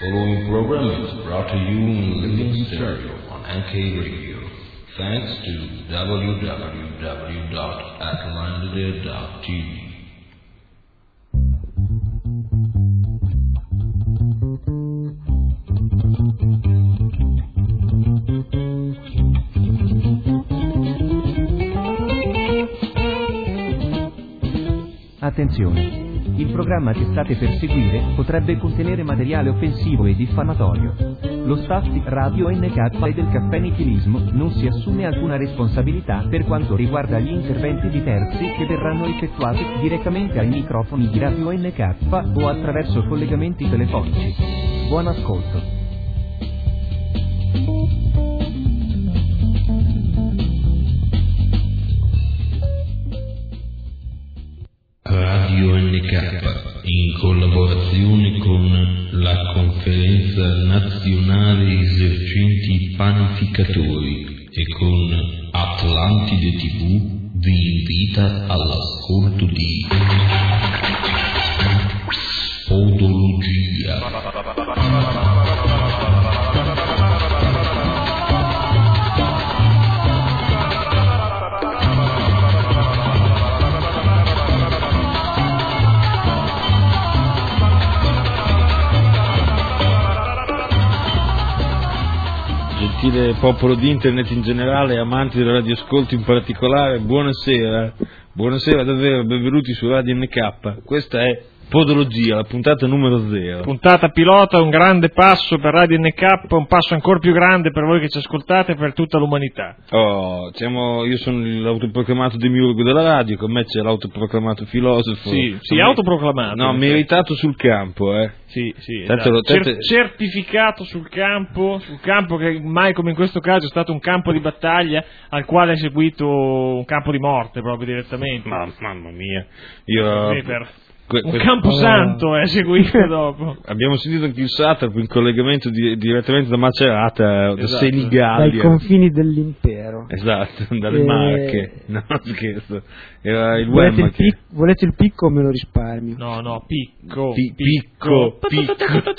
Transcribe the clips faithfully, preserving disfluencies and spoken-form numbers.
Following program is brought to you in living stereo on N K Radio. Thanks to w w w dot atlantide dot t v. Attenzione! Il programma che state per seguire potrebbe contenere materiale offensivo e diffamatorio. Lo staff di Radio N K e del Caffè Nichilismo non si assume alcuna responsabilità per quanto riguarda gli interventi di terzi che verranno effettuati direttamente ai microfoni di Radio N K o attraverso collegamenti telefonici. Buon ascolto. Radio N K, in collaborazione con la Conferenza Nazionale Esercenti Panificatori e con Atlantide tivù, vi invita all'ascolto di Podologia. Gentile popolo di internet in generale, amanti del radioascolto in particolare, buonasera, buonasera davvero, benvenuti su Radio N K. Questa è Podologia, la puntata numero zero. Puntata pilota, un grande passo per Radio N K, un passo ancora più grande per voi che ci ascoltate e per tutta l'umanità. Oh, siamo, io sono l'autoproclamato demiurgo della radio, con me c'è l'autoproclamato filosofo. Sì, sì, autoproclamato. No, meritato sul campo, eh. Sì, sì, Tanto, esatto. tanto... Cer- certificato sul campo, sul campo che mai come in questo caso è stato un campo di battaglia al quale è seguito un campo di morte proprio direttamente. Ma, mamma mia, io... Sì, per... Que- un que- camposanto è seguito dopo. Abbiamo sentito anche il Satrap in collegamento di- direttamente da Macerata, da Esatto. Senigallia. Dai confini dell'impero. Esatto, dalle E... Marche. No, scherzo. Era il volete, Wemma il che... pic- volete il picco o me lo risparmio? No, no, picco. Pi- picco, picco.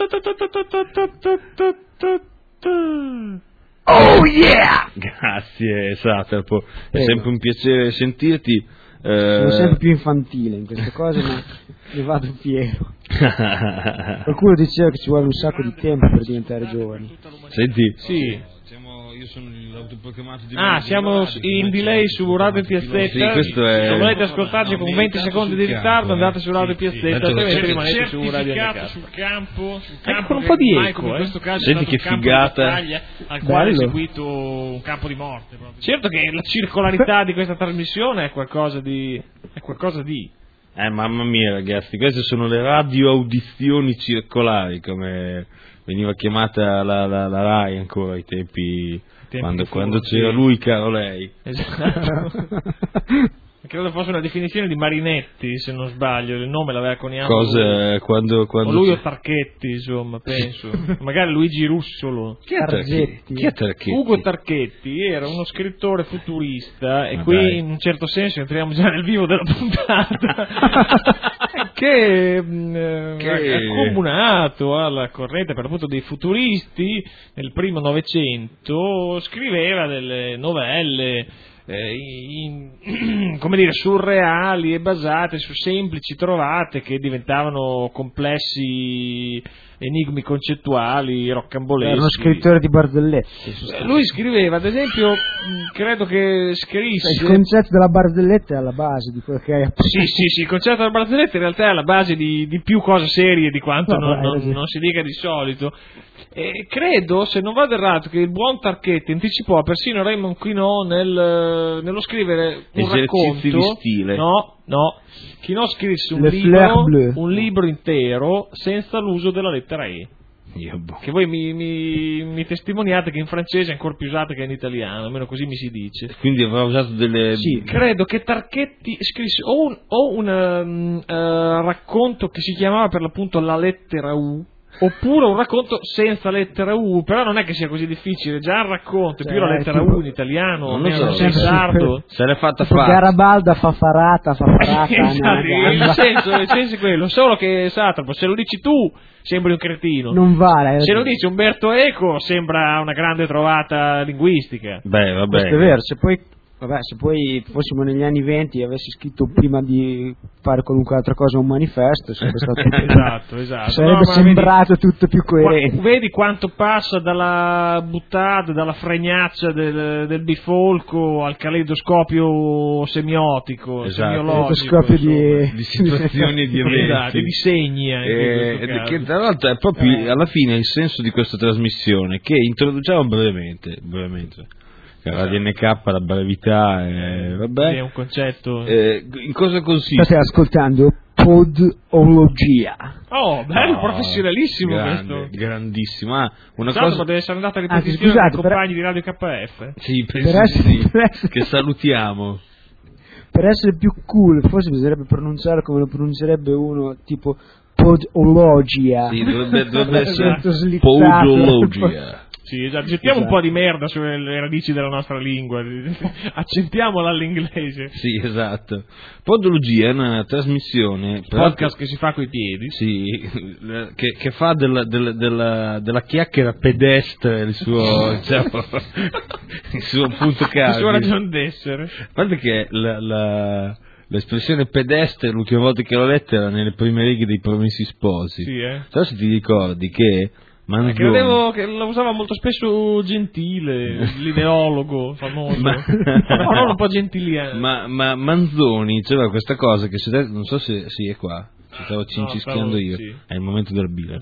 Oh yeah! Grazie Satrapo, è sempre un piacere sentirti. Sono Eh... sempre più infantile in queste cose, ma ne vado fiero. Qualcuno diceva che ci vuole un sacco di tempo per diventare giovani. Senti, Sì. siamo, io sono l'autoproclamato di Ah, siamo in delay su Radio Piazzetta. Sì, questo è... Se volete ascoltarci con venti secondi di ritardo, andate su Radio Piazzetta, altrimenti rimanete su Radio N K. Sul campo, sul campo con un po' di eco, in eh. questo caso Senti che figata. al quale è Bello. seguito un campo di morte. Proprio. Certo che la circolarità di questa trasmissione è qualcosa di è qualcosa di Eh, mamma mia ragazzi, queste sono le radioaudizioni circolari, come veniva chiamata la, la, la RAI ancora ai tempi, tempi quando, che quando furono, c'era sì. lui, caro lei. Esatto. Credo fosse una definizione di Marinetti, se non sbaglio, il nome l'aveva coniato Cosa, quando, quando o lui c'è- o Tarchetti, insomma, penso. Magari Luigi Russolo. Chi è Tarchetti? Targetti. Chi è Tarchetti? Ugo Tarchetti era uno scrittore futurista e Ma qui dai. in un certo senso entriamo già nel vivo della puntata che, mh, eh, Che- è accomunato alla corrente per l'appunto dei futuristi nel primo Novecento, scriveva delle novelle eh, in- come dire, surreali e basate su semplici trovate che diventavano complessi enigmi concettuali, roccamboleschi. Era uno scrittore di barzellette. Eh, Lui scriveva, ad esempio, mh, credo che scrisse... Il concetto della barzelletta è alla base di quello che hai appena. Sì, sì, sì, il concetto della barzelletta in realtà è alla base di, di più cose serie di quanto No, non, vai, non- sì. non si dica di solito. E credo, se non vado errato, che il buon Tarchetti anticipò persino Raymond Queneau nel, nello scrivere un Esercizi racconto. di stile. No, no. Queneau scrisse un Le fleurs libro, bleues. un libro intero senza l'uso della lettera E. Io, boh. Che voi mi, mi, mi testimoniate che in francese è ancora più usata che in italiano, almeno così mi si dice. Quindi avrà usato delle... Sì, credo che Tarchetti scrisse o un, o un um, uh, racconto che si chiamava per l'appunto La lettera U, oppure un racconto senza lettera U, però non è che sia così difficile, già il racconto, Cioè, più la lettera tipo, U in italiano, non lo so, in sardo. se l'è fatta tipo fare. Garabalda fa farata, fa farata. Esatto, il senso, il senso è quello, solo che Satrapo, se lo dici tu sembri un cretino, non vale. se lo dice Umberto Eco sembra una grande trovata linguistica. Beh, vabbè. Questo è vero, se poi Vabbè, se poi fossimo negli anni venti e avessi scritto prima di fare qualunque altra cosa un manifesto, sarebbe stato tutto, esatto, esatto. sarebbe No, sembrato vedi, tutto più coerente. Qua, vedi quanto passa dalla buttata, dalla fregnaccia del, del bifolco al caleidoscopio semiotico, Esatto. semiologico, Caleidoscopio di... di situazioni, di eventi, esatto, di segni anche eh, in questo che caso. tra l'altro è proprio alla fine il senso di questa trasmissione, che introduciamo brevemente, brevemente. La D N K, la brevità, eh, vabbè. È un concetto. Eh, in cosa consiste? State ascoltando Podologia. Oh, bello, No, professionalissimo grande, questo. grandissimo. Ah, una Esatto, cosa... ma deve essere andata a Anzi, ripetizione scusate, dai per- compagni di Radio K F. Sì, penso Per essere- di sì, per essere- che salutiamo. Per essere più cool, forse bisognerebbe pronunciare come lo pronuncerebbe uno tipo Podologia. Sì, dovrebbe, dovrebbe essere L'accento slizzato. podologia. Sì, esatto. Gettiamo Esatto. un po' di merda sulle radici della nostra lingua, accentiamola all'inglese. Sì, esatto. Podologia è una trasmissione Podcast che si fa coi piedi. Sì, che, che fa della, della, della, della chiacchiera pedestre il suo, diciamo, il suo punto La cardine. sua ragione d'essere. A parte che la, la, l'espressione pedestre l'ultima volta che l'ho letta era nelle prime righe dei Promessi Sposi. Sì, eh. Però se ti ricordi che Manzoni... Credevo che la usava molto spesso Gentile, l'ideologo famoso. Ma- No, non un po' gentiliano. ma, ma Manzoni c'era questa cosa che se te- non so se sì è qua, ci stavo cincischiando stavo- io, sì. è il momento del bile.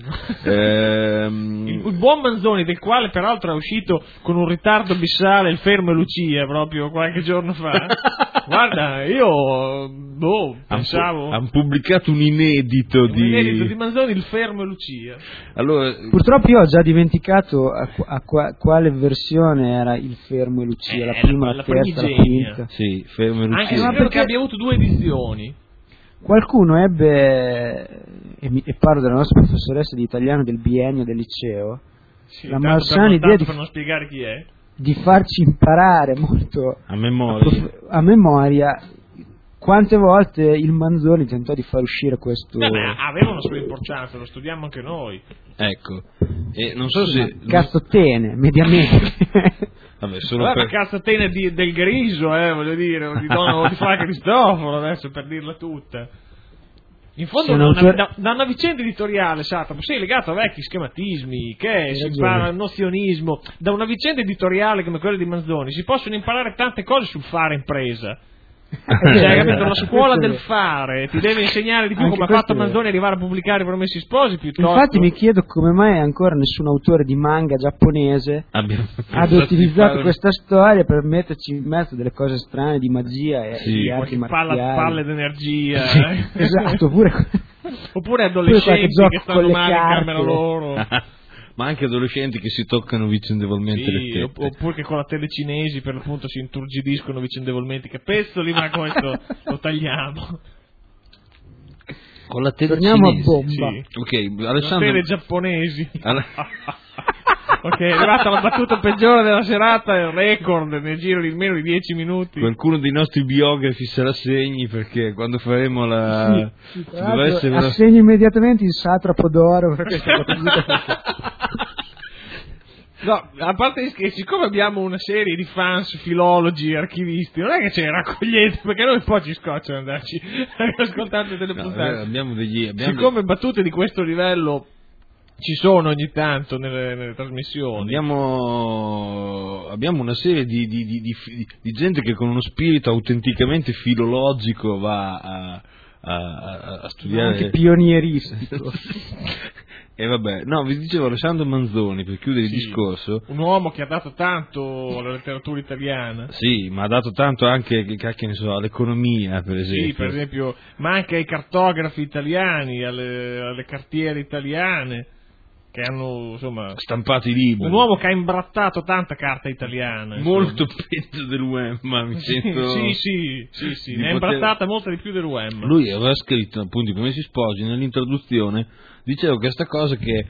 Ehm, Il, il buon Manzoni, del quale peraltro è uscito con un ritardo abissale il Fermo e Lucia proprio qualche giorno fa. Guarda, io boh, pensavo hanno pubblicato un inedito un di... inedito di Manzoni, il Fermo e Lucia. Allora, Purtroppo io ho già dimenticato a, qu- a qua- quale versione era il Fermo e Lucia, Eh, la prima, la- la, la terza, la primigenia. quinta. sì, fermo e Anche Lucia. se ma credo perché- che abbia avuto due edizioni. Qualcuno ebbe, e, mi- e parlo della nostra professoressa di italiano del biennio del liceo, Sì, la tanto malsana per, idea tanto di, per non spiegare chi è. di farci imparare molto A memoria. a memoria quante volte il Manzoni tentò di far uscire questo Beh, beh, aveva una sua importanza, lo studiamo anche noi. Ecco, e non so se... cazzotene, mediamente. Vabbè, solo Vabbè, per... ma cazzo tene di, del Griso, eh, voglio dire, o di, Don, o di Fra Cristoforo, adesso per dirla tutta. In fondo Se da non una, c'è- da, da una vicenda editoriale, Satrapo, sei legato a vecchi schematismi, che si ragione. impara il nozionismo, da una vicenda editoriale come quella di Manzoni si possono imparare tante cose sul fare impresa. Cioè, capito? La scuola del fare ti deve insegnare di più Anche come ha questo fatto è vero. Manzoni arrivare a pubblicare i Promessi Sposi piuttosto. Infatti mi chiedo come mai ancora nessun autore di manga giapponese Abbiamo abbia pensato di utilizzato fare- questa storia per metterci in mezzo delle cose strane di magia e Sì, di arti qualche palla, marziali. palle d'energia, eh. Esatto, oppure Oppure qualche adolescenti gioco che con stanno le male in carte. camera loro. Ma anche adolescenti che si toccano vicendevolmente Sì, le tette. opp- oppure che con la tele cinesi per l'appunto si inturgidiscono vicendevolmente che pezzoli, ma questo lo tagliamo. Con la tele torniamo a cinese. bomba. Sì. Ok, Le Alessandro... tele giapponesi. Ale- Ok, è arrivata la battuta peggiore della serata, il record nel giro di meno di dieci minuti. Qualcuno dei nostri biografi se la segni perché quando faremo la... Sì, sì, tra ci dovrà l'altro essere una- assegno immediatamente il satrapo d'oro per questa battuta. No, a parte gli scherzi, siccome abbiamo una serie di fans, filologi, archivisti, non è che ce ne raccogliete, perché noi poi ci scocciano andarci a ascoltare delle No, puntate. eh, abbiamo degli... Abbiamo Siccome battute di questo livello ci sono ogni tanto nelle, nelle trasmissioni. Abbiamo, abbiamo una serie di, di, di, di, di gente che con uno spirito autenticamente filologico va a, a, a, a studiare. Anche pionieristico. E vabbè, no, vi dicevo Alessandro Manzoni per chiudere Sì, il discorso. Un uomo che ha dato tanto alla letteratura italiana. Sì, ma ha dato tanto anche, che cacchio ne so, all'economia, per esempio. Sì, per esempio, ma anche ai cartografi italiani, alle, alle cartiere italiane. che hanno insomma stampato i libri. Un uomo che ha imbrattato tanta carta italiana. Molto peggio dell'Uemma, mi sì, sento. Sì, sì, sì, sì. ne ha poter... imbrattata molta di più dell'Uemma. Lui aveva scritto appunto i Promessi Sposi, nell'introduzione dicevo questa cosa che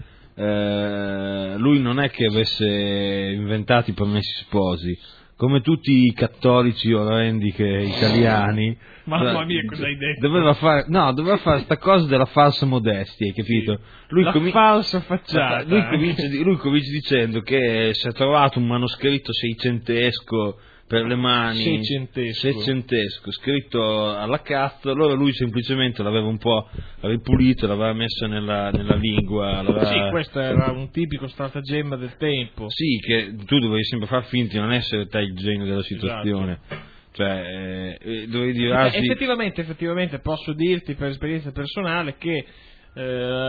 eh, lui non è che avesse inventato i Promessi Sposi, come tutti i cattolici orrendi che italiani. Mamma mia, cosa hai detto? Doveva fare, no, doveva fare sta cosa della falsa modestia, hai capito? Sì, lui la comi- falsa facciata. Lui comincia, lui comincia dicendo che si è trovato un manoscritto seicentesco per le mani, seicentesco. seicentesco, scritto alla cazzo, allora lui semplicemente l'aveva un po' ripulito, l'aveva messo nella, nella lingua. L'aveva... Sì, questo era un tipico stratagemma del tempo. Sì, che tu dovevi sempre far finta di non essere te il genio della situazione. Esatto. Cioè, eh, dovevi dirasi... eh, effettivamente, effettivamente posso dirti per esperienza personale che eh,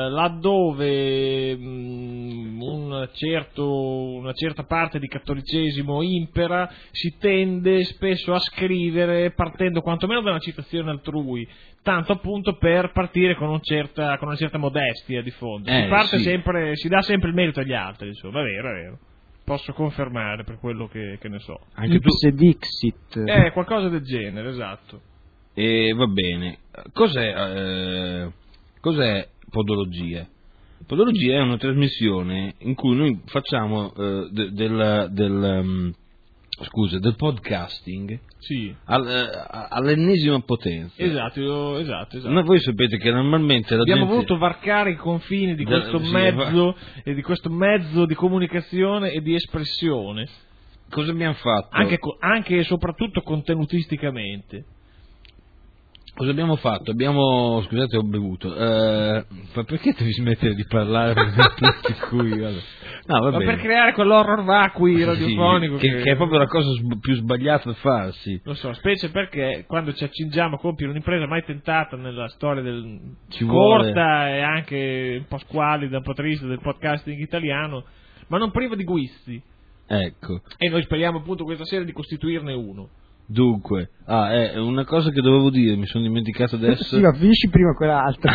laddove mh, un certo, una certa parte di cattolicesimo impera, si tende spesso a scrivere partendo quantomeno da una citazione altrui, tanto appunto per partire con, un certa, con una certa modestia di fondo. Eh, si parte sì. sempre, si dà sempre il merito agli altri, insomma, è vero, è vero. Posso confermare per quello che, che ne so. Anche Ips e Dixit. Eh, qualcosa del genere, esatto. E va bene. Cos'è, eh, cos'è Podologia? Podologia è una trasmissione in cui noi facciamo eh, de, del, del, um, scusa, del podcasting sì. al, eh, all'ennesima potenza. Esatto, io, esatto, esatto. Ma voi sapete che normalmente la abbiamo gente... voluto varcare i confini di questo da, sì, mezzo va... e di questo mezzo di comunicazione e di espressione. Cosa abbiamo fatto? Anche, anche e soprattutto contenutisticamente. Cosa abbiamo fatto? Abbiamo, scusate, ho bevuto. Eh, ma perché devi smettere di parlare per in cui, vabbè. No, va ma bene. per creare quell'horror vacui radiofonico sì, che... che... che è proprio la cosa sb- più sbagliata da farsi. Lo so, specie perché quando ci accingiamo a compiere un'impresa mai tentata nella storia del ci corta vuole... e anche un po' squalida, un po' triste del podcasting italiano, ma non priva di guizzi. Ecco. E noi speriamo appunto questa sera di costituirne uno. Dunque, ah, è una cosa che dovevo dire, mi sono dimenticato adesso. Sì, ma finisci prima quell'altra.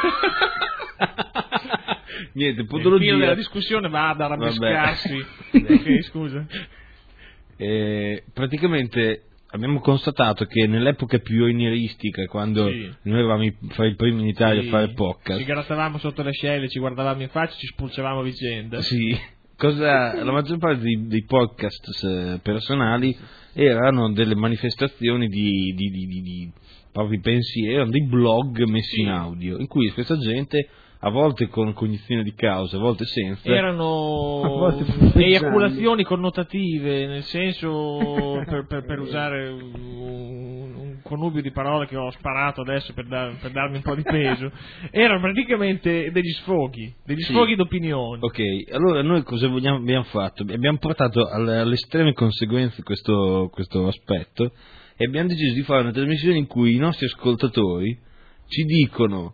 Niente, podologia. Il filo della discussione va ad arabescarsi. Ok, scusa. Eh, praticamente abbiamo constatato che nell'epoca pionieristica, quando sì. noi avevamo i, fra i primi in Italia sì. a fare podcast, ci grattavamo sotto le ascelle, ci guardavamo in faccia, ci spulciavamo a vicenda. Sì. Cosa, la maggior parte dei, dei podcast personali erano delle manifestazioni di, di, di, di, di propri pensieri, erano dei blog messi sì. in audio, in cui questa gente, a volte con cognizione di causa, a volte senza, erano eiaculazioni connotative, nel senso, per, per, per usare un, un connubio di parole che ho sparato adesso per, dar, per darmi un po' di peso, erano praticamente degli sfoghi, degli sì. sfoghi d'opinione. Ok, allora noi cosa vogliamo, abbiamo fatto? Abbiamo portato alle, alle estreme conseguenze questo, questo aspetto e abbiamo deciso di fare una trasmissione in cui i nostri ascoltatori ci dicono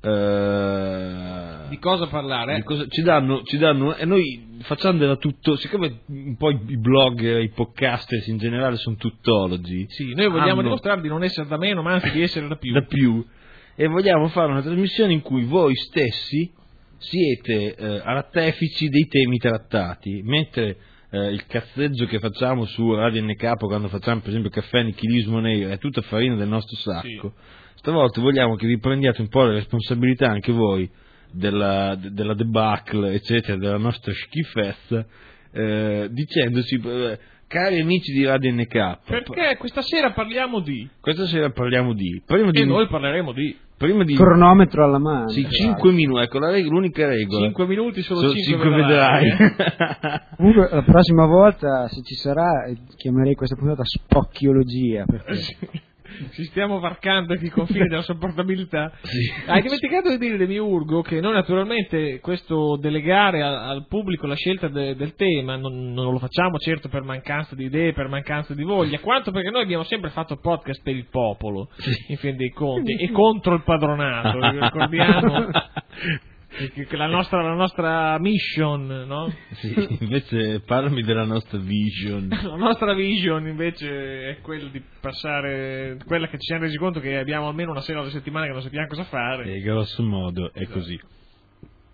Uh, di cosa parlare? Di cosa, ci, danno, ci danno e noi facciamo da tutto, siccome un po' i blogger, i podcasters in generale sono tuttologi, sì, noi vogliamo hanno, dimostrare di non essere da meno, ma anzi di essere da più. da più e vogliamo fare una trasmissione in cui voi stessi siete eh, artefici dei temi trattati, mentre eh, il cazzeggio che facciamo su Radio N K quando facciamo per esempio Caffè Nichilismo Nero è tutta farina del nostro sacco. Sì. Stavolta vogliamo che vi prendiate un po' le responsabilità anche voi della, della debacle, eccetera, della nostra schifezza, eh, dicendoci, eh, cari amici di Radio N K, perché questa sera parliamo di... Questa sera parliamo di... Prima di e noi parleremo di... Prima di... Cronometro alla mano. Sì, cinque minuti, ecco, la reg- l'unica regola. cinque minuti solo cinque vedrai. Comunque, la prossima volta, se ci sarà, chiamerei questa puntata Spocchiologia, perché... Ci stiamo varcando i confini della sopportabilità. Sì. Hai dimenticato di dire, Demiurgo, che noi naturalmente questo delegare al, al pubblico la scelta de, del tema non, non lo facciamo certo per mancanza di idee, per mancanza di voglia, quanto perché noi abbiamo sempre fatto podcast per il popolo, sì. in fin dei conti, e contro il padronato, ricordiamo. Che la nostra, la nostra mission, no? Sì, invece parlami della nostra vision. La nostra vision invece è quella di passare, quella che ci siamo resi conto che abbiamo almeno una sera alla settimana che non sappiamo cosa fare. E grosso modo è esatto. così.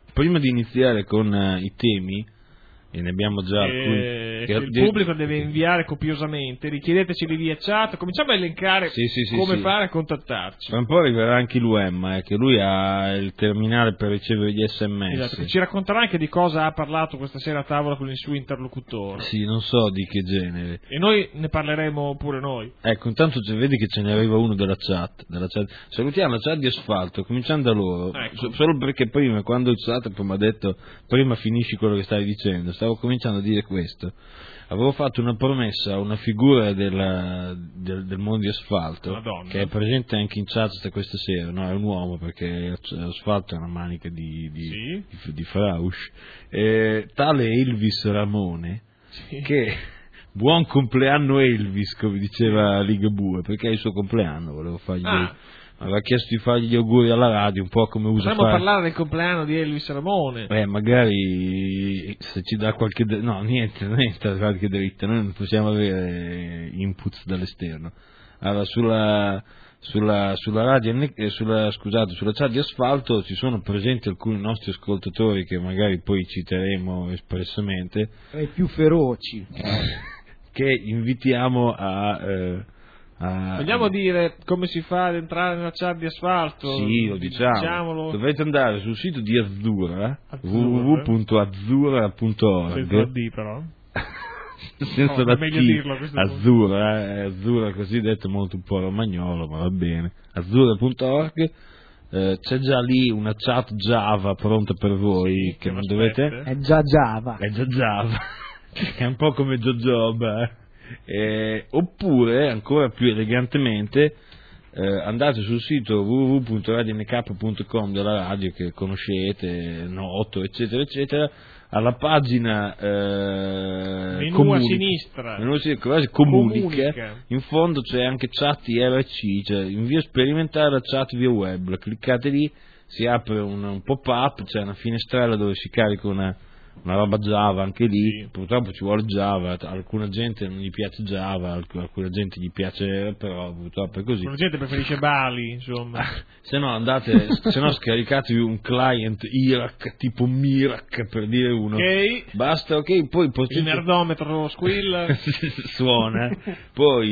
prima di iniziare con uh, i temi, e ne abbiamo già alcuni, che, che che il pubblico deve inviare copiosamente, richiedeteceli via chat, cominciamo a elencare sì, sì, sì, come sì. fare a contattarci. Tra un po' arriverà anche l'U M, eh, che lui ha il terminale per ricevere gli sms. Esatto, che ci racconterà anche di cosa ha parlato questa sera a tavola con il suo interlocutore. Sì, non so di che genere. E noi ne parleremo pure noi. Ecco, intanto cioè, vedi che ce ne arriva uno della chat, della chat. Salutiamo la chat di Asfalto, cominciando da loro, Ecco. so, solo perché prima, quando il Satap mi ha detto, prima finisci quello che stavi dicendo, stavo cominciando a dire questo. Avevo fatto una promessa a una figura della, del, del mondo di Asfalto, Madonna. che è presente anche in chat questa sera, no, è un uomo perché Asfalto è una manica di, di, Sì. di, di Frausch, eh, tale Elvis Ramone, Sì. che buon compleanno Elvis, come diceva Ligabue, perché è il suo compleanno, volevo fargli, Ah. aveva chiesto di fargli gli auguri alla radio, un po' come usa Potremmo fare. parlare del compleanno di Elvis Ramone. Eh, magari se ci dà qualche... De- no, niente, niente qualche dritta, noi non possiamo avere inputs dall'esterno. Allora, sulla, sulla, sulla radio, eh, sulla, scusate, sulla chat di Asfalto ci sono presenti alcuni nostri ascoltatori che magari poi citeremo espressamente, Tra i più feroci. che invitiamo a... Eh, a Vogliamo dire come si fa ad entrare nella chat di Asfalto? Sì, lo diciamo. Diciamolo. Dovete andare sul sito di Azzurra, Azzurra. w w w punto azzurra punto org. Senza la D però. Senza No, la è meglio T, dirlo a questo punto. Azzurra, eh, Azzurra così detto molto un po' romagnolo, ma va bene. azzurra punto org, eh, c'è già lì una chat Java pronta per voi, Sì, che non aspetta. dovete... È già Java. È già Java, è un po' come Jojoba, eh. Eh, oppure, ancora più elegantemente, eh, andate sul sito w w w punto radio n k punto com della radio, che conoscete, noto, eccetera, eccetera, alla pagina eh, Menu comunica, a sinistra. menu a sinistra, comunica, Comunica. in fondo c'è anche chat I R C, cioè invio sperimentare la chat via web, cliccate lì, si apre un, un pop-up, c'è una finestrella dove si carica una una roba Java anche lì, Sì. purtroppo ci vuole Java, a alcuna gente non gli piace Java, a alcuna gente gli piace, però purtroppo è così. La gente preferisce Bali, insomma. Se no andate, se no scaricatevi un client I R A C tipo Mirac, per dire uno. Ok. Basta, ok, poi Il potete... nerdometro squilla. suona, poi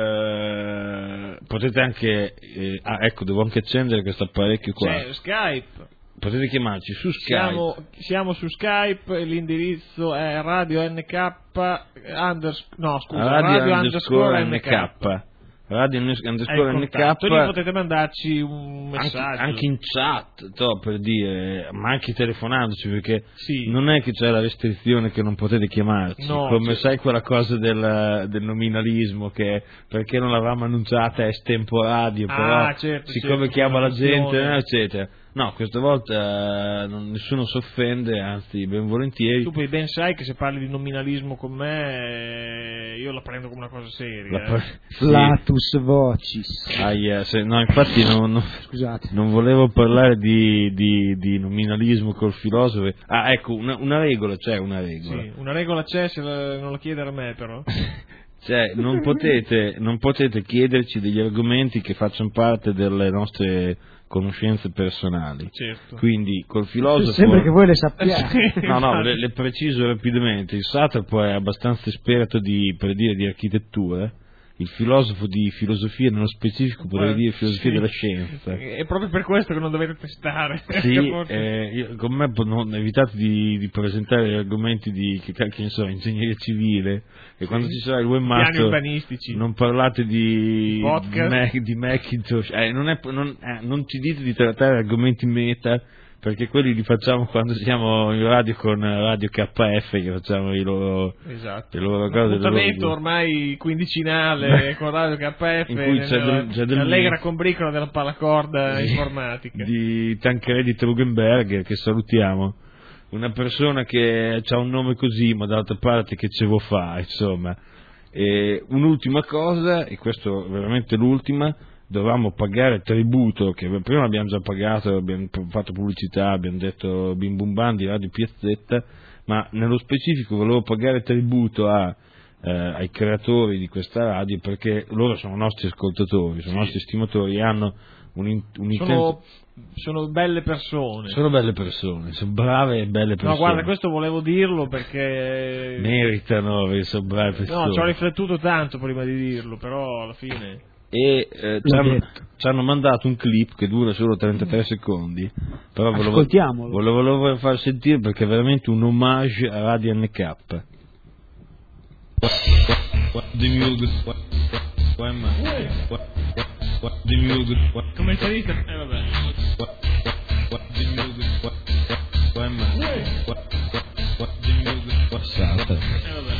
eh, potete anche, eh, ah ecco, devo anche accendere questo apparecchio qua. C'è Skype. Potete chiamarci su Skype. Siamo, siamo su Skype e l'indirizzo è radio nk unders- no scusa radio, radio underscore underscore nk. nk, radio È underscore il nk, contatto, lì potete mandarci un anche, messaggio. anche in chat, to, per dire, ma anche telefonandoci, perché Sì. non è che c'è la restrizione che non potete chiamarci, No, come sì. sai quella cosa del, del nominalismo, che perché non l'avevamo annunciata è estemporaneo, Ah, però certo, siccome certo, chiama la l'attenzione. gente, eh, eccetera. No, questa volta eh, non- nessuno si offende, anzi ben volentieri. Tu poi ben sai che se parli di nominalismo con me eh, io la prendo come una cosa seria. La eh. par- sì. Flatus vocis. Aia, se- no, infatti non, non- Scusate. non volevo parlare di, di- di nominalismo col filosofo. Ah, ecco, una, una regola, c'è una regola. Sì, una regola c'è, se la- non la chiedere a me però. Cioè, non potete, non potete chiederci degli argomenti che facciano parte delle nostre conoscenze personali. Certo. Quindi, col filosofo... Sembra che voi le sappiate. No, no, le, le preciso rapidamente. Il satrapo è abbastanza esperto di, per dire, di architettura. Il filosofo di filosofia, nello specifico, potrei Eh, dire filosofia sì. della scienza. È proprio per questo che non dovete testare. Sì, Forse- eh, io, con me po- non, evitate di, di presentare gli argomenti di, che, che ne so, ingegneria civile, e quando ci sarà il piani webmaster urbanistici. non parlate di, Podcast. di, Mac- di Macintosh, eh, non, è, non, eh, non ci dite di trattare argomenti meta, perché quelli li facciamo quando siamo in radio con Radio K F, che facciamo i loro, Esatto. le loro Un cose. le appuntamento loro- ormai quindicinale con Radio K F In cui c'è nella- del- c'è del- l'allegra combricola della palacorda informatica. di Tancredi Trugenberg, che salutiamo, una persona che ha un nome così, ma d'altra parte che ce lo fa, insomma. E un'ultima cosa, e questo veramente l'ultima, dovevamo pagare tributo, che prima l'abbiamo già pagato, abbiamo fatto pubblicità, abbiamo detto bim bum bam di Radio Piazzetta, ma nello specifico volevo pagare tributo a, eh, ai creatori di questa radio, perché loro sono nostri ascoltatori, sono Sì. nostri stimatori, hanno un, in- un Sono intento... sono belle persone. Sono belle persone, sono brave e belle persone. No, guarda, questo volevo dirlo perché meritano che sono brave persone. No, ci ho riflettuto tanto prima di dirlo, però alla fine. E eh, ci, hanno, ci hanno mandato un clip che dura solo trentatré secondi. Però ascoltiamolo. Volevo, volevo, volevo far sentire perché è veramente un omaggio a Radio N K. Come si dice? Eh vabbè. Salta. Eh vabbè.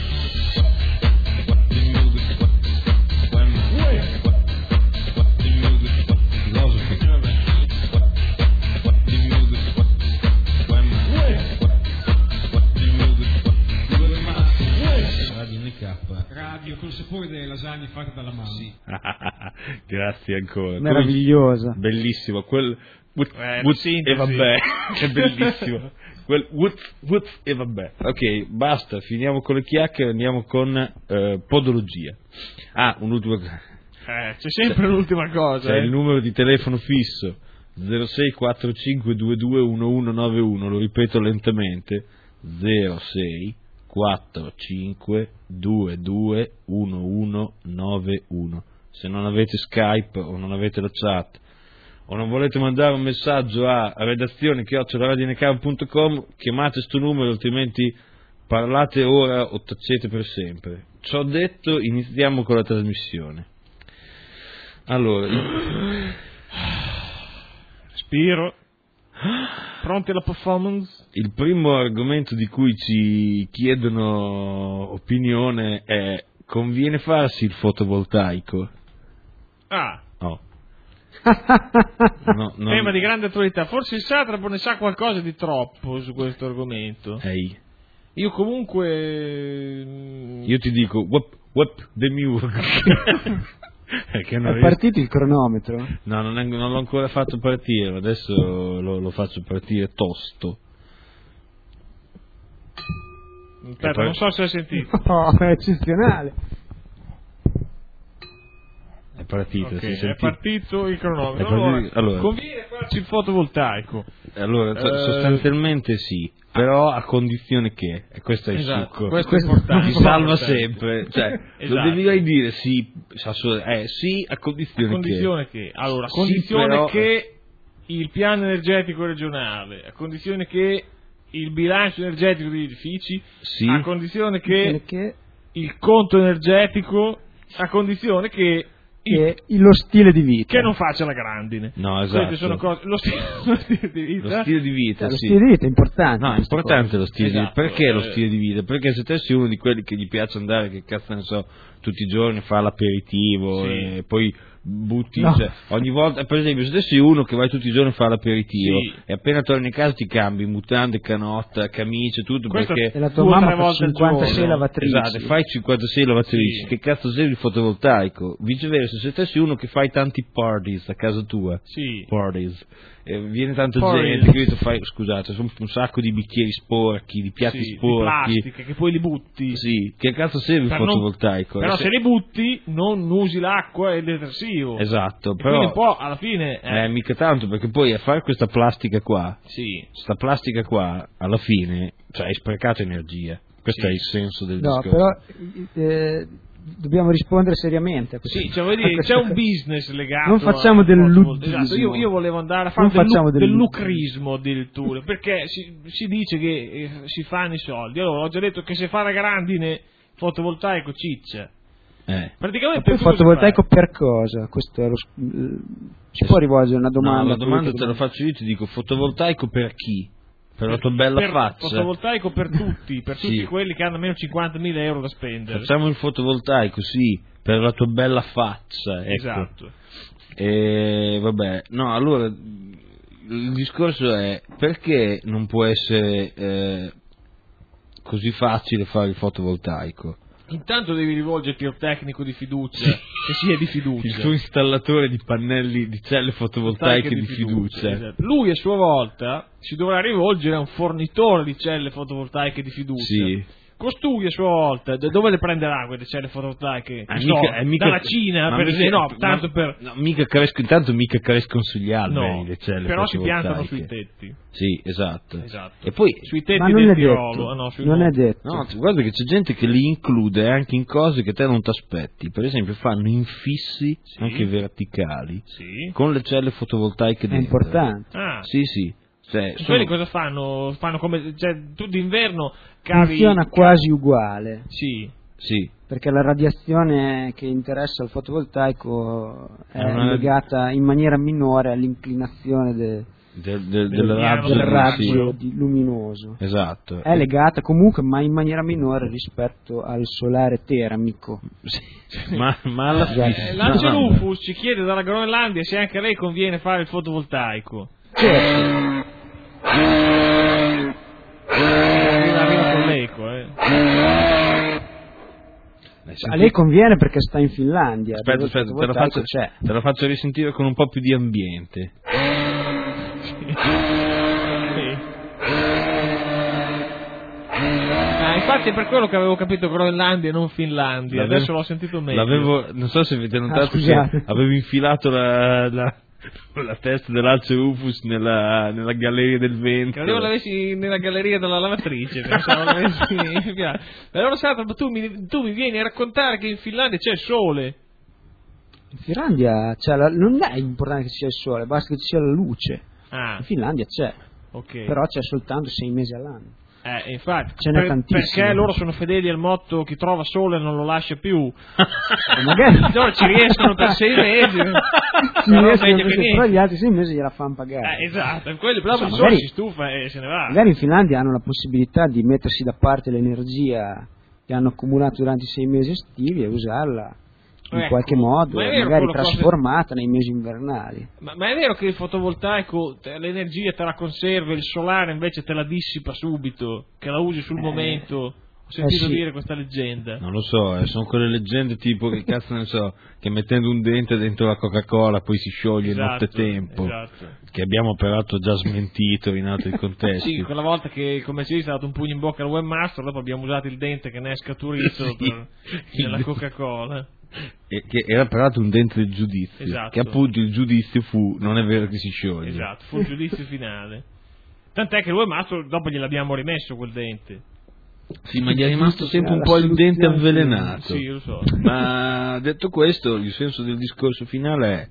Radio col sapore delle lasagne fatte dalla mamma. Sì. Grazie ancora. Meravigliosa. Bellissimo. Quel Wood, eh, wood, sintesi. e vabbè, è bellissimo. Quel wood, wood, e vabbè. Ok, basta, finiamo con le chiacchiere, andiamo con eh, podologia. Ah, un'ultima cosa. Eh, c'è sempre l'ultima cosa. C'è eh. il numero di telefono fisso zero sei quattro cinque due due uno uno nove uno, lo ripeto lentamente, zero sei quattro cinque due due uno uno nove uno. Se non avete Skype o non avete la chat o non volete mandare un messaggio a redazione chiocciola radio n k punto com, chiamate sto numero, altrimenti parlate ora o tacete per sempre. Ciò detto, iniziamo con la trasmissione. Allora, respiro. Pronti alla performance? Il primo argomento di cui ci chiedono opinione è: conviene farsi il fotovoltaico? Ah. No. no non... Tema di grande attualità. Forse il Satrapo ne sa qualcosa di troppo su questo argomento. Ehi. Io comunque... Io ti dico, whoop, whoop, the music. È non partito il cronometro? No, non, è, non l'ho ancora fatto partire, adesso lo, lo faccio partire tosto. Aspetta, par- non so se hai sentito. No, è eccezionale. È partito, okay, si è partito il cronometro. Partito, allora, conviene farci il fotovoltaico? Allora, eh, sostanzialmente sì, però a condizione che, e questo è il esatto, succo, questo è importante, ti salva sempre, cioè, esatto. Lo devi mai dire sì, eh, sì a condizione, a condizione che. che, allora, a condizione sì, però... che il piano energetico regionale, a condizione che il bilancio energetico degli edifici, sì. a condizione che, che il conto energetico, a condizione che Il, lo stile di vita, che non faccia la grandine. No, esatto. Sono cose, lo, stile, lo stile di vita. Lo stile di vita, eh, sì. Lo stile di vita è importante. No, è importante lo stile esatto, di vita. Perché eh. lo stile di vita? Perché se te sei uno di quelli che gli piace andare, che cazzo ne so, tutti i giorni fa l'aperitivo, sì. e poi butti, no. cioè, ogni volta, per esempio, se te sei uno che vai tutti i giorni a fare l'aperitivo, sì. e appena torni a casa ti cambi mutande, canotta, camicie, tutto. Questo perché e la tua mamma fa cinquantasei lavatrici. Esatto, fai cinquantasei lavatrici, sì. Che cazzo sei il fotovoltaico? Viceversa, se te sei uno che fai tanti parties a casa tua, sì. parties, eh, viene tanta parties. gente che tu fai, scusate, sono un sacco di bicchieri sporchi, di piatti sì, sporchi, di plastica, che poi li butti. Sì, che cazzo serve per il fotovoltaico? Non, però se... se li butti non usi l'acqua e il detersivo. Esatto, e però quindi un po' alla fine eh. eh, mica tanto, perché poi a fare questa plastica qua, sì. sta plastica qua alla fine, cioè hai sprecato energia. Questo sì. è il senso del no, discorso. Però eh, dobbiamo rispondere seriamente a questo. Sì, cioè, dire, c'è un business legato. Non facciamo del luddismo. Esatto, io, io volevo andare a fare non del, lu- del, del lucrismo addirittura, perché si, si dice che eh, si fanno i soldi. Allora, ho già detto che se fa la grandine fotovoltaico ciccia. Eh. Praticamente il fotovoltaico per cosa? Questo è lo, si può rivolgere una domanda? No, la domanda te la faccio io, ti dico fotovoltaico per chi? Per la tua bella per, faccia. Fotovoltaico per tutti, per sì. tutti quelli che hanno almeno cinquantamila euro da spendere. Facciamo il fotovoltaico, sì, per la tua bella faccia. Ecco. Esatto. E vabbè, no, allora il discorso è: perché non può essere eh, così facile fare il fotovoltaico? Intanto devi rivolgerti al tecnico di fiducia, che sia di fiducia. Il tuo installatore di pannelli, di celle fotovoltaiche di, di fiducia. fiducia. Esatto. Lui a sua volta si dovrà rivolgere a un fornitore di celle fotovoltaiche di fiducia. Sì. costui a sua volta, da dove le prenderà quelle celle fotovoltaiche? È So, mica, è mica, dalla Cina, per mica, esempio, no, tanto ma, per... No, mica cresco, intanto mica crescono sugli alberi No, le celle però si piantano fotovoltaiche. sui tetti. Sì, esatto. Esatto. E poi, sui tetti Ma non del è Tirolo. detto, Ah, no, sui non è monti. detto. no, guarda che c'è gente che li include anche in cose che te non ti aspetti. Per esempio fanno infissi, Sì. anche verticali, Sì. con le celle fotovoltaiche È dentro. importante. Ah, Sì, sì. Cioè, e sono- quelli cosa fanno? Fanno come, cioè, tu d'inverno cavi... Funziona quasi uguale, Sì. Sì. perché la radiazione che interessa al fotovoltaico è È una- legata in maniera minore all'inclinazione de- Del, del, Del del piano raggio, del sì. raggio di- luminoso. Esatto. È legata comunque, ma in maniera minore rispetto al solare termico. Sì. Ma, ma alla Esatto. fine... Eh, no, L'Ance vabbè. Rufus ci chiede dalla Groenlandia se anche a lei conviene fare il fotovoltaico. Certo, Arriva, arriva con l'eco, eh. Eh, a lei conviene perché sta in Finlandia. Aspetta, dove il aspetta, te lo, fotovoltaico faccio, c'è. te lo faccio risentire con un po' più di ambiente. Sì. Ah, infatti è per quello che avevo capito Groenlandia e non Finlandia. L'avevo- Adesso l'ho sentito meglio. L'avevo, non so se avete notato Ah, scusate. che avevo infilato la, la, la testa dell'Alce Rufus nella, nella galleria del vento. Credevo l'avessi nella galleria della lavatrice. Pensavo l'avessi infilato. Allora, Sandro, tu mi, tu mi vieni a raccontare che in Finlandia c'è il sole. In Finlandia c'è la- non è importante che ci sia il sole, basta che ci sia la luce. Ah, In Finlandia c'è, ok. però c'è soltanto sei mesi all'anno. Eh, infatti, Ce n'è per- tantissimo. perché loro sono fedeli al motto chi trova sole non lo lascia più. E magari Loro ci riescono per sei mesi, Sì, però riescono meglio a che però niente. gli altri sei mesi gliela fanno pagare. Eh, esatto, quelli però Insomma, il sole magari- si stufa e se ne va. Magari in Finlandia hanno la possibilità di mettersi da parte l'energia che hanno accumulato durante i sei mesi estivi e usarla in Ecco, qualche modo, ma è vero magari quello che- trasformata nei mesi invernali. Ma, ma è vero che il fotovoltaico te- l'energia te la conserva, il solare invece te la dissipa subito, che la usi sul Eh, momento? Ho sentito eh sì. dire questa leggenda. Non lo so, eh, sono quelle leggende tipo che cazzo ne so, che mettendo un dente dentro la Coca-Cola poi si scioglie Esatto, nottetempo, esatto. che abbiamo peraltro già smentito in altri contesti. Sì, quella volta che il commercialista ha dato un pugno in bocca al webmaster, dopo abbiamo usato il dente che ne è scaturito Sì. per, Il nella de- Coca-Cola. E che era peraltro un dente del giudizio, Esatto. che appunto il giudizio fu non è vero che si scioglie. Esatto, fu il giudizio finale. Tant'è che il webmaster dopo gliel'abbiamo rimesso quel dente. Sì, ma gli è rimasto sempre un La po' il dente soluzione- avvelenato. Sì, lo so. Ma detto questo, il senso del discorso finale è,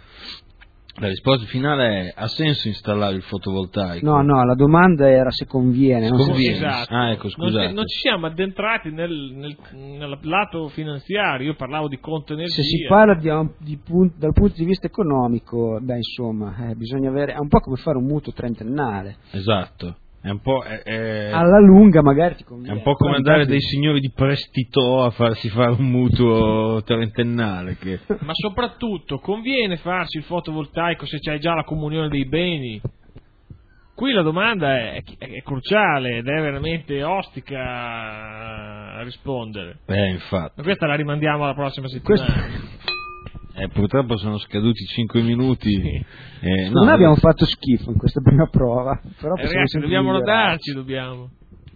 la risposta finale è, ha senso installare il fotovoltaico? No, no, la domanda era se conviene. non se- Conviene. Esatto. Ah, ecco, Non, scusate. ci- non ci siamo addentrati nel, nel- nel lato finanziario, io parlavo di conto energia. Se si parla di, di pun- dal punto di vista economico, beh, insomma, eh, bisogna avere. È un po' come fare un mutuo trentennale. Esatto, è un po', è, è- Alla lunga, magari ti è conviene. un po' come Poi andare infatti- dai signori di Prestito a farsi fare un mutuo trentennale. Che... Ma soprattutto conviene farsi il fotovoltaico se c'hai già la comunione dei beni? Qui la domanda è, è- è cruciale ed è veramente ostica a rispondere. Eh, infatti. Ma questa la rimandiamo alla prossima settimana. Questo- Eh, purtroppo sono scaduti cinque minuti. Eh, no, Noi abbiamo fatto schifo in questa prima prova. Però Eh, possiamo ragazzi, sempre dobbiamo migliorare. rodarci, dobbiamo.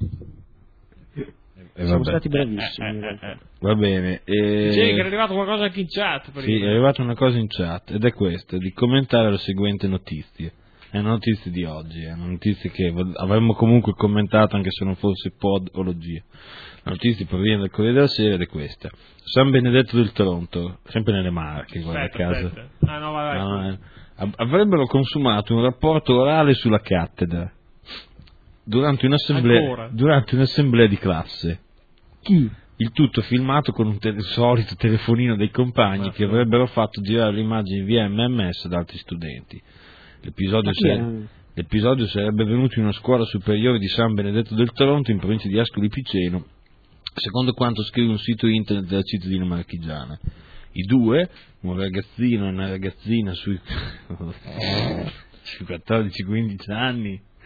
eh, Siamo vabbè. stati bravissimi. Eh, in eh, realtà. eh. Va bene. eh, Dicevi che era arrivato qualcosa anche in chat prima. Sì, è arrivata una cosa in chat ed è questa, di commentare la seguente notizia. È una notizia di oggi, è una notizia che vo- avremmo comunque commentato anche se non fosse podologia. La notizia proviene dal Corriere della Sera ed è questa. San Benedetto del Tronto, sempre nelle Marche, guarda Aspetta, caso. aspetta. Ah no, vai, vai. No, eh, av- avrebbero consumato un rapporto orale sulla cattedra durante un'assemblea, Ancora? durante un'assemblea di classe. Chi? Il tutto filmato con un tele- solito telefonino dei compagni che avrebbero fatto girare le immagini via M M S ad altri studenti. L'episodio, Ma chi sare- erano? l'episodio sarebbe avvenuto in una scuola superiore di San Benedetto del Tronto in provincia di Ascoli Piceno, secondo quanto scrive un sito internet della cittadina marchigiana. I due, un ragazzino e una ragazzina sui, sui quattordici quindici anni,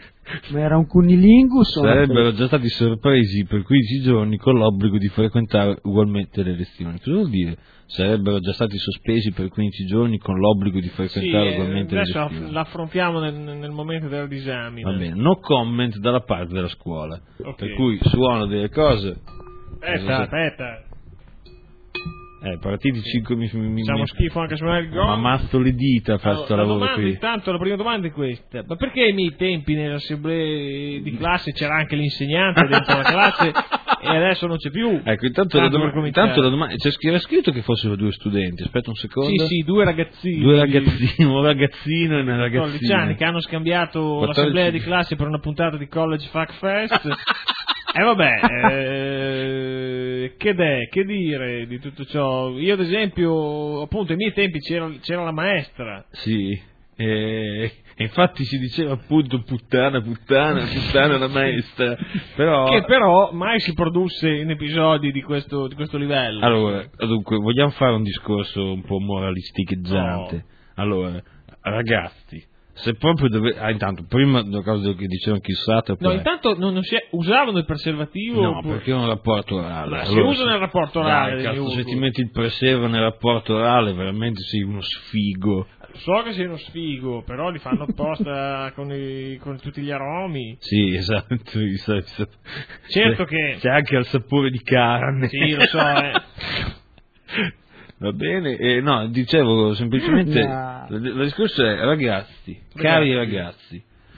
Ma era un cunnilingus? o Sarebbero una- già stati sorpresi per quindici giorni con l'obbligo di frequentare ugualmente le lezioni. Cosa vuol dire? Sarebbero già stati sospesi per quindici giorni con l'obbligo di Sì, frequentare eh, ugualmente le adesso lezioni. l'affrontiamo nel, nel momento della disamina. Va bene, no comment dalla parte della scuola. Ok. Per cui suono delle cose. Aspetta, aspetta. Eh, partiti cinque mi, mi, mi, Facciamo schifo anche su il mi gol. ammazzo le dita a fare Allora, sto la lavoro domanda, qui. intanto, la prima domanda è questa: ma perché ai miei tempi nelle assemblee di classe c'era anche l'insegnante dentro la classe e adesso non c'è più? Ecco, intanto, la, Tanto dom- per cominciare. intanto la domanda, c'è scr- era scritto che fossero due studenti, aspetta un secondo. Sì, sì, due ragazzini. Due ragazzini, un ragazzino e una quattordici ragazzina. anni che hanno scambiato quattordici l'assemblea di classe per una puntata di College Fuck Fest. E eh, vabbè, eh, che è, che dire di tutto ciò? Io ad esempio, appunto, ai miei tempi c'era, c'era la maestra. Sì, e, e infatti si diceva appunto puttana, puttana, puttana la maestra, però... Che però mai si produsse in episodi di questo, di questo livello. Allora, dunque, vogliamo fare un discorso un po' moralisticheggiante. No. Allora, ragazzi, se proprio dovete... Ah, intanto, prima una cosa che dicevano chissà... No, intanto non, non si è... usavano il preservativo? No, oppure- perché è un rapporto orale. Ma si Allora, usa nel rapporto orale, Dai, cazzo, Ugo. se ti metti il preservo nel rapporto orale, veramente sei uno sfigo. So che sei uno sfigo, però li fanno apposta con, i, con tutti gli aromi. Sì, esatto. il sa- il sa- Certo c'è- che- C'è anche il sapore di carne. Sì, lo so, eh. Va bene, eh, no, dicevo semplicemente, No. il il discorso è, ragazzi, cari ragazzi,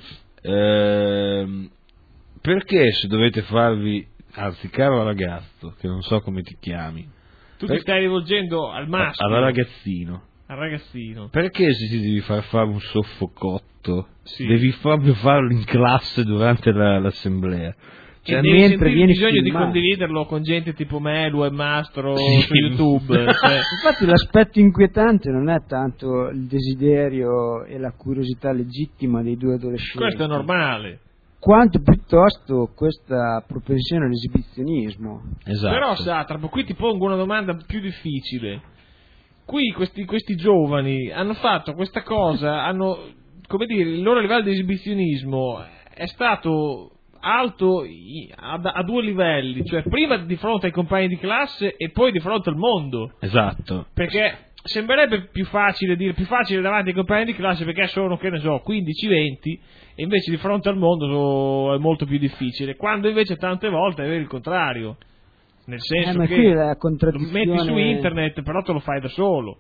ehm, perché se dovete farvi, anzi, caro ragazzo, che non so come ti chiami, Tu Per- ti stai rivolgendo al maschio, al ragazzino, al ragazzino. perché se ti devi far fare un soffocotto, Sì. devi proprio farlo in classe durante la- l'assemblea? Cioè, Cioè, devi mentre sentire vieni bisogno di filmato. condividerlo con gente tipo me, Lu e Mastro Sì. su YouTube. Cioè, Infatti l'aspetto inquietante non è tanto il desiderio e la curiosità legittima dei due adolescenti, questo è normale. quanto piuttosto questa propensione all'esibizionismo. Esatto. Però, Satrapo, qui ti pongo una domanda più difficile. Qui questi, questi giovani hanno fatto questa cosa, hanno, come dire, il loro livello di esibizionismo è stato alto i- a, a due livelli, cioè prima di fronte ai compagni di classe e poi di fronte al mondo. Esatto. Perché sembrerebbe più facile dire più facile davanti ai compagni di classe perché sono, che ne so, quindici venti, e invece di fronte al mondo so- è molto più difficile, quando invece tante volte è vero il contrario, nel senso Eh, ma che qui la lo contraddizione... metti su internet però te lo fai da solo.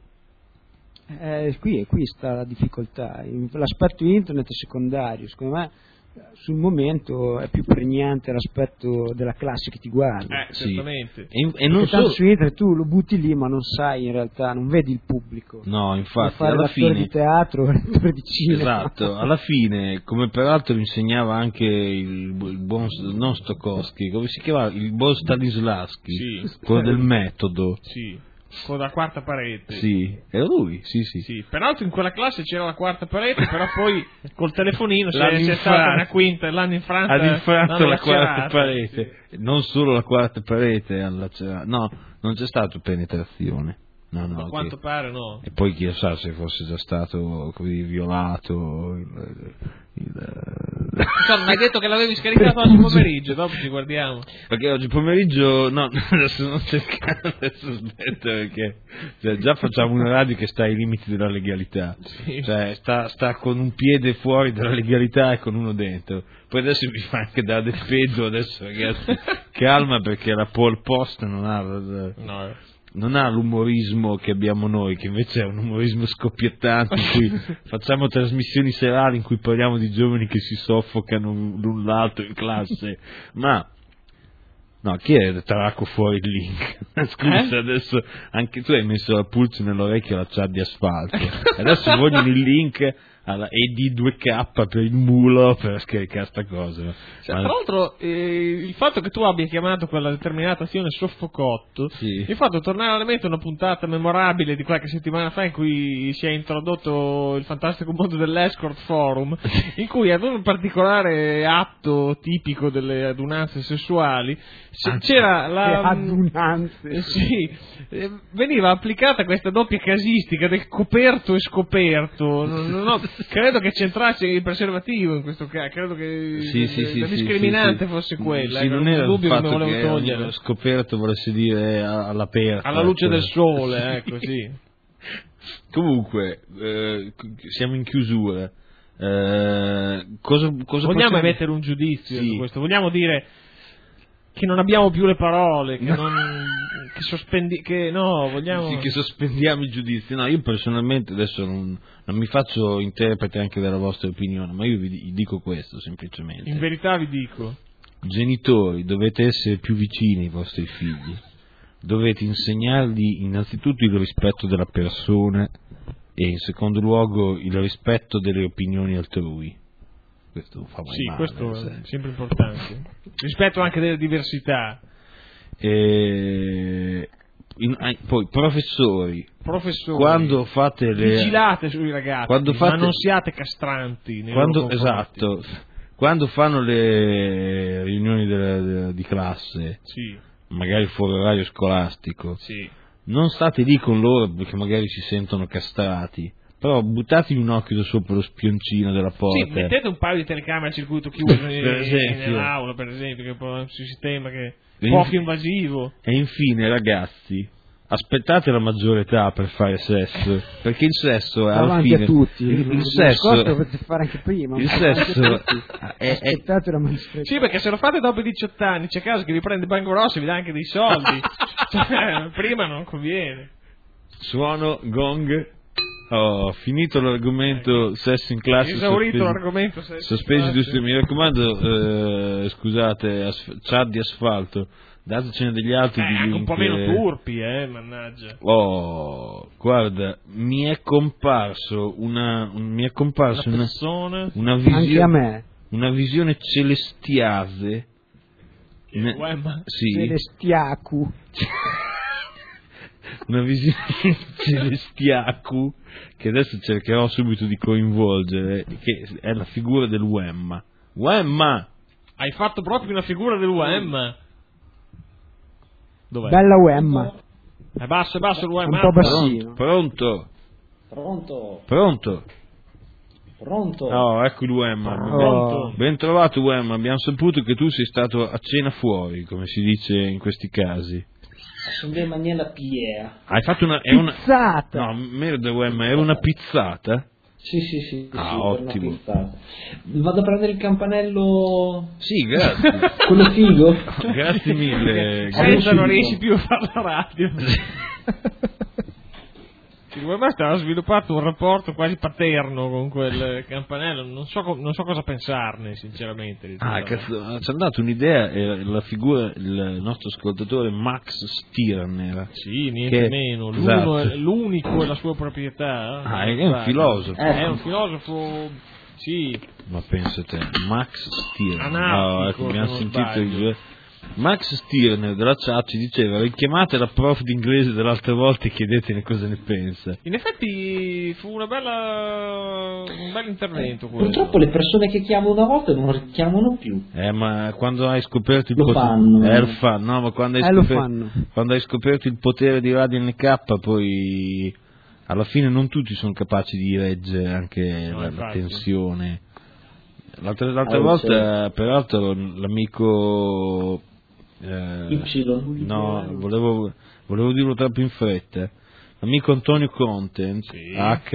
Eh, qui, qui sta la difficoltà. L'aspetto internet è secondario, secondo me sul momento è più pregnante l'aspetto della classe che ti guarda. Eh, Sì. certamente. E, e Perché non tanto solo... su internet tu lo butti lì ma non sai in realtà, non vedi il pubblico. No, Puoi infatti, fare alla l'attore fine... di teatro, l'attore di cinema. Esatto, alla fine, come peraltro insegnava anche il, il buon, non Stokowski, come si chiama? Il buon Stanislavski, Sì. quello del metodo. Sì, con la quarta parete. Sì, era lui, sì, sì. Sì, peraltro in quella classe c'era la quarta parete, però poi col telefonino se L'hanno c'è stata infranto. una quinta e l'hanno infranta. Ha infranto l'hanno la quarta lacerata, parete, sì. non solo la quarta parete, hanno lacerato. No, non c'è stato penetrazione. No, no, A che- quanto pare no. E poi chi sa se fosse già stato così violato il, il- Insomma, mi hai detto che l'avevi scaricato oggi pomeriggio, dopo ci guardiamo. perché oggi pomeriggio no, adesso non cercare, adesso aspetta perché cioè, già facciamo una radio che sta ai limiti della legalità, Sì. cioè sta, sta con un piede fuori dalla legalità e con uno dentro, poi adesso mi fa anche dare del peggio, adesso ragazzi calma perché la Pol Post non ha No. non ha l'umorismo che abbiamo noi, che invece è un umorismo scoppiettante in cui facciamo trasmissioni serali in cui parliamo di giovani che si soffocano l'un l'altro in classe, ma no, chi è tracco fuori il link? Scusa, Eh? adesso anche tu hai messo la pulce nell'orecchio alla chat di asfalto, adesso vogliono il link alla E D due K per il mulo per scaricare sta cosa. Cioè, Ma- tra l'altro, eh, il fatto che tu abbia chiamato quella determinata azione soffocotto Sì. mi ha fatto tornare alla mente una puntata memorabile di qualche settimana fa in cui si è introdotto il fantastico mondo dell'escort forum, in cui ad un particolare atto tipico delle adunanze sessuali se- c'era Le la... adunanze. Eh, sì, eh, veniva applicata questa doppia casistica del coperto e scoperto. Non, non ho- credo che c'entrasse il preservativo in questo caso, credo che sì, sì, sì, la sì, discriminante sì, sì. fosse quella. Sì, eh, non era il dubbio che fatto non volevo che togliere. ho scoperto, volesse dire all'aperto. Alla luce ecco. del sole, ecco, sì. Comunque, eh, siamo in chiusura. Eh, cosa, cosa Vogliamo possiamo... emettere un giudizio sì. su questo? Vogliamo dire che non abbiamo più le parole, che no. non che sospendi che no, vogliamo sì, che sospendiamo i giudizi. No, io personalmente adesso non, non mi faccio interprete anche della vostra opinione, ma io vi dico questo semplicemente. In verità vi dico, genitori, dovete essere più vicini ai vostri figli. Dovete insegnargli innanzitutto il rispetto della persona e in secondo luogo il rispetto delle opinioni altrui. Questo non fa mai sì, male, questo è sai. sempre importante. Rispetto anche delle diversità. E... In, poi professori, Professori, quando fate le vigilate sui ragazzi, quando fate... ma non siate castranti nei quando, loro confronti. esatto, quando fanno le riunioni della, della, di classe, sì. magari fuori orario scolastico, sì. non state lì con loro perché magari si sentono castrati, però buttatevi un occhio sopra lo spioncino della porta. Sì, mettete un paio di telecamere a circuito chiuso per in, esempio. nell'aula, per esempio, che è un sistema che è poco invasivo. E infine, ragazzi, aspettate la maggiore età per fare sesso, perché il sesso è alla davanti fine a tutti. il, il il sesso dovete fare anche prima. il sesso è, è, aspettate la maggiore età. Sì, perché se lo fate dopo i diciotto anni c'è caso che vi prende Banco Rosso e vi dà anche dei soldi. Cioè, prima non conviene. Suono gong. Ho finito l'argomento sesso in classe. Esaurito sospesi, l'argomento sesso sospesi in giusto. classe. Mi raccomando, eh, scusate, asf- chat di asfalto, datecene degli altri Eh, di anche link. un po' meno turpi, eh, mannaggia. Oh, guarda, mi è comparso una, un, mi è comparso Una una, persona, una Anche a visione, me. una visione celestiase. Ne- Uemma. sì, Celestiacu. una visione celestiacu che adesso cercherò subito di coinvolgere, che è la figura del Uemma. Uemma! Hai fatto proprio una figura del Uemma. Dov'è? Bella Uemma. È basso, è basso il Uemma. Un po' bassino. Pronto? Pronto? Pronto? Pronto? Oh, ecco il Uemma. Oh. Ben trovato Uemma, abbiamo saputo che tu sei stato a cena fuori, come si dice in questi casi. Sono in maniera piea. Hai fatto una... È una... Pizzata. No, merda Uemma, era una pizzata? Sì, sì, sì, Ah, sì, ottimo. per una pizzata. Vado a prendere il campanello, Sì, grazie. quello figo. Grazie mille. Senza non Sì. riesci più a fare la radio. Il Uemma ha sviluppato un rapporto quasi paterno con quel campanello. Non so, co- non so cosa pensarne, sinceramente. di Ah, tutto. cazzo, ci ha dato un'idea, eh, la figura, il nostro ascoltatore Max Stirner. Sì, niente Che- meno. L'uno esatto. è- l'unico è la sua proprietà. Ah, è un filosofo. Eh. È un filosofo, sì, Ma pensa te, Max Stirner. Anarchico, No, ecco, abbiamo se non sentito sbaglio. il... Max Stirner della chat ci diceva: richiamate la prof d'inglese dell'altra volta e chiedetene cosa ne pensa. in effetti fu una bella, un bel intervento quello. Purtroppo le persone che chiamo una volta non richiamano più. Eh, ma quando hai scoperto il Lo potere... fanno. Eh, lo fanno, no, ma quando hai, Eh, lo scoperto... fanno. quando hai scoperto il potere di Radio N K, poi alla fine non tutti sono capaci di reggere anche No, la, la infatti. tensione. L'altra, l'altra Ah, volta, peraltro, l'amico... eh, Y. no, volevo, volevo dirlo troppo in fretta. L'amico Antonio Content, Sì.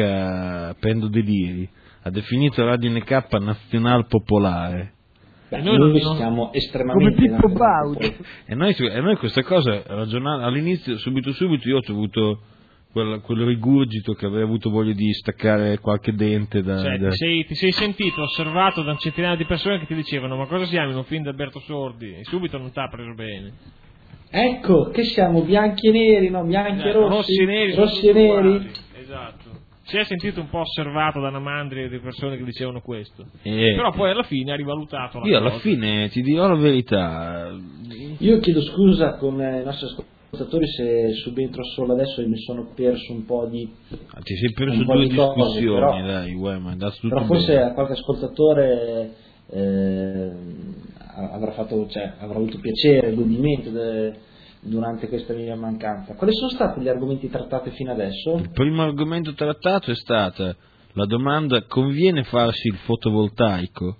H. Pendo Deliri, ha definito Radio N K nazional popolare. Beh, E noi, noi non- siamo Come estremamente Pippo in Baudo. E noi, e noi questa cosa ragionando all'inizio, subito subito io ho avuto quel, quel rigurgito che avrei avuto voglia di staccare qualche dente da, Cioè, da- ti, sei, ti sei sentito osservato da un centinaio di persone che ti dicevano: ma cosa siamo in un film di Alberto Sordi? E subito non ti ha preso bene. Ecco, che siamo bianchi e neri, no? Bianchi e Eh, rossi. rossi e neri, sono Rossi e tutti neri. uguali. Esatto. Si è sentito un po' osservato da una mandria di persone che dicevano questo. e Però poi alla fine ha rivalutato la io alla cosa. fine ti dirò la verità. Io chiedo scusa con eh, i nostri ascoltatori se subentro solo adesso e mi sono perso un po' di... Ti sei perso Un po' due di cose, discussioni, però- dai, uè, ma è andato tutto Però forse bene. a qualche ascoltatore eh, avrà, fatto, cioè, avrà avuto piacere, godimento de- durante questa mia mancanza. Quali sono stati gli argomenti trattati fino adesso? Il primo argomento trattato è stato la domanda: conviene farsi il fotovoltaico?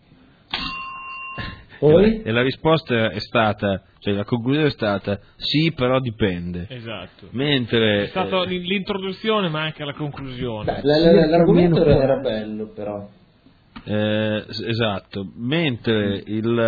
Poi? E la risposta è stata, cioè la conclusione è stata sì, però dipende. Esatto. Mentre È stata eh, l'introduzione ma anche la conclusione. Beh, l- l- l'argomento era, era bello, però. eh, esatto, mentre il,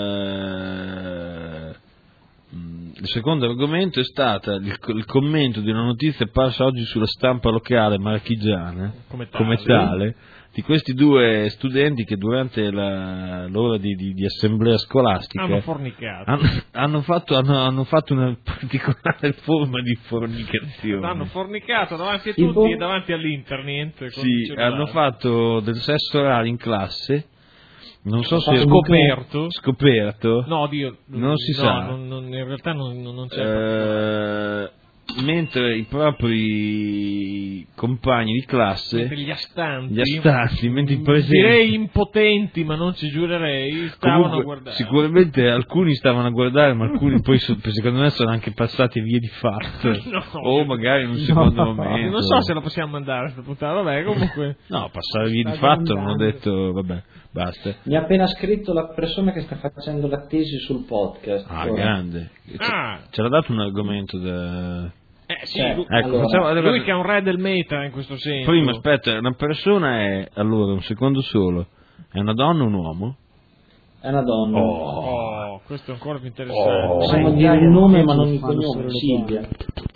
eh, il secondo argomento è stato il, il commento di una notizia apparsa oggi sulla stampa locale marchigiana Come tale. come tale di questi due studenti che durante la, l'ora di, di, di assemblea scolastica Hanno fornicato. hanno, hanno, fatto, hanno, hanno fatto una particolare forma di fornicazione. Hanno fornicato davanti a Tipo? tutti e davanti all'internet. con Sì, il cellulare. hanno fatto del sesso orale in classe. Non so se Hanno fatto scoperto. scoperto. No, Dio. Non si no, sa. non- non- in realtà non, non non c'è. Eh, mentre i propri compagni di classe, Mentre gli astanti, gli astanti, mentre i presenti, direi impotenti, ma non ci giurerei, stavano comunque, a guardare. sicuramente alcuni stavano a guardare, ma alcuni poi so- secondo me sono anche passati via di fatto, No. o magari in un secondo No. momento. Non so se la possiamo mandare questa puntata, vabbè, comunque. No, passare via di Sta fatto, non ho andando. detto, vabbè, basta. Mi ha appena scritto la persona che sta facendo la tesi sul podcast. Ah, Ora, grande. Ce, Ah. ce l'ha dato un argomento da... Eh sì, Cioè, lui, Ecco, allora, facciamo- allora- lui che è un re del meta in questo senso. Prima, aspetta, una persona è, allora, un secondo solo, è una donna o un uomo? è una donna. Oh, questo è ancora più interessante. Possiamo Beh, dire in il nome Italia ma non lo il fanno cognome, solo le Silvia.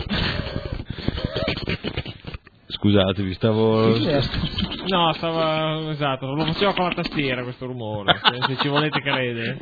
Scusate, vi stavo... No, stava, esatto, lo faceva con la tastiera questo rumore, se, se ci volete credere.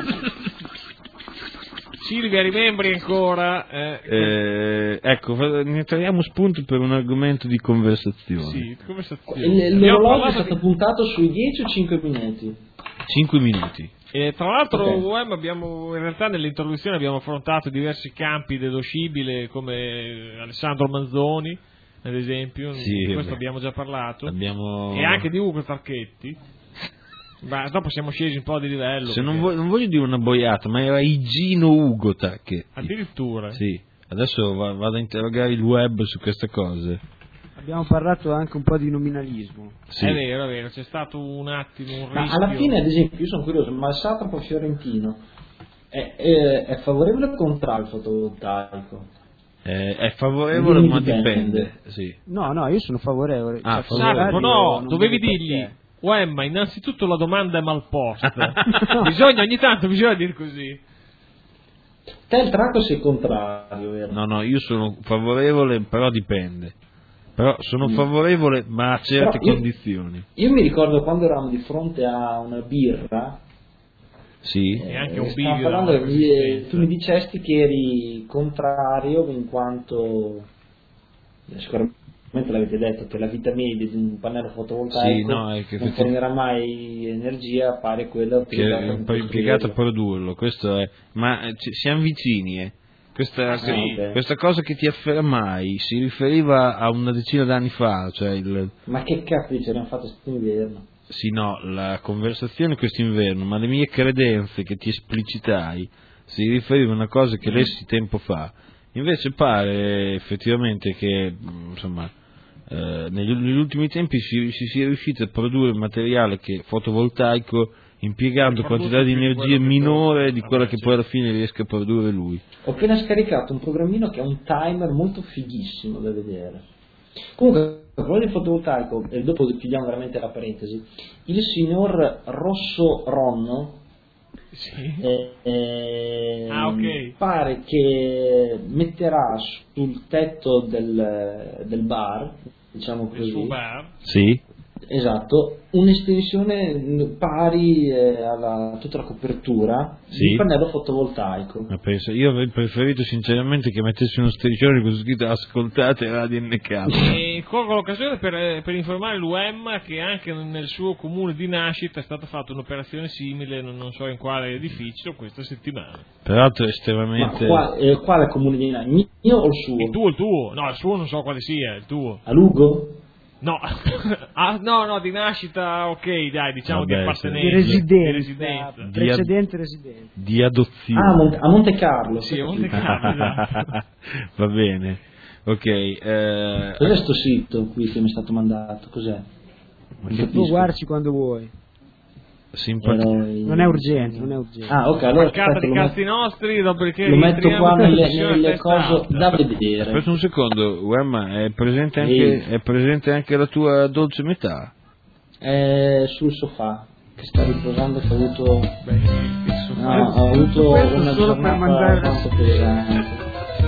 Silvia, rimembri ancora? Eh, Eh, ecco, fa- ne traiamo spunto per un argomento di conversazione. sì, conversazione. Il- Abbiamo L'orologio è parlato stato di- puntato sui dieci o cinque minuti? Cinque minuti. E tra l'altro, Ok. U E M abbiamo, in realtà nell'introduzione abbiamo affrontato diversi campi dello scibile come Alessandro Manzoni, ad esempio, Sì, di questo beh. abbiamo già parlato, Abbiamo... e anche di Ugo Tarchetti. Ma dopo siamo scesi un po' di livello. Se non, perché- voglio, non voglio dire una boiata, ma era Igino Ugo Tarchetti. Addirittura. Sì, adesso va- vado a interrogare il web su queste cose. Abbiamo parlato anche un po' di nominalismo. Sì. È vero, è vero, c'è stato un attimo un Ma rischio. alla fine, ad esempio, io sono curioso, ma il satrapo fiorentino è, è, è favorevole o contrario al fotovoltaico? Eh, è favorevole, Quindi ma dipende. dipende. Sì. No, no, io sono favorevole. Ah, Cioè, favorevole. Sarpo, Fabio, no, non dovevi vedo dirgli, perché. Uemma, innanzitutto la domanda è mal posta. Bisogna, ogni tanto bisogna dire così. Te il tracco sei contrario, vero? No, no, io sono favorevole, però dipende. Però sono Mm. favorevole, ma a certe Però io- condizioni. Io mi ricordo quando eravamo di fronte a una birra, Sì. E anche un stavamo bivio parlando della che mi- Resistenza. tu mi dicesti che eri contrario in quanto eh, sicuramente l'avete detto che la vita media di un pannello fotovoltaico Sì, no, è che non effettivamente- fornirà mai energia pari a quella Che utilizzata è per un po' impiegato a costruirlo. produrlo, questo è. Ma eh, ci- siamo vicini, eh. Questa, Sì. que- questa cosa che ti affermai si riferiva a una decina d'anni fa, cioè il. Ma che cazzo dice, l'hanno fatto quest'inverno? Sì, no, la conversazione quest'inverno, ma le mie credenze che ti esplicitai si riferivano a una cosa che lessi tempo fa. Invece pare effettivamente che, mh, insomma, eh, negli, negli ultimi tempi si, si sia riusciti a produrre materiale che fotovoltaico impiegando Che quantità di produce più di energia quello che minore poi- di quella vabbè, che sì. poi alla fine riesca a produrre lui. Ho appena scaricato un programmino che ha un timer molto fighissimo da vedere. Comunque, a proposito di fotovoltaico, e dopo chiudiamo veramente la parentesi, il signor Rosso Ronno Sì. eh, eh, Ah, ok. pare che metterà sul tetto del, del bar, diciamo Il suo così, bar. Sì? esatto, un'estensione pari eh, alla tutta la copertura Sì. di pannello fotovoltaico. Ma penso, io avrei preferito sinceramente che mettessi uno striscione con scritto ascoltate Radio N K. E colgo l'occasione per, per informare l'U E M che anche nel suo comune di nascita è stata fatta un'operazione simile, non, non so in quale edificio, questa settimana. Peraltro è Ma estremamente... qua, eh, quale comune di Nani? Mio o il suo? Il tuo, il tuo, no, il suo non so quale sia, il tuo. A Lugo? No, ah, no, no, di nascita, ok, dai, diciamo Vabbè, di appartenenza. Di residenza, Di residenza. Di- precedente residente. di adozione. Ah, a Monte, a Monte Carlo. Sì, a Monte Carlo, esatto. Va bene, ok. eh, Cos'è sto sito qui che mi è stato mandato? Cos'è? Tu guardaci quando vuoi. Simpatia. Non è urgente, non è urgente. Ah, ok, allora Mancata aspetta, di lo, cazzi met- nostri, dopodiché lo metto rientriamo qua in nelle, trasmissione nelle testa cose alta. da vedere. Aspetta un secondo, Uemma, è presente anche, Sì. è presente anche la tua dolce metà? È sul sofà che sta riposando, che ha avuto, Beh, il sofà- no, ha avuto Questo una solo per giornata mandare- abbastanza pesante.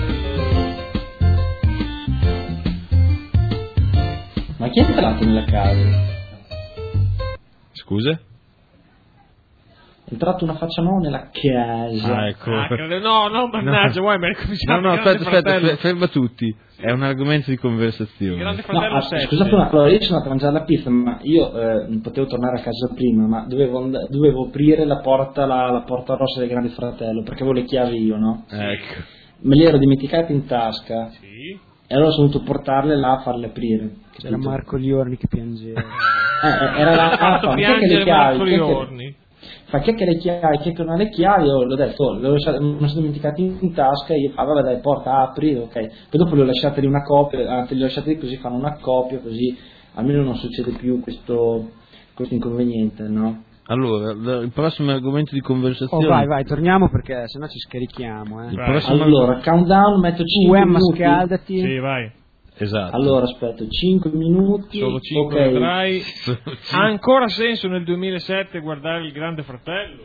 Ma chi è entrato nella casa? Scusa? È entrato una faccia nuova nella casa. Ah, ecco. Ah, credo- no, no, mannaggia, vuoi, ma No, ricominciamo. no, il Grande aspetta, aspetta, Fratello. fe- ferma tutti. È un argomento di Il conversazione. Grande No, Fratello ah, sette. scusate una cosa, io sono andato a mangiare la pizza, ma io eh, non potevo tornare a casa prima, ma dovevo, and- dovevo aprire la porta, la, la porta rossa del Grande Fratello, perché avevo le chiavi io, no? Ecco. Me le ero dimenticate in tasca Sì. e allora sono dovuto portarle là a farle aprire. C'era capito? Marco Liorni che piangeva. Eh, eh, era la Ha fatto ah, ma chi è che le piangere chiavi? Marco Chi è che- Liorni. Fa chi è che le chiavi, chi è che non ha le chiavi? Io l'ho detto, oh, le ho lasciate- me le sono dimenticate in, in tasca e io, ah vabbè dai, porta, apri, ok. Poi dopo le ho lasciate lì una copia, ah, te le ho lasciate lì così fanno una copia, così almeno non succede più questo, questo inconveniente, no? Allora, l- il prossimo argomento di Oh, conversazione. vai, vai, torniamo perché sennò ci scarichiamo. Eh. Il Vai. prossimo Allora, countdown, metto cinque Uemma, minuti. scaldati. Sì, vai. Esatto. Allora, aspetta, cinque minuti. Solo cinque ok. vedrai. Ha ancora senso nel duemilasette guardare il Grande Fratello?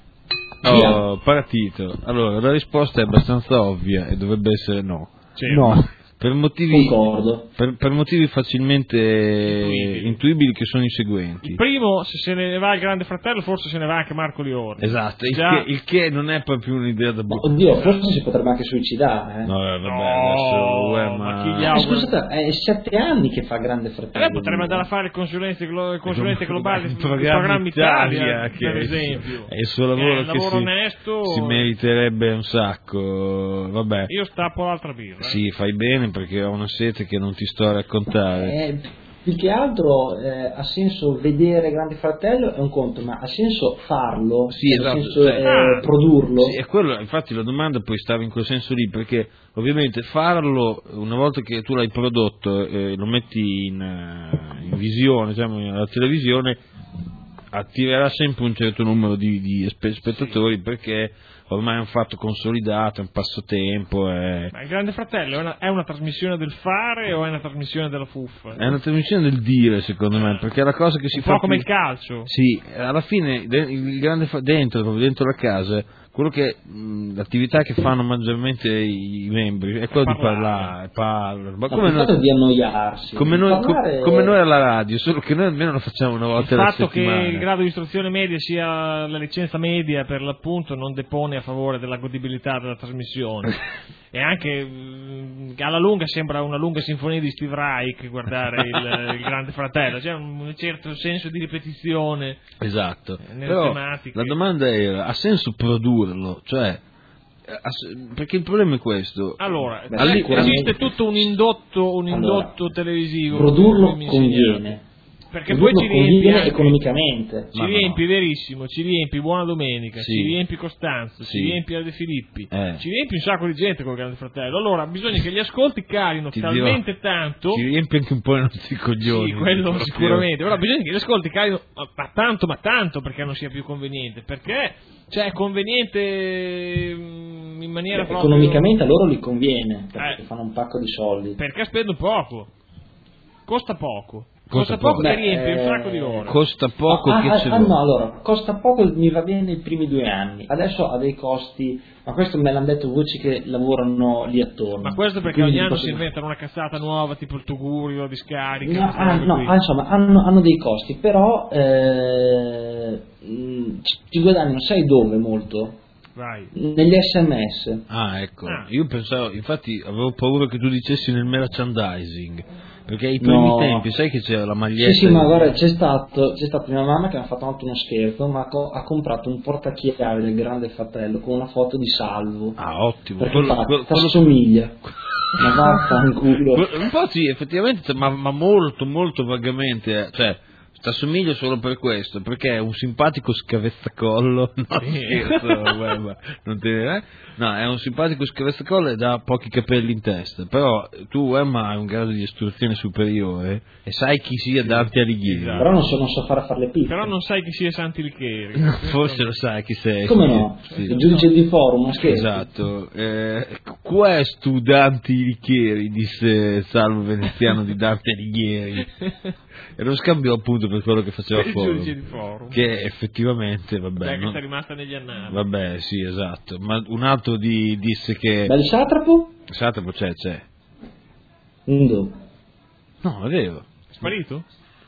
Oh, partito. Allora, la risposta è abbastanza ovvia e dovrebbe essere no. Sì. No. Per motivi, Concordo. per, per motivi facilmente Intuibili. intuibili che sono i Il seguenti. primo, se se ne va il Grande Fratello, forse se ne va anche Marco Liorni. Esatto, il Già. che, il che non è proprio un'idea da Ma, buttare. oddio, forse si potrebbe anche suicidare. Eh. No, eh, vabbè, No, adesso uè, ma ma... chi gli Eh, ha- scusate, è sette anni che fa Grande E Fratello. lei potrebbe andare a fare consulenze, glo- consulenze globali Il sul programma programma Italia, Italia, che per è- esempio. è il suo Che lavoro è un che lavoro si, onesto. si meriterebbe un sacco. Vabbè, Io stappo l'altra birra. eh. sì, fai bene perché ho una sete che non ti sto a raccontare. Eh, più che altro eh, ha senso vedere Grande Fratello è un conto, ma ha senso farlo, Sì, ha esatto, senso cioè- eh, Ah. produrlo. Sì, è quello, infatti la domanda poi stava in quel senso lì, perché ovviamente farlo una volta che tu l'hai prodotto e eh, lo metti in, eh, in visione, diciamo, alla televisione, attirerà sempre un certo numero di, di spe- spettatori perché ormai è un fatto consolidato, è un passatempo, è, Ma il Grande Fratello è una, è una trasmissione del fare o è una trasmissione della fuffa? è una trasmissione del dire, secondo me, perché è la cosa che si Un fa po' come più- il calcio. Sì, alla fine de- il grande fa- dentro, proprio dentro la casa, quello che mh, l'attività che fanno maggiormente i, i membri è quello di parlare. parlare, parlare. Ma Ma come il fatto noi, di annoiarsi. come, noi, co- Parlare- come noi alla radio, solo che noi almeno lo facciamo una Il volta alla fatto che settimana. il grado di istruzione media sia la licenza media per l'appunto non depone a favore della godibilità della trasmissione. E anche mh, alla lunga sembra una lunga sinfonia di Steve Reich guardare il, il Grande Fratello, c'è un, un certo senso di ripetizione. Esatto, Eh, nelle però tematiche. la domanda era, ha senso produrlo? Cioè, ha se- perché il problema è questo. Allora, Beh, eh, sicuramente- esiste tutto un indotto, un Allora, indotto televisivo. Produrlo come mi insegnano. conviene. Perché poi Produrlo ci riempi conviene anche- economicamente. Ci Ma no. riempi, verissimo, ci riempi Buona Domenica, Sì. ci riempi Costanzo, Sì. ci riempi Alde Filippi, Eh. ci riempi un sacco di gente con il Grande Fratello. Allora bisogna che gli ascolti calino Ti talmente dirò, tanto. Ci riempie anche un po' i nostri coglioni. Sì, quello proprio. sicuramente. Però bisogna che gli ascolti calino ma, ma tanto, ma tanto perché non sia più conveniente. Perché cioè, è conveniente mm, in maniera proprio. Economicamente a loro li conviene, perché Eh. fanno un pacco di soldi. Perché spendo poco, costa poco, Costa costa, poco poco. e riempie un Beh, sacco di ore. Costa poco ah, che ah, ce ah, l'ho. no, allora, costa poco, mi va bene i primi due anni. Adesso ha dei costi, ma questo me l'hanno detto voci che lavorano lì attorno. Ma questo perché Quindi ogni anno posso- si inventano una cazzata nuova, tipo il Tugurio di scarica. No, queste ah, robe no, qui. ah, insomma, hanno, hanno dei costi, però eh, mh, ci, ci guadagnano, sai dove molto? Vai. Negli sms. Ah, ecco, Ah. io pensavo, infatti avevo paura che tu dicessi nel merchandising, perché ai primi No. tempi, sai che c'era la maglietta... Sì, sì, ma guarda, c'è stato, c'è stata mia mamma che mi ha fatto anche uno scherzo, ma ha co- ha comprato un portachiavi del Grande Fratello con una foto di Salvo. Ah, ottimo. Perché Quello- fa, quello- ti assomiglia. Ma vaffanculo. quello- un po' sì, effettivamente, ma, ma molto, molto vagamente, eh, cioè, T'assomiglio solo per questo, perché è un simpatico scavezzacollo, no scherzo, vabbè, ma non te ne... no, è un simpatico scavezzacollo e ha pochi capelli in testa, però tu Emma hai un grado di istruzione superiore e sai chi sia Dante Alighieri. Esatto. Però non so, non so fare fare le pizze. Però non sai chi sia Santi Licheri. No, forse lo sai chi sei. Come no? Sì. Il giudice di forum, scherzo. Esatto. Eh, questo Dante Alighieri, disse Salvo Veneziano di Dante Alighieri. E lo scambiò appunto per quello che faceva Il forum, giudice di forum. che effettivamente vabbè, Beh, che non- sta rimasta negli annali. vabbè sì esatto, ma un altro di, disse che Dal satrapo? Satrapo c'è c'è Indo. no è vero, È sparito?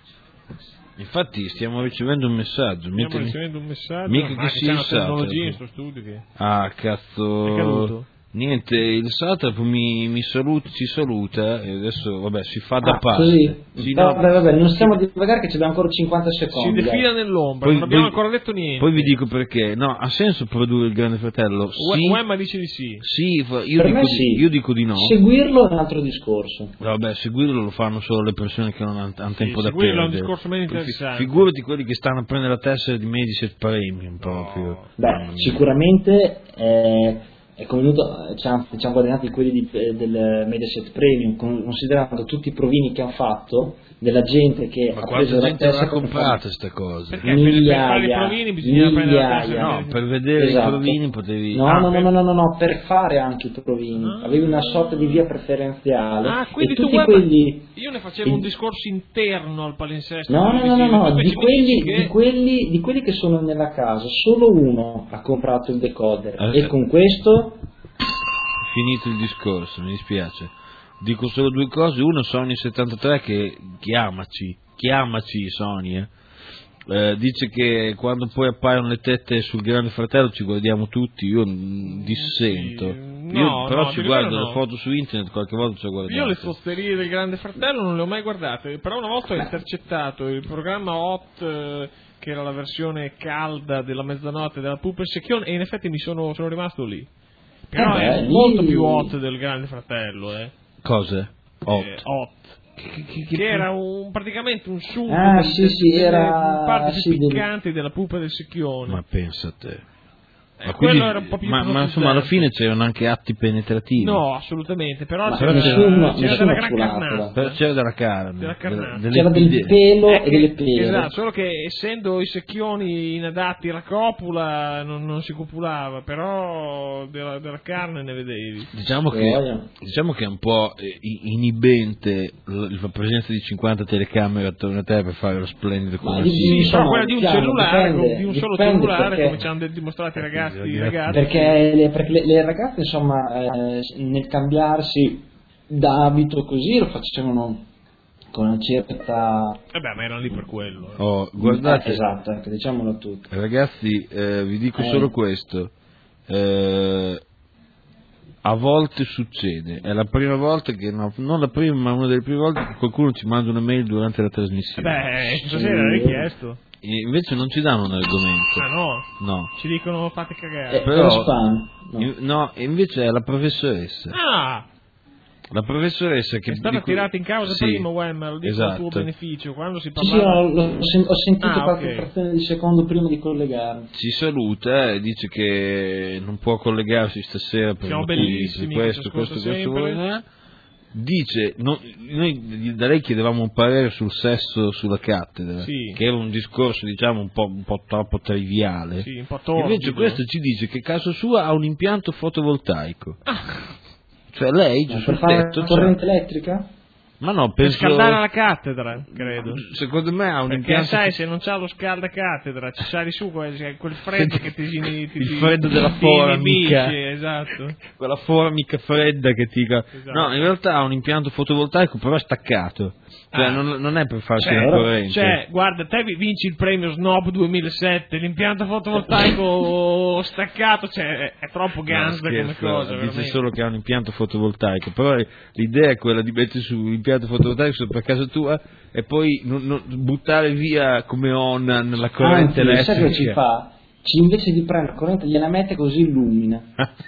infatti stiamo ricevendo un messaggio Stiamo mentre- ricevendo un messaggio. mica Ma che c'è sia una il tecnologia in satrapo. sto studio che... ah È cazzo caduto? niente, il Satrapo mi, mi saluta, ci saluta e adesso vabbè si fa da Ah, parte. così? Sì, no, vabbè, vabbè, non stiamo a divagare che ci abbiamo ancora cinquanta Si secondi. defila dai. nell'ombra, Poi- non abbiamo poi- ancora detto niente. poi vi dico perché, no, ha senso produrre il Grande Fratello? Ue- Sì, Uemma dice di sì. sì, fa- io, Per dico me di, sì. io dico di no. Seguirlo è un altro discorso. Vabbè, seguirlo lo fanno solo le persone che non hanno, hanno tempo da seguirlo è un perdere. discorso meno Fi- interessante. Figurati quelli che stanno a prendere la tessera di Mediaset Premium proprio. Beh, sicuramente eh, è come venuto, ci hanno, ci hanno guadagnato quelli di- eh, del Mediaset Premium, con- considerando tutti i provini che hanno fatto, della gente che Ma ha quanta preso la gente avrà tessera per comprata fare- sta cosa? Perché per, per fare i Migliaia, provini bisogna prendere la migliaia. tessera. No, per vedere Esatto. i provini potevi... No, Ah, no, per- no, no, no, no, per fare anche i provini. Ah. Avevi una sorta di via preferenziale. Ah, quindi e tu tutti Uemma- quelli... Io ne facevo un discorso interno al palinsesto. No, no, no, no, no, Invece di mi quelli, dici che- di, quelli, di quelli che sono nella casa, solo uno ha comprato il decoder. Eh, E con questo... Finito il discorso, mi dispiace. Dico solo due cose. Uno, Sony settantatré, che chiamaci, chiamaci Sony, eh. Eh, dice che quando poi appaiono le tette sul Grande Fratello ci guardiamo tutti, io mm, dissento. Sì, io no, però no, ci di guardo vero le no. foto su internet, qualche volta ci ho guardato. Io le sosterie del Grande Fratello non le ho mai guardate, però una volta ho intercettato il programma Hot, eh, che era la versione calda della mezzanotte della Pupa e Secchione, e in effetti mi sono, sono rimasto lì. Però Eh beh, è lì- molto più hot del Grande Fratello, eh. Cose? Hot. Eh, hot. Che era un, praticamente un sugo Ah, di- sì, di- sì, delle era- parti più sì, del- piccanti della Pupa del Secchione. Ma pensa a te. Eh, Ma, quello quindi- era un po' più ma, ma insomma alla fine c'erano anche atti penetrativi. No, assolutamente, però Ma c'era, nessuno- c'era nessuno della ha gran culato, carnata. Però c'era della carne, Della carnata. delle C'era del pide- pelo Eh, e delle pere. Esatto, solo che essendo i secchioni inadatti alla copula non, non si copulava, però della, della carne ne vedevi. Diciamo che, Voglia. diciamo che è un po' eh, i- inibente l- la presenza di cinquanta telecamere attorno a te per fare lo splendido Ma come di- si- insomma, Però quella di un chiaro, cellulare, dipende, di un solo dipende cellulare, perché- come ci hanno de- dimostrato i ragazzi, i ragazzi. Perché, le, perché le, le ragazze, insomma, eh, nel cambiarsi d'abito così lo facevano con una certa... Vabbè, ma erano lì per quello. eh. Oh, guardate, Eh, esatto, ecco, diciamolo a tutti. ragazzi, eh, vi dico Eh. solo questo. Eh, a volte succede, è la prima volta che, no, non la prima, ma una delle prime volte che qualcuno ci manda una mail durante la trasmissione. Beh, stasera l'hai chiesto. E invece non ci danno un argomento. Ah no, No. ci dicono fate Eh, cagare. però- era spam. No. In- No, e invece è la professoressa. Ah, La professoressa che è stata di cui- tirata in causa sì, prima, Wemmer, lo dico esatto. a tuo beneficio, quando si Sì, sì, parlava... ho, l'ho sen- ho sentito Ah, qualche ok. frazione di secondo prima di collegarmi. ci saluta e dice che non può collegarsi stasera per Siamo motivi bellissimi, di che questo, ci questo, ascolta questo, sempre. quello, eh. Dice, no- noi da lei chiedevamo un parere sul sesso sulla cattedra, Sì. che era un discorso diciamo un po', un po' troppo triviale. Sì, un po' torbido. Invece questo ci dice che casa sua ha un impianto fotovoltaico. Ah. Cioè lei Ma sul per fare tetto la c'ha- corrente elettrica? ma no, Per penso scaldare la cattedra, credo. secondo me ha un Perché impianto sai, se non c'ha lo scaldacattedra, ci sali su quel, quel freddo che ti, ti, ti il freddo della ti formica. inibisce, esatto. quella formica fredda che ti... Esatto. No, in realtà ha un impianto fotovoltaico però staccato, cioè Ah. non, non è per farsi Cioè, la corrente. Cioè, guarda, te vi- vinci il premio Snob duemilasette, l'impianto fotovoltaico staccato, cioè, è, è troppo No, ganza come scherzo, cosa, dice veramente. solo che ha un impianto fotovoltaico, però l'idea è quella di mettere su l'impianto fotovoltaico per casa tua e poi non- non- buttare via come Onan la corrente Anzi, sai elettrica. cosa ci fa? Ci, invece di prendere la corrente gliela mette così illumina.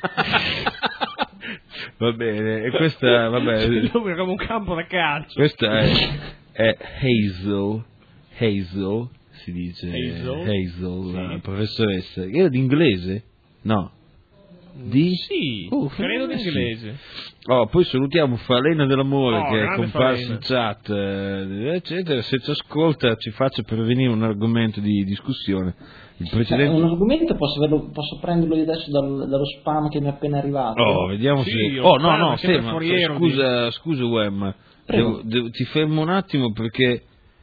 Va bene, e questa, vabbè, Lui è come un campo da calcio. questa è, è Hazel, Hazel, si dice Hazel, Hazel sì. la professoressa, era di inglese? No. Di? Sì, Oh, credo eh, di inglese. Sì. Oh, poi salutiamo Falena dell'Amore Oh, che è grande comparso Falena. in chat, eh, eccetera. Se ci ascolta ci faccia pervenire un argomento di discussione. Il Cioè, precedente... un argomento posso, averlo- posso prenderlo adesso dal- dallo spam che mi è appena arrivato? Oh, vediamo Sì, se... lo Oh, no, spam no, è sempre ferma, foriero scusa, scusa Wem, Prego. devo- devo- ti fermo un attimo perché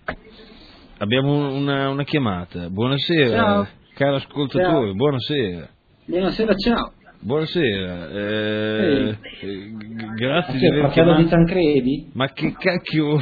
abbiamo una, una chiamata. Buonasera, Ciao. caro ascoltatore, Ciao. buonasera. Buonasera, ciao. Buonasera, eh, eh, g- grazie Ma di che, aver fratello di chiamato. Tancredi? Ma che cacchio...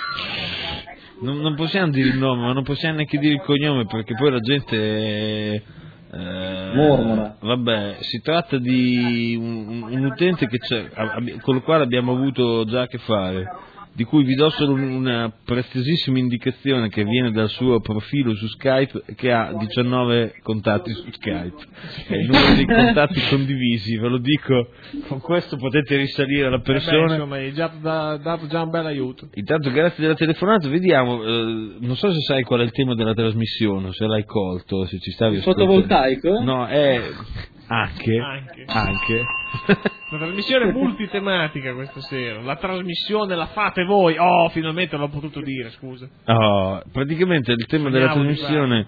Non, non possiamo dire il nome, ma non possiamo neanche dire il cognome perché poi la gente... eh, Mormora. Vabbè, si tratta di un, un utente che c'è, ab- con il quale abbiamo avuto già a che fare, di cui vi do solo una preziosissima indicazione che viene dal suo profilo su Skype, che ha diciannove contatti su Skype. È il numero dei contatti condivisi, ve lo dico, con questo potete risalire alla Eh beh, persona. insomma, hai già da- dato già un bel aiuto. Intanto grazie della telefonata, vediamo, eh, non so se sai qual è il tema della trasmissione, se l'hai colto, se ci stavi ascoltando. Fotovoltaico? No, è anche, Anche. anche. Una trasmissione multitematica questa sera. La trasmissione la fate voi. Oh, finalmente l'ho potuto dire, scusa. Oh, praticamente il tema della Sognavo di trasmissione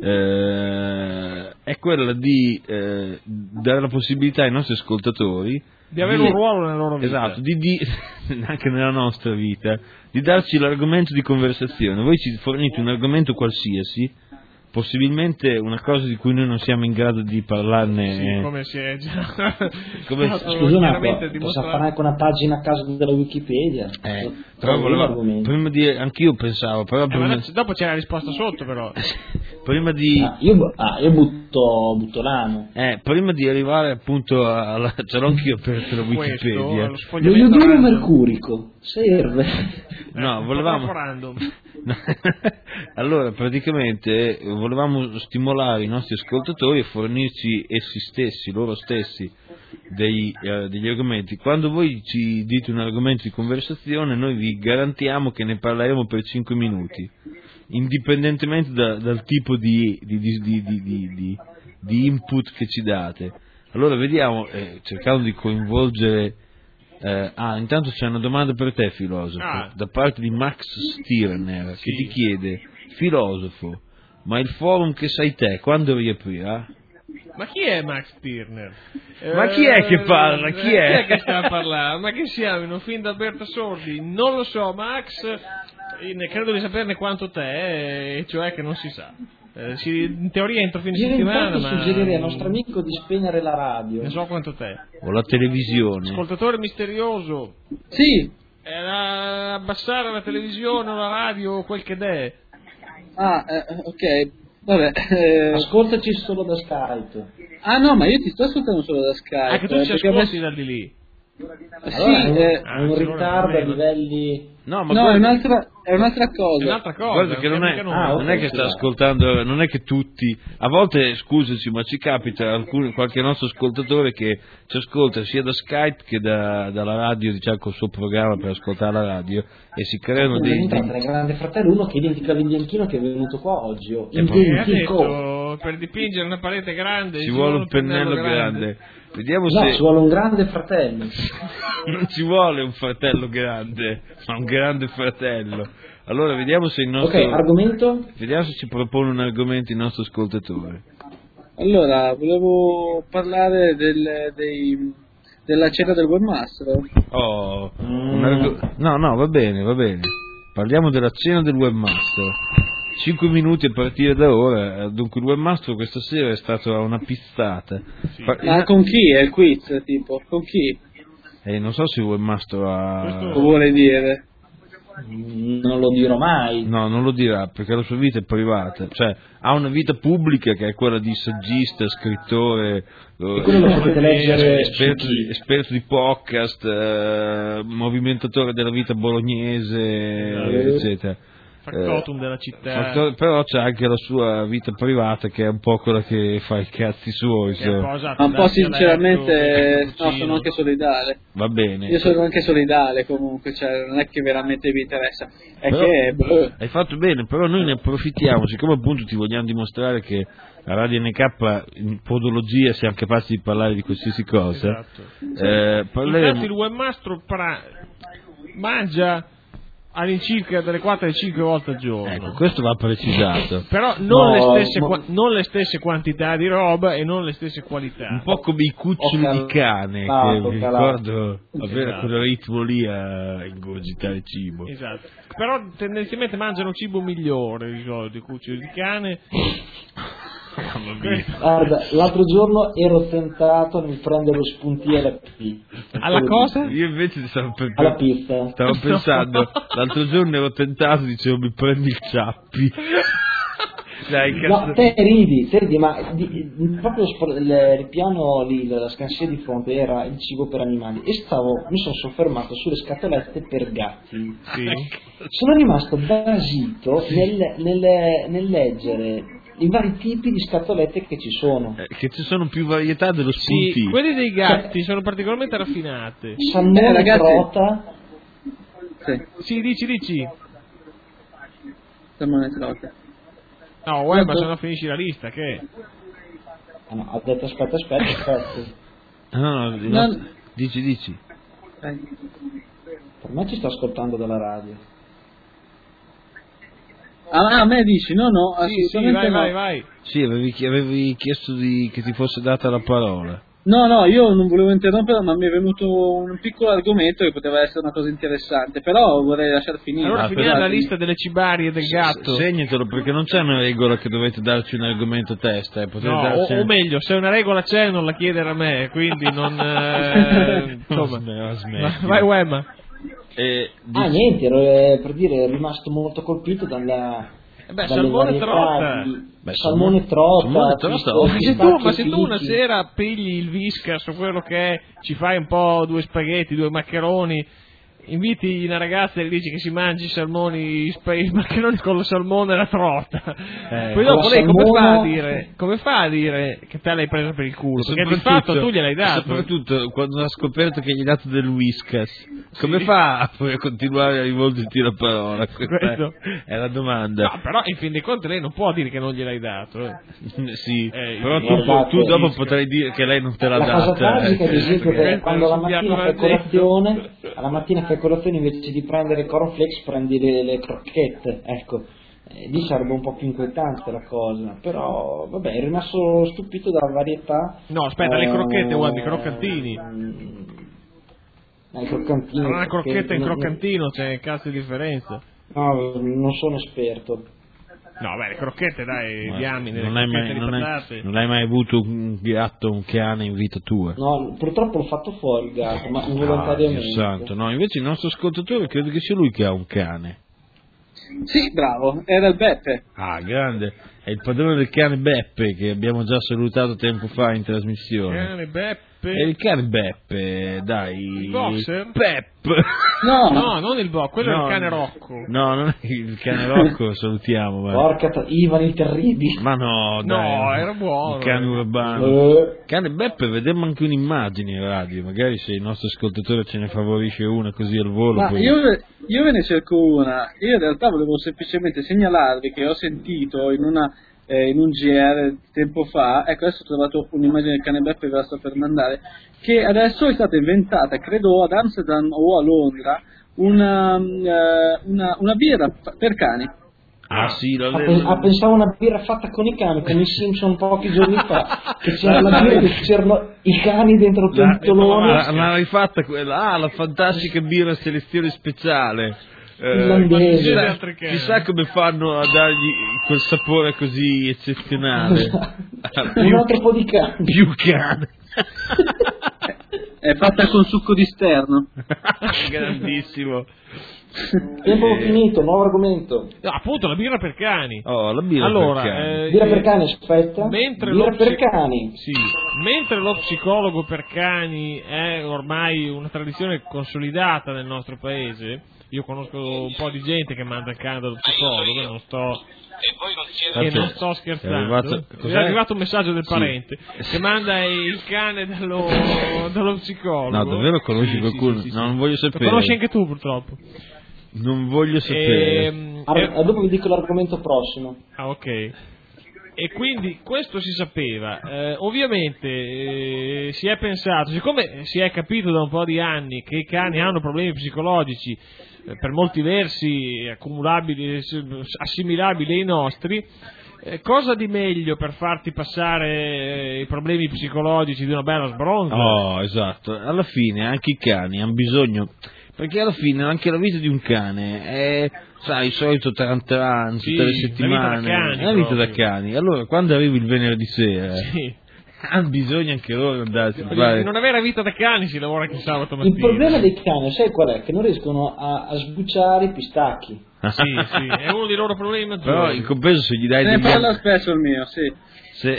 eh, è quella di eh, dare la possibilità ai nostri ascoltatori Di avere un ruolo nella loro vita. Esatto, di, di, anche nella nostra vita, di darci l'argomento di conversazione. Voi ci fornite un argomento qualsiasi, possibilmente una cosa di cui noi non siamo in grado di parlarne. Sì, come si è già Come- stato Scusa un chiaramente attimo, posso dimostrato. fare anche una pagina a caso della Wikipedia? Eh, però Trovo un volevo, argomento. prima di, anch'io pensavo, però Eh, ma prima, adesso- dopo c'è la risposta sotto, però. prima di, Ah, io, bu- ah, io butto, butto l'ano. eh, prima di arrivare appunto alla, ce l'ho anch'io aperto la Questo, Wikipedia. lo sfogliamento L'olioduro random. mercurico serve. No, Eh, volevamo. troppo random. Allora, praticamente eh, volevamo stimolare i nostri ascoltatori e fornirci essi stessi, loro stessi, dei, eh, degli argomenti. Quando voi ci dite un argomento di conversazione, noi vi garantiamo che ne parleremo per cinque minuti, indipendentemente da- dal tipo di, di, di, di, di, di- di- di input che ci date. Allora, vediamo, eh, cercando di coinvolgere. Eh, ah, intanto c'è una domanda per te, filosofo, Ah. da parte di Max Stirner, che Sì. ti chiede: filosofo, ma il forum che sai te, quando riaprirà? Ma chi è Max Stirner? Ma chi è che parla? Chi è? Chi è che sta a parlare? Ma che siamo in un film d'Alberto Sordi? Non lo so, Max, eh, ne- credo di saperne quanto te, e cioè che non si sa. Eh, si- in teoria entro fine Io settimana, intanto ma suggerirei al nostro amico di spegnere la radio. ne so quanto te. O la televisione? Ascoltatore misterioso, Sì. era abbassare la televisione o la radio o quel che è. Ah, eh, ok. Vabbè. eh, Ascoltaci solo da Skype. Ah no, ma io ti sto ascoltando solo da Skype. Ah, che tu eh, ci perché ascolti adesso- da di lì. Sì, Allora è un, eh, è un Ah, ritardo a allora livelli... No, ma no, guarda, è un'altra, è un'altra cosa. È un'altra cosa. guarda che non è, mica noi. Ah, non è ok, che sta scusa. ascoltando, non è che tutti, a volte scusaci, ma ci capita alcuni, qualche nostro ascoltatore che ci ascolta sia da Skype che da, dalla radio, diciamo, col suo programma per ascoltare la radio, e si creano dei, Entra dei- tra il grande fratello, uno che identica l'Indianchino che è venuto qua oggi. Oh. E poi- E ha Identico. detto, per dipingere una parete grande ci vuole un pennello grande. Vediamo No, se ci vuole un grande fratello. non ci vuole un fratello grande, ma un grande fratello. Allora vediamo se il nostro, Ok, argomento? vediamo se ci propone un argomento il nostro ascoltatore. Allora, volevo parlare del, dei, della cena del webmaster. Oh, Mm. un argo- no, no, va bene, va bene. Parliamo della cena del webmaster. cinque minuti a partire da ora. eh, Dunque il webmaster questa sera è stato a una pizzata. Pa- Ma con chi è il quiz, tipo? Con chi? eh, non so se il webmaster ha... Questo- Lo vuole dire? Mm, Non lo dirò mai. No, non lo dirà perché la sua vita è privata, cioè ha una vita pubblica che è quella di saggista, scrittore, eh, E quello lo potete leggere esperto, su di, chi? esperto di podcast, eh, movimentatore della vita bolognese, Eh. eccetera. factotum della città. Factor- però c'è anche la sua vita privata che è un po' quella che fa i cazzi suoi. Che è un po', esatto, Ma un po' darsi a sinceramente, letto, no, sono anche solidale. Va bene. Io sono anche solidale comunque, cioè non è che veramente mi interessa, è Però- che boh, Hai fatto bene, però noi ne approfittiamo, siccome appunto ti vogliamo dimostrare che a Radio N K in podologia siamo capaci di parlare di qualsiasi cosa. Esatto. Eh, parleremo... Infatti il webmastro pra- mangia all'incirca dalle quattro alle cinque volte al giorno. Ecco, questo va precisato. Però non, No, le stesse, ma- qua- non le stesse quantità di roba e non le stesse qualità. Un po' come i cuccioli Ho di cane, calato, che mi calato. ricordo avere Esatto. quel ritmo lì a ingurgitare cibo. Esatto. Però tendenzialmente mangiano cibo migliore di solito, i cuccioli di cane. Guarda, l'altro giorno ero tentato nel prendere lo spuntino alla pizza. Alla cosa? Io invece stavo, per- Alla pizza. stavo pensando, l'altro giorno ero tentato, dicevo mi prendi il ciappi. Dai, cazzo. No, te ridi, te ridi, ma di, di- proprio spor- il, il piano lì, la scansia di fronte era il cibo per animali e stavo, mi sono soffermato sulle scatolette per gatti. Sì. Sono rimasto basito nel, nel- nel leggere i vari tipi di scatolette che ci sono. Eh, che ci sono più varietà dello Sì, spuntino. quelli dei gatti sono particolarmente raffinate. Salmone, Eh, ragazzi. trota, sì, Sì, dici, dici. salmone trota. No, uè, ma se no finisci la lista, che? ah, no, ha detto aspetta, aspetta, aspetta. Ah, no, no, No. no, dici, dici. Dai. Per me ci sta ascoltando dalla radio. Ah, a me dici? No, no, Sì, sì, assolutamente vai, no. vai, vai. Sì, avevi, chi- avevi chiesto di, che ti fosse data la parola. No, no, io non volevo interrompere, ma mi è venuto un piccolo argomento che poteva essere una cosa interessante, però vorrei lasciar finire. Allora Ah, finiamo la scusatemi. lista delle cibarie del gatto. S- Segnatelo, perché non c'è una regola che dovete darci un argomento a testa. Eh. Potete No, o, darci... o meglio, se una regola c'è non la chiedere a me, quindi non... Eh, insomma, Smetti, smetti. vai Wemma. Eh, Ah, dici- niente, ero, eh, per dire, ero rimasto molto colpito dalla, Eh beh, dalle salmone varietà trota. di- Beh, salmone salmone- trota, salmone trota, pisto- oh, Ma se, tu, pistacchi ma se tu una fichi. sera pigli il Whiskas o quello che è, ci fai un po' due spaghetti, due maccheroni, inviti una ragazza e le dici che si mangi i salmoni, spa- i maccheroni con lo salmone e la trota. Eh, Poi dopo con lei come fa a salmone- dire, come fa a dire che te l'hai presa per il culo? Perché di soprattutto- fatto tu gliel'hai dato. Soprattutto quando ha scoperto che gli hai dato del Whiskas, come fa a poi a continuare a rivolgerti la parola? Questa Questo. è la domanda. No, però in fin dei conti lei non può dire che non gliel'hai dato. Eh. Sì, Eh, però tu, guardate, tu dopo Whiskas. potrai dire che lei non te l'ha La cosa data. tragica è ad eh. esempio perché che quando la questo è mattina fai studiato colazione, alla mattina fai colazione invece di prendere il cornflakes prendi le, le crocchette, ecco. Eh, lì sarebbe un po' più inquietante la cosa, però vabbè, ero rimasto stupito dalla varietà. No, aspetta, le crocchette, eh, guardi, i croccantini. eh, I croccantini. Tra una crocchetta e un non- croccantino c'è cazzo di differenza. No, non sono esperto. No, beh, le crocchette, dai, Ma diamine, le non, hai crocchette mai, di non, hai, patate. non hai mai avuto un gatto, un cane in vita tua? No, purtroppo l'ho fatto fuori il gatto, ma Ah, involontariamente. Dio santo, no, invece il nostro ascoltatore credo che sia lui che ha un cane. Sì, bravo, era il Beppe. Ah, grande, è il padrone del cane Beppe che abbiamo già salutato tempo fa in trasmissione. Cane, Beppe. È il cane Beppe, dai. Il boxer? Pep. No, No, non il Bo, quello è No, il cane Rocco. No, non è il cane Rocco, salutiamo. Ma, Porca tra- Ivan il terribile. ma no, dai. No, era buono. Il cane urbano. Eh, Cane Beppe, vedemmo anche un'immagine in radio, magari se il nostro ascoltatore ce ne favorisce una così al volo. ma poi- io, ve- io ve ne cerco una. Io in realtà volevo semplicemente segnalarvi che ho sentito in una eh, in un G R tempo fa, ecco adesso ho trovato un'immagine del cane Beppe, ve la sto per mandare, che adesso è stata inventata, credo ad Amsterdam o a Londra, una, eh, una, una birra f- per cani. Ah sì, la, Ah, pe- ah, pensavo una birra fatta con i cani, come i Simpson pochi giorni fa, che c'era la birra che c'erano i cani dentro il la, pentolone. la, l'ha rifatta quella, ah, la fantastica birra selezione speciale. Eh, Irlandese. chissà, Altre cani. chissà come fanno a dargli quel sapore così eccezionale. Ah, Un più, altro po' di cani. più cane. È fatta con succo di sterno. Grandissimo. Tempo Eh. finito, nuovo argomento. No, appunto, la birra per cani. Oh, la birra Allora, per cane. eh, Birra eh, per cani, aspetta. mentre birra lo per psi- cani. Sì, mentre lo psicologo per cani è ormai una tradizione consolidata nel nostro paese, io conosco un po' di gente che manda il cane dallo psicologo, non sto... E non sto scherzando. È arrivato, è arrivato un messaggio del parente sì. che manda il cane dallo, dallo psicologo. No, davvero conosci sì, qualcuno? Sì, sì, no, sì. non voglio sapere. Lo conosci anche tu, purtroppo. Non voglio sapere. E, Ar- dopo vi dico l'argomento prossimo. Ah, ok. E quindi questo si sapeva. Eh, ovviamente eh, si è pensato, siccome si è capito da un po' di anni che i cani hanno problemi psicologici eh, per molti versi accumulabili, assimilabili ai nostri, eh, cosa di meglio per farti passare eh, i problemi psicologici di una bella sbronza? Oh, esatto. Alla fine anche i cani hanno bisogno, perché alla fine anche la vita di un cane è, sai, il solito tarantaran sì, tutte le settimane, la vita da cani, è la vita proprio. da cani. Allora quando arrivi il venerdì sera Sì. hanno bisogno anche loro di andarsi a fare. Non avere vita da cani si lavora anche sabato mattina. Il problema dei cani, sai qual è? Che non riescono a, a sbucciare i pistacchi. Sì, sì, è uno dei loro problemi maggiori. Però in compenso se gli dai Ne degli parla spesso il mio, sì. se,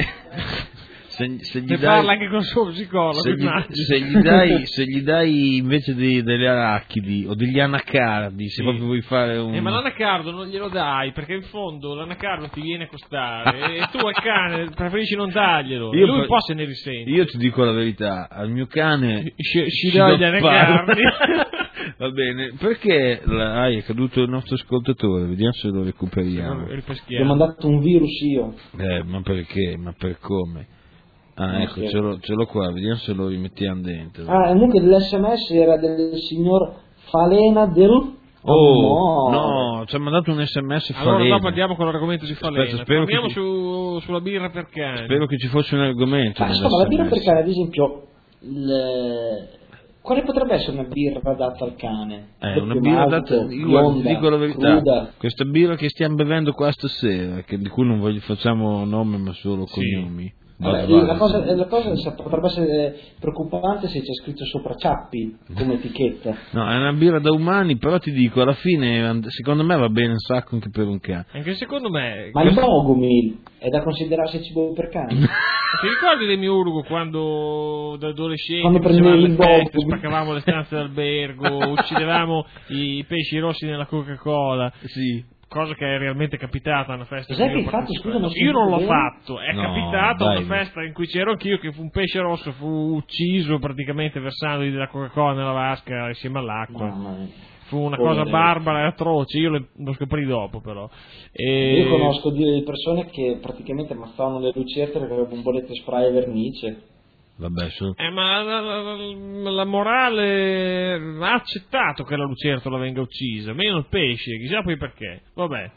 se, se gli ne dai parla anche con il suo psicologo. se gli, se gli dai se gli dai invece di, delle arachidi o degli anacardi, se Sì. proprio vuoi fare un Eh, ma l'anacardo non glielo dai, perché in fondo l'anacardo ti viene a costare e tu al cane preferisci non darglielo. Io e lui per- un po' se ne risente. io ti dico la verità, al mio cane Ci, ci ci dai do gli anacardi. va bene, perché la- ah, è caduto il nostro ascoltatore, vediamo se lo recuperiamo. Gli ho mandato un virus io. Eh, ma perché? Ma per come? Ah, Non ecco, so. ce l'ho, ce l'ho qua, vediamo se lo rimettiamo dentro. Ah, comunque l'esse emme esse era del signor Falena del... Oh, no. no, ci ha mandato un sms Allora Falena. dopo andiamo con l'argomento di Falena. Aspetta, spero che Torniamo ci- su, sulla birra per cani. Spero che ci fosse un argomento. Ma insomma, la birra nell'esse emme esse. per cane, ad esempio, il- quale potrebbe essere una birra adatta al cane? Eh, Doppio una birra malto, data, io guarda, ti bionda, dico la verità, cruda. questa birra che stiamo bevendo qua stasera, che di cui non voglio, facciamo nome ma solo Sì. cognomi. Vabbè, Vado, la, vado, cosa, sì. la cosa sa- potrebbe essere preoccupante se c'è scritto sopra Ciappi come etichetta. No, è una birra da umani, però ti dico, alla fine, secondo me va bene un sacco anche per un cane. Anche secondo me. Ma il Bogomil è da considerarsi cibo per cani? Ti ricordi del mio Urugo quando da adolescenti Quando facevamo prendevi le il feste, Bogomil? spaccavamo le stanze d'albergo, uccidevamo i pesci rossi nella Coca-Cola. Sì. Cosa che è realmente capitata a una festa. Cos'è in cui che io hai fatto? partecipato. Scusa, non Io non l'ho sento bene. fatto, è No, capitato a dai. una festa in cui c'ero anch'io che fu un pesce rosso, fu ucciso praticamente versandogli della Coca-Cola nella vasca insieme all'acqua. Mamma mia. Fu una Povero. cosa barbara e atroce, io le- lo scoprì dopo però. E... Io conosco di persone che praticamente ammazzavano le lucertole con le bombolette spray e vernice. Vabbè, sono... Eh, ma la, la- la- la morale ha accettato che la lucertola venga uccisa, meno il pesce, chissà poi perché. Vabbè.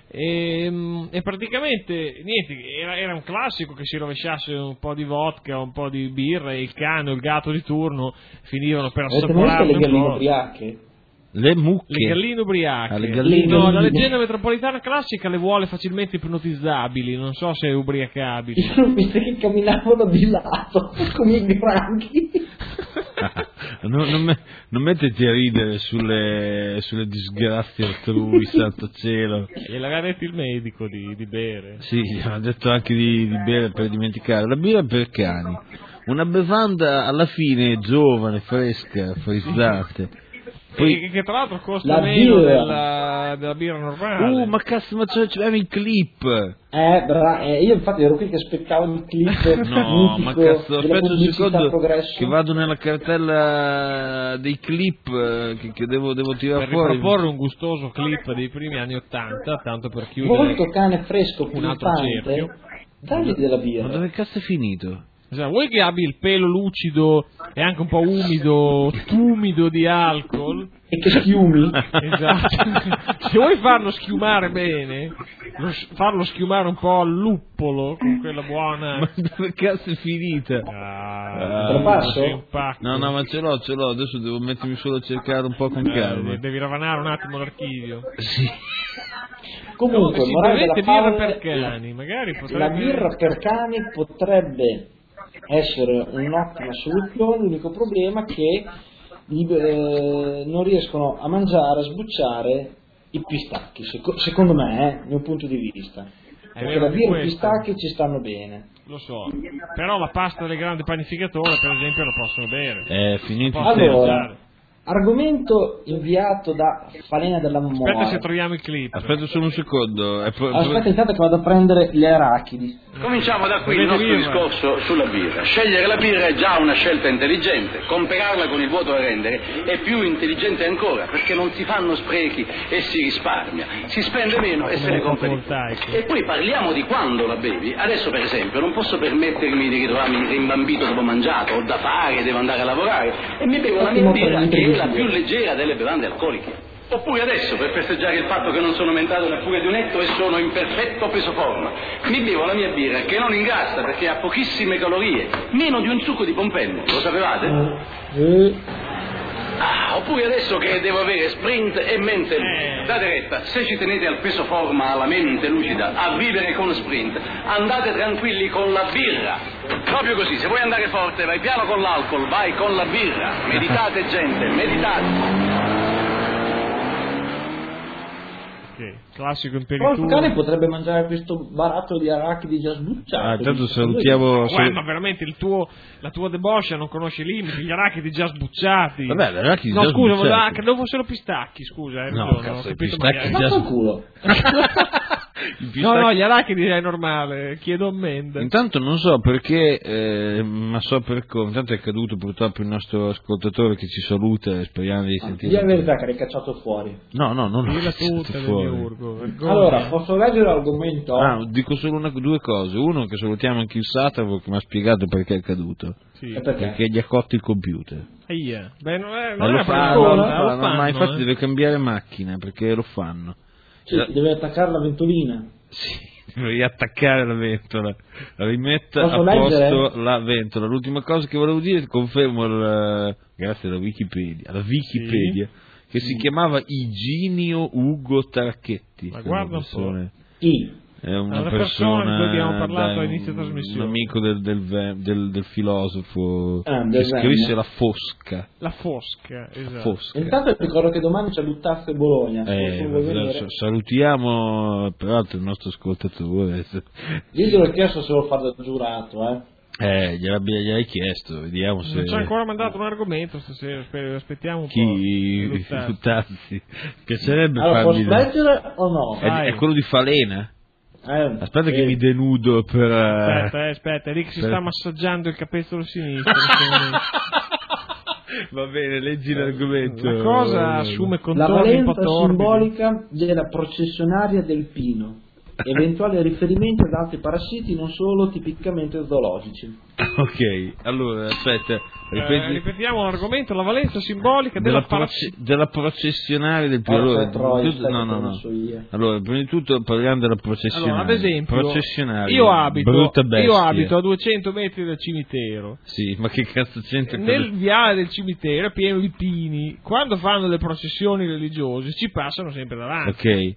E, e praticamente niente, era, era un classico che si rovesciasse un po' di vodka, un po' di birra e il cane o il gatto di turno finivano per Avete mai visto assaporarne le un galline po'. ubriache? Le mucche. Le galline ubriache. Ah, le galline. No, la leggenda metropolitana classica le vuole facilmente ipnotizzabili, non so se ubriacabili. Io l'ho viste che camminavano di lato come i granchi. non, non, me- non metterti a ridere sulle, sulle disgrazie altrui, santo cielo. Gliel'aveva detto il medico di, di bere. Sì, gli ha detto anche di, di bere per dimenticare. La birra per cani, una bevanda alla fine giovane, fresca, frizzante. Poi, E che tra l'altro costa La meno birra. della, della birra normale. uh, ma cazzo, ma c'è- c'aveva il clip. Eh, bra- eh, io infatti ero qui che aspettavo il clip No, mitico ma cazzo, della aspetta un pubblicità secondo Progresso. che vado nella cartella dei clip eh, che, che devo, devo tirare Per fuori. riproporre un gustoso clip dei primi anni Ottanta, tanto per chiudere. Molto cane fresco, un altro pulsante, cerchio. dagli della Ma birra. dove cazzo è finito? Esatto, vuoi che abbia il pelo lucido e anche un po' umido, tumido di alcol? E che schiumi. Esatto. Se vuoi farlo schiumare bene, lo- farlo schiumare un po' al luppolo con quella buona. Ma dove cazzo è finita? Ah, Te lo passo? sei un pacco. No, no, ma ce l'ho, ce l'ho, adesso devo mettermi solo a cercare un po' con Eh, calma. devi ravanare un attimo l'archivio. Sì. Comunque, sì, morale della bevete birra favola, per cani, magari potrebbe... la birra per cani potrebbe essere un'ottima soluzione, l'unico problema è che gli- eh, non riescono a mangiare, a sbucciare i pistacchi, seco- secondo me, eh, dal mio punto di vista. Perché vero la anche birra e i questo. pistacchi ci stanno bene. Lo so, però la pasta del grande panificatore per esempio la possono bere. È finito il Possono tempo. Allora, mangiare. Argomento inviato da Falena della Memoria. Aspetta se troviamo il clip. Aspetta solo un secondo. È pro- Aspetta intanto che vado a prendere le arachidi. Cominciamo da qui il nostro discorso sulla birra. Scegliere la birra è già una scelta intelligente, comperarla con il voto a rendere è più intelligente ancora, perché non si fanno sprechi e si risparmia, si spende meno e se ne compra di più. E poi parliamo di quando la bevi. Adesso per esempio non posso permettermi di ritrovarmi rimbambito dopo mangiato, ho da fare, devo andare a lavorare e mi bevo una mia birra che è la più leggera delle bevande alcoliche. Oppure adesso, per festeggiare il fatto che non sono aumentato neppure di un etto e sono in perfetto peso forma, mi bevo la mia birra che non ingrassa perché ha pochissime calorie, meno di un succo di pompelmo, lo sapevate? Eh. Ah, oppure adesso che devo avere sprint e mente lucida. Date retta, se ci tenete al peso forma, alla mente lucida, a vivere con sprint, andate tranquilli con la birra. Proprio così, se vuoi andare forte vai piano con l'alcol, vai con la birra. Meditate gente, meditate. Classico imperituro. Il cane potrebbe mangiare questo barattolo di arachidi già sbucciato. Ah, intanto salutiamo. Guarda, ma veramente il tuo, la tua deboscia non conosce i limiti, gli arachidi già sbucciati. Vabbè, gli arachidi no, già scusa, sbucciati. credevo fossero pistacchi, scusa. Eh, No, ragione, cazzo, ho i capito pistacchi magari. già Ma culo. No, no, gli arachidi è normale, chiedo ammenda. Intanto non so perché, eh, ma so per come. Intanto è caduto purtroppo il nostro ascoltatore che ci saluta e speriamo di Ah, sentire. di la verità che l'hai cacciato fuori. No, no, non l'ho Dilla cacciato tutta, fuori. Demiurgo, vergogna. Allora, posso leggere l'argomento? Ah, dico solo una, due cose. Uno, che salutiamo anche il Satavo che mi ha spiegato perché è caduto. Sì. E perché? Perché gli ha cotto il computer. Aia. Beh, non è, Eh, non lo è fa- una lo cosa, fa- lo no, fanno, ma infatti eh. deve cambiare macchina perché lo fanno. Sì, deve attaccare la ventolina. Sì, devi riattaccare la ventola, rimetta Posso a leggere? posto la ventola. L'ultima cosa che volevo dire, confermo il, grazie alla Wikipedia, alla Wikipedia, Sì. che si chiamava Iginio Ugo Tarchetti. Ma che è guarda una un po'. persona- I. È una Alla persona, persona di cui abbiamo parlato dai, a inizio un- trasmissione. un amico del, del, ve- del- del filosofo Ah, che del scrisse Venne. la Fosca. La Fosca, esatto. Fosca. Intanto ricordo che domani c'è Luttazze Bologna. se Eh, qualcuno vuole vabbè, venire. sa- salutiamo peraltro il nostro ascoltatore. Io glielo ho chiesto se lo fa da giurato, eh. Eh, gliel'abbia- gliel'hai chiesto, vediamo se... Non ci ha ancora mandato un argomento stasera, spero- aspettiamo un Chi? po'. Luttazzi. Luttazzi. Piacerebbe Allora, posso fargli... leggere o no? È, Vai. è quello di Falena? Eh, Aspetta sì. che mi denudo per... eh, Aspetta, eh, aspetta, Rick si per- sta massaggiando il capezzolo sinistro. in questo momento. Va bene, leggi l'argomento. La cosa assume La contorni un po' valenza torbidi. simbolica della processionaria del pino. Eventuali riferimenti ad altri parassiti non solo tipicamente zoologici. Ok, allora, aspetta, ripeti... Eh, ripetiamo l'argomento, la valenza simbolica della, della, proce- parassita. della processionaria del Porca allora, troia, tutto- sai no, che no, te lo no. so io. Allora, prima di tutto parliamo della processionaria. Allora, ad esempio, processionaria, io abito, brutta bestia. io abito a duecento metri dal cimitero. Sì, ma che cazzo c'entra con Nel viale del cimitero è pieno di pini. Quando fanno le processioni religiose ci passano sempre davanti. Ok.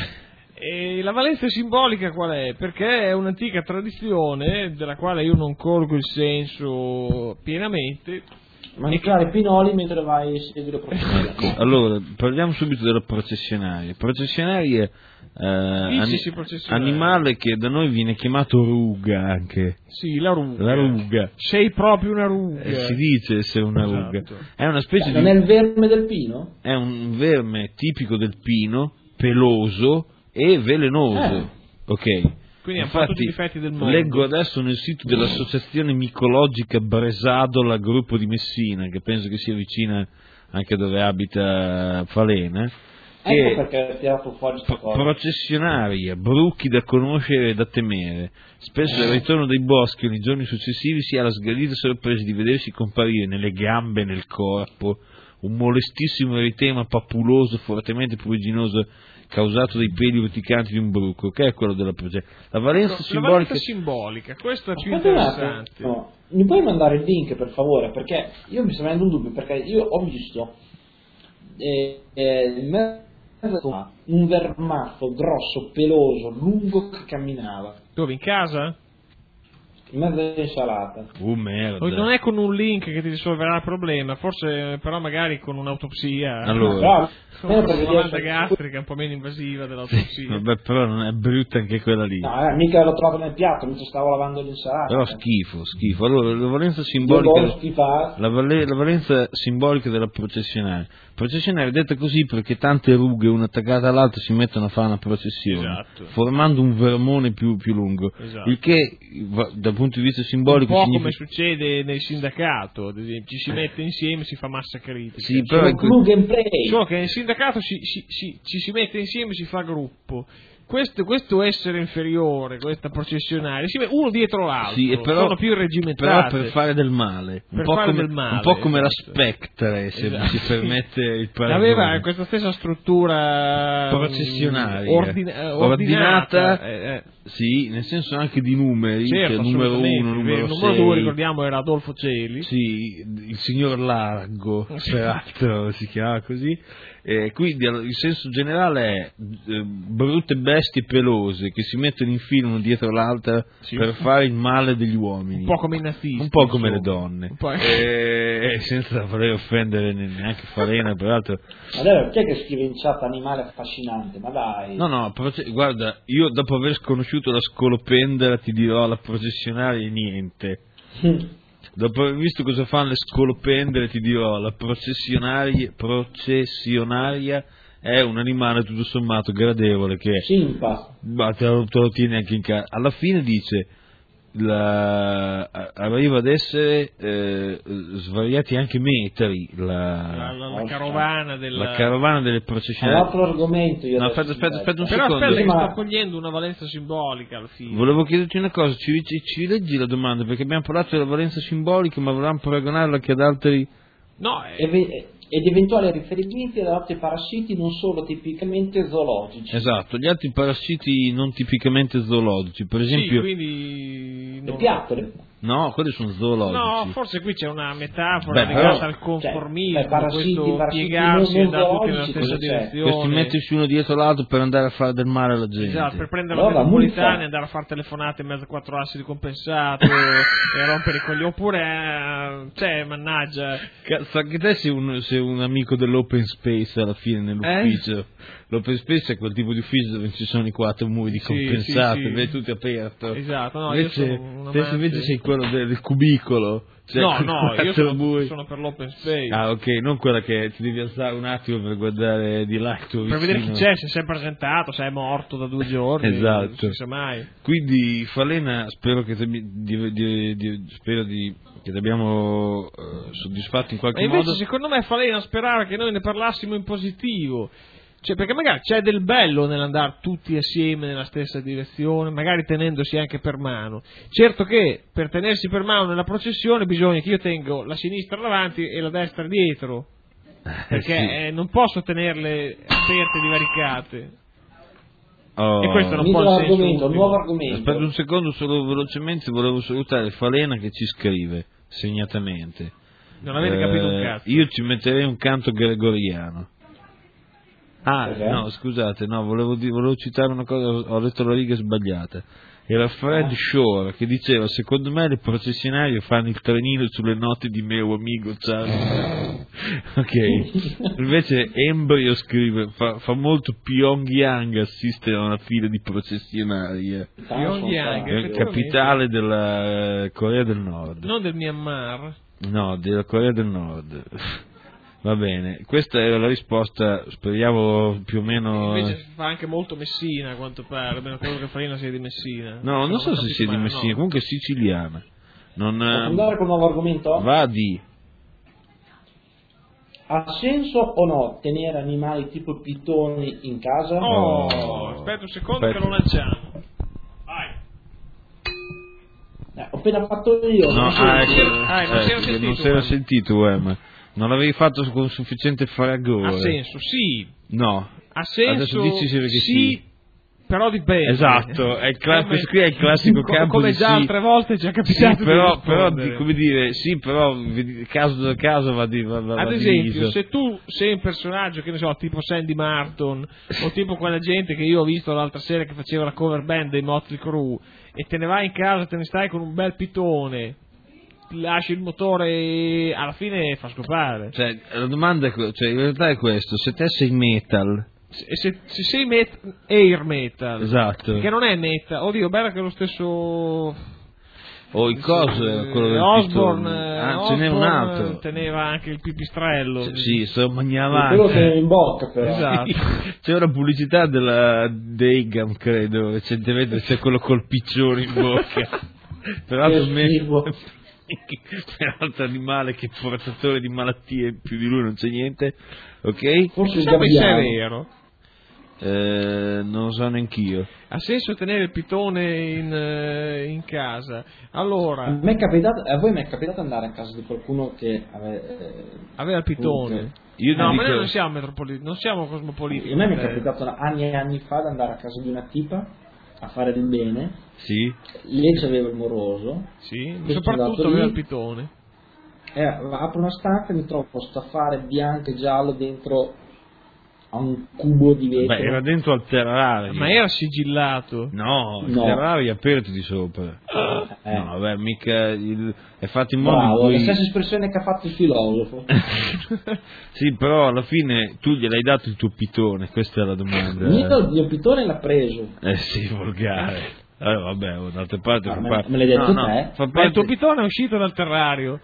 E la valenza simbolica qual è? Perché è un'antica tradizione della quale io non colgo il senso pienamente. Mangiare pinoli mentre vai a seguire processionaria. Allora, parliamo subito della processionaria. Processionaria, eh, Dicesi ani- processionaria. animale che da noi viene chiamato ruga anche. Sì, la ruga. La ruga. Sei proprio una ruga. Eh, si dice essere una Esatto. ruga. È una specie Non di... è il verme del pino? È un verme tipico del pino, peloso e velenoso. Eh. Ok. Quindi ha fatto tutti i difetti del mondo. Leggo adesso nel sito dell'associazione micologica Bresadola, gruppo di Messina, che penso che sia vicina anche dove abita Falena. Ecco che perché ha tirato fuori questa pro- cosa. processionaria, bruchi da conoscere e da temere. Spesso al ritorno dai boschi o nei giorni successivi si ha la sgradita sorpresa di vedersi comparire nelle gambe e nel corpo un molestissimo eritema papuloso, fortemente pruriginoso, causato dai peli urticanti di un bruco, che è quello della processione. La valenza La simbolica... valenza simbolica, questo è più Aspetta un attimo, interessante. no. Mi puoi mandare il link per favore? Perché io mi sta venendo un dubbio, perché io ho visto eh, eh, in mezzo un vermazzo grosso, peloso, lungo che camminava. Dove, in casa? in mezzo all'insalata. Uh, merda. Non è con un link che ti risolverà il problema, forse però magari con un'autopsia. Allora, con una domanda gastrica un po' meno invasiva dell'autopsia. Sì, vabbè, però non è brutta anche quella lì. No, eh, mica l'ho trovato nel piatto, mentre stavo lavando l'insalata. Però schifo, schifo. Allora, la valenza simbolica la, vale, la valenza simbolica della processionale. Processionale è detta così perché tante rughe una attaccata all'altra si mettono a fare una processione, esatto, formando un vermone più, più lungo, esatto, il che dal punto di vista simbolico un po' significa... come succede nel sindacato, ad esempio, ci si mette insieme, si fa massa critica. Sì, però in plug and play. Solo che nel sindacato si, si, si, ci si mette insieme, si fa gruppo. Questo, questo essere inferiore, questa processionale, uno dietro l'altro, sì, però, sono più reggimentate. Però per fare del male, un, per po, fare come, del male, un po' come esatto, la Spectre, se esatto, mi si permette il paragone. Aveva questa stessa struttura processionale, ordina, ordinata, ordinata eh, eh. Sì, nel senso anche di numeri, certo, cioè numero uno, numero il sei. numero due, ricordiamo, era Adolfo Celi. Sì, il signor Largo, peraltro si chiama così. Eh, quindi il senso generale è eh, brutte bestie pelose che si mettono in fila una dietro l'altra, sì, per fare il male degli uomini, un po' come i nazisti, un po' come insomma, le donne, eh, senza voler offendere neanche Falena, peraltro. Ma dai, chi è che scrive in chat animale affascinante? Ma dai. No, no, guarda, io dopo aver sconosciuto la scolopendera ti dirò la processionale niente. Dopo aver visto cosa fanno le scolopendere ti dirò la processionaria, processionaria è un animale tutto sommato gradevole che Simpa. Ma te lo, te lo tieni anche in casa. Alla fine dice la, arriva ad essere eh, svariati anche metri la, la, la, la carovana della... la carovana delle processionali. L'altro argomento io no, aspetta, aspetta, aspetta un però secondo. Aspetta che ma... sto cogliendo una valenza simbolica alla fine. Volevo chiederti una cosa, ci, ci, ci leggi la domanda, perché abbiamo parlato della valenza simbolica, ma volevamo paragonarla anche ad altri. No, è... Eve- ed eventuali riferimenti ad altri parassiti non solo tipicamente zoologici. Esatto, gli altri parassiti non tipicamente zoologici, per esempio... Sì, quindi... Le piattole. No, quelli sono zoologici. No, forse qui c'è una metafora Beh, legata però, al conformismo, cioè, parassiti, questo parassiti piegarsi non, e andare tutti nella zoologici, stessa direzione. Questi mettersi uno dietro l'altro per andare a fare del male alla gente. Esatto, per prendere allora, la metropolitana e andare a fare telefonate in mezzo a quattro assi di compensato e rompere i coglioni, oppure, eh, cioè, mannaggia... Cazzo, anche te sei un, sei un amico dell'open space alla fine nell'ufficio. Eh? L'open space è quel tipo di ufficio dove ci sono i quattro muri di sì, compensati, sì, sì. vedi tutti aperto. Esatto, no, invece, io sono un te amante... invece sei quello del, del cubicolo. Cioè, no, no, io sono, muri. sono per l'open space. Ah, ok, non quella che ti devi alzare un attimo per guardare di là il tuo vicino. Per vedere chi c'è, se si è presentato, se è morto da due giorni. Esatto. Non si sa mai. Quindi, Falena, spero che te, di, di, di, spero di, che ti abbiamo uh, soddisfatto in qualche Ma invece, modo. secondo me, Falena sperava che noi ne parlassimo in positivo. Cioè, perché magari c'è del bello nell'andare tutti assieme nella stessa direzione, magari tenendosi anche per mano. Certo che per tenersi per mano nella processione bisogna che io tengo la sinistra davanti e la destra dietro, perché sì. eh, non posso tenerle aperte e divaricate. Oh. E questo non Nuovo può essere argomento, nuovo argomento. Aspetta un secondo, solo velocemente volevo salutare Falena che ci scrive segnatamente. Non avete eh, capito un cazzo. Io ci metterei un canto gregoriano. Ah, perché? no, scusate, no, volevo, di, volevo citare una cosa, ho letto la riga sbagliata. Era Fred ah. Shore che diceva: secondo me le processionarie fanno il trenino sulle note di mio amico Charlie. Ok, invece Embryo scrive: fa, fa molto Pyongyang assistere a una fila di processionarie. Pyongyang è capitale della Corea del Nord, non del Myanmar. No, della Corea del Nord. Va bene, questa era la risposta, speriamo più o meno... Invece fa anche molto Messina, a quanto pare, almeno quello che Farina sia di Messina. No, non so se sia di Messina, no. Comunque è siciliana. Non, Posso andare con un nuovo argomento? Va di... Ha senso o no tenere animali tipo pitoni in casa? Oh, oh. aspetta un secondo aspetta. Che lo lanciamo. Vai. Eh, ho appena fatto io. No, non ah, ecco, ah, non eh, si era sentito, non si era sentito eh, ma non l'avevi fatto con sufficiente fragore. Ha senso, sì. No. Ha senso, adesso dici se sì, sì, però dipende. Esatto, è il cla- come, questo qui è il classico come, campo come di già sì. altre volte ci è capitato sì, però, di però rispondere. di, come dire, sì, però vedi, caso da caso va di va, va, Ad va esempio, diviso. se tu sei un personaggio, che ne so, tipo Sandy Martin, o tipo quella gente che io ho visto l'altra sera che faceva la cover band dei Motley Crue, e te ne vai in casa, te ne stai con un bel pitone, lasci il motore e alla fine fa scopare. Cioè, la domanda è, que- cioè, in realtà è questo, se te sei metal... Se, se, se sei met- air metal, Esatto. che non è metal, oddio, bello che è lo stesso... O il coso è quello del Osborne, pitone. Ah, Osborne ce n'è un altro. teneva anche il pipistrello. Cioè, sì, sto mangiando quello che è in bocca però. Esatto. C'è una pubblicità della Degam, credo, recentemente c'è quello col piccione in bocca. Peraltro me... Peraltro animale che portatore di malattie, più di lui non c'è niente, ok? Forse il Sappi se è gabbiano. vero. Eh, non lo so neanch'io. Ha senso tenere il pitone in, eh, in casa. Allora, A, me è capitato, a voi mi è capitato andare a casa di qualcuno che ave, eh, aveva il pitone. Io No, ti ma dico- noi non siamo metropolitani, non siamo cosmopoliti. a me mi è Eh, capitato anni e anni fa di andare a casa di una tipa a fare del bene. Sì? Lei c'aveva il moroso. Sì, Io sono soprattutto andato aveva lì. il pitone. Eh, apro una stanza e mi trovo questo affare bianco e giallo dentro a un cubo di vetro. Beh, era dentro al terrario. Ma era sigillato. No, il No. terrario è aperto di sopra. Eh. No, vabbè, mica il... è fatto in modo Bravo, in la cui... stessa espressione che ha fatto il filosofo. Sì, però alla fine tu gliel'hai dato il tuo pitone, questa è la domanda. Io il mio pitone l'ha preso. Eh sì, volgare. Allora, vabbè, oh, d'altra parte Ah, fa me- parte... me l'hai detto no, no, te? fa Ma il parte... tuo pitone è uscito dal terrario.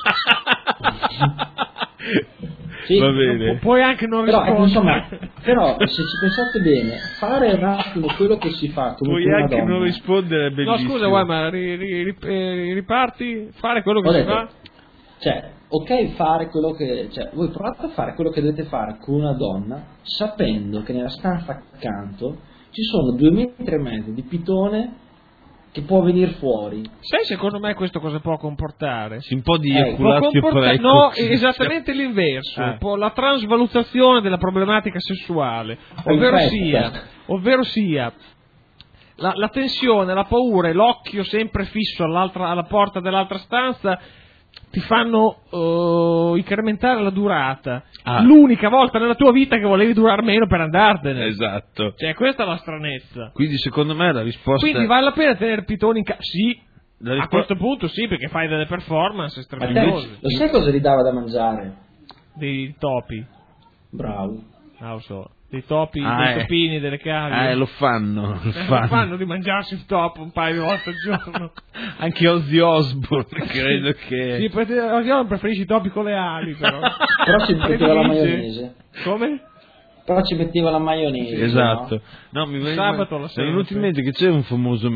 Sì, Va bene. Pu- puoi anche non Però, ecco, rispondere. insomma, però se ci pensate bene, fare un attimo quello che si fa come Puoi con una anche donna. non rispondere, è No, bellissimo. scusa, guarda, ma ri- ri- ri- eh, riparti, fare quello che Ho si detto, fa. cioè, ok fare quello che, cioè, voi provate a fare quello che dovete fare con una donna, sapendo che nella stanza accanto ci sono due metri e mezzo di pitone che può venire fuori. Sai secondo me questo cosa può comportare? Sì, un po' di Eh, ejaculatio Può comporta- precoce. no, è esattamente l'inverso, Ah. può- la trasvalutazione della problematica sessuale, ovvero Perfetto. sia, ovvero sia la, la tensione, la paura e l'occhio sempre fisso all'altra- alla porta dell'altra stanza ti fanno eh, incrementare la durata. Ah. L'unica volta nella tua vita che volevi durare meno per andartene. Esatto. Cioè, questa è la stranezza. Quindi secondo me la risposta... Quindi vale la pena tenere pitoni in casa? Sì, la a rispo- questo punto sì, perché fai delle performance A te, strepitose. lo sai cosa gli dava da mangiare? Dei topi, Bravo. ah, lo so, dei topi, Ah, dei eh. topini, delle cavie. Ah, eh, lo fanno, lo Eh, fanno. fanno di mangiarsi un topo un paio di volte al giorno. Anche Ozzy Osbourne, credo che... Sì, perché io non preferisci i topi con le ali, però. Però ci metteva la Che dice? maionese. Come? Però ci metteva la maionese. Esatto. No, mi viene Sabato mi la è sera, venuto in sì. mente che c'è un famoso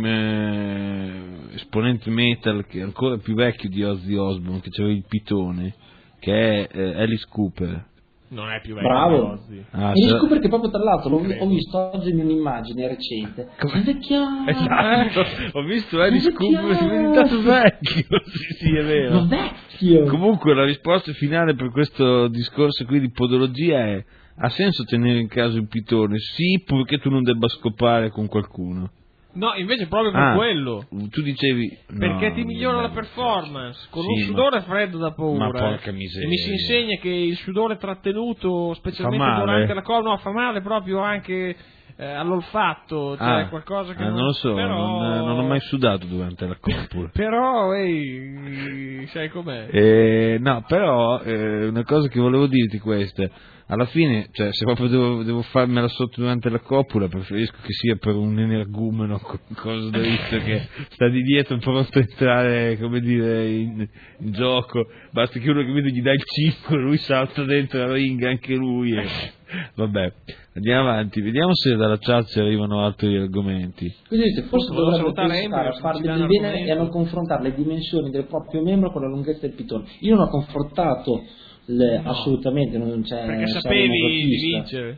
me- esponente metal che è ancora più vecchio di Ozzy Osbourne, che c'aveva il pitone, che è eh, Alice Cooper. Non è più vecchio. Bravo. Ozzy. Ah, E mi sa- scopre che proprio tra l'altro l'ho, Credo. ho visto oggi in un'immagine recente. È vecchio. Esatto, ho visto Alice Ma Cooper, vecchio! è diventato vecchio, sì, sì, è vero. Ma vecchio. Comunque la risposta finale per questo discorso qui di podologia è: ha senso tenere in casa il pitone? Sì, purché tu non debba scopare con qualcuno. No, invece proprio per Ah, quello. tu dicevi Perché no, ti migliora no, la performance con sì, un ma- sudore freddo da paura. ma porca eh. miseria. E mi si insegna che il sudore trattenuto, specialmente Fa male? durante la cova, no, fa male proprio anche eh, all'olfatto, cioè Ah, qualcosa che ah, non lo so, però... non, non ho mai sudato durante la copula. Però, ehi, sai com'è? Eh, no, però eh, una cosa che volevo dirti è questa: alla fine, cioè, se proprio devo, devo farmela sotto durante la copula, preferisco che sia per un energumeno, cosa da visto che sta di dietro pronto a entrare, come dire, in, in gioco. Basta che uno che vede gli dà il cinque, lui salta dentro la ring anche lui. E... Vabbè, andiamo avanti, vediamo se dalla chat ci arrivano altri argomenti. Quindi dite, forse Volevo dovrebbe salutare pensare Ember, a fare ci del danno bene argomenti. e a non confrontare le dimensioni del proprio membro con la lunghezza del pitone. Io non ho confrontato le- No. assolutamente, non c'è Perché sarei sapevi un di autista. vincere.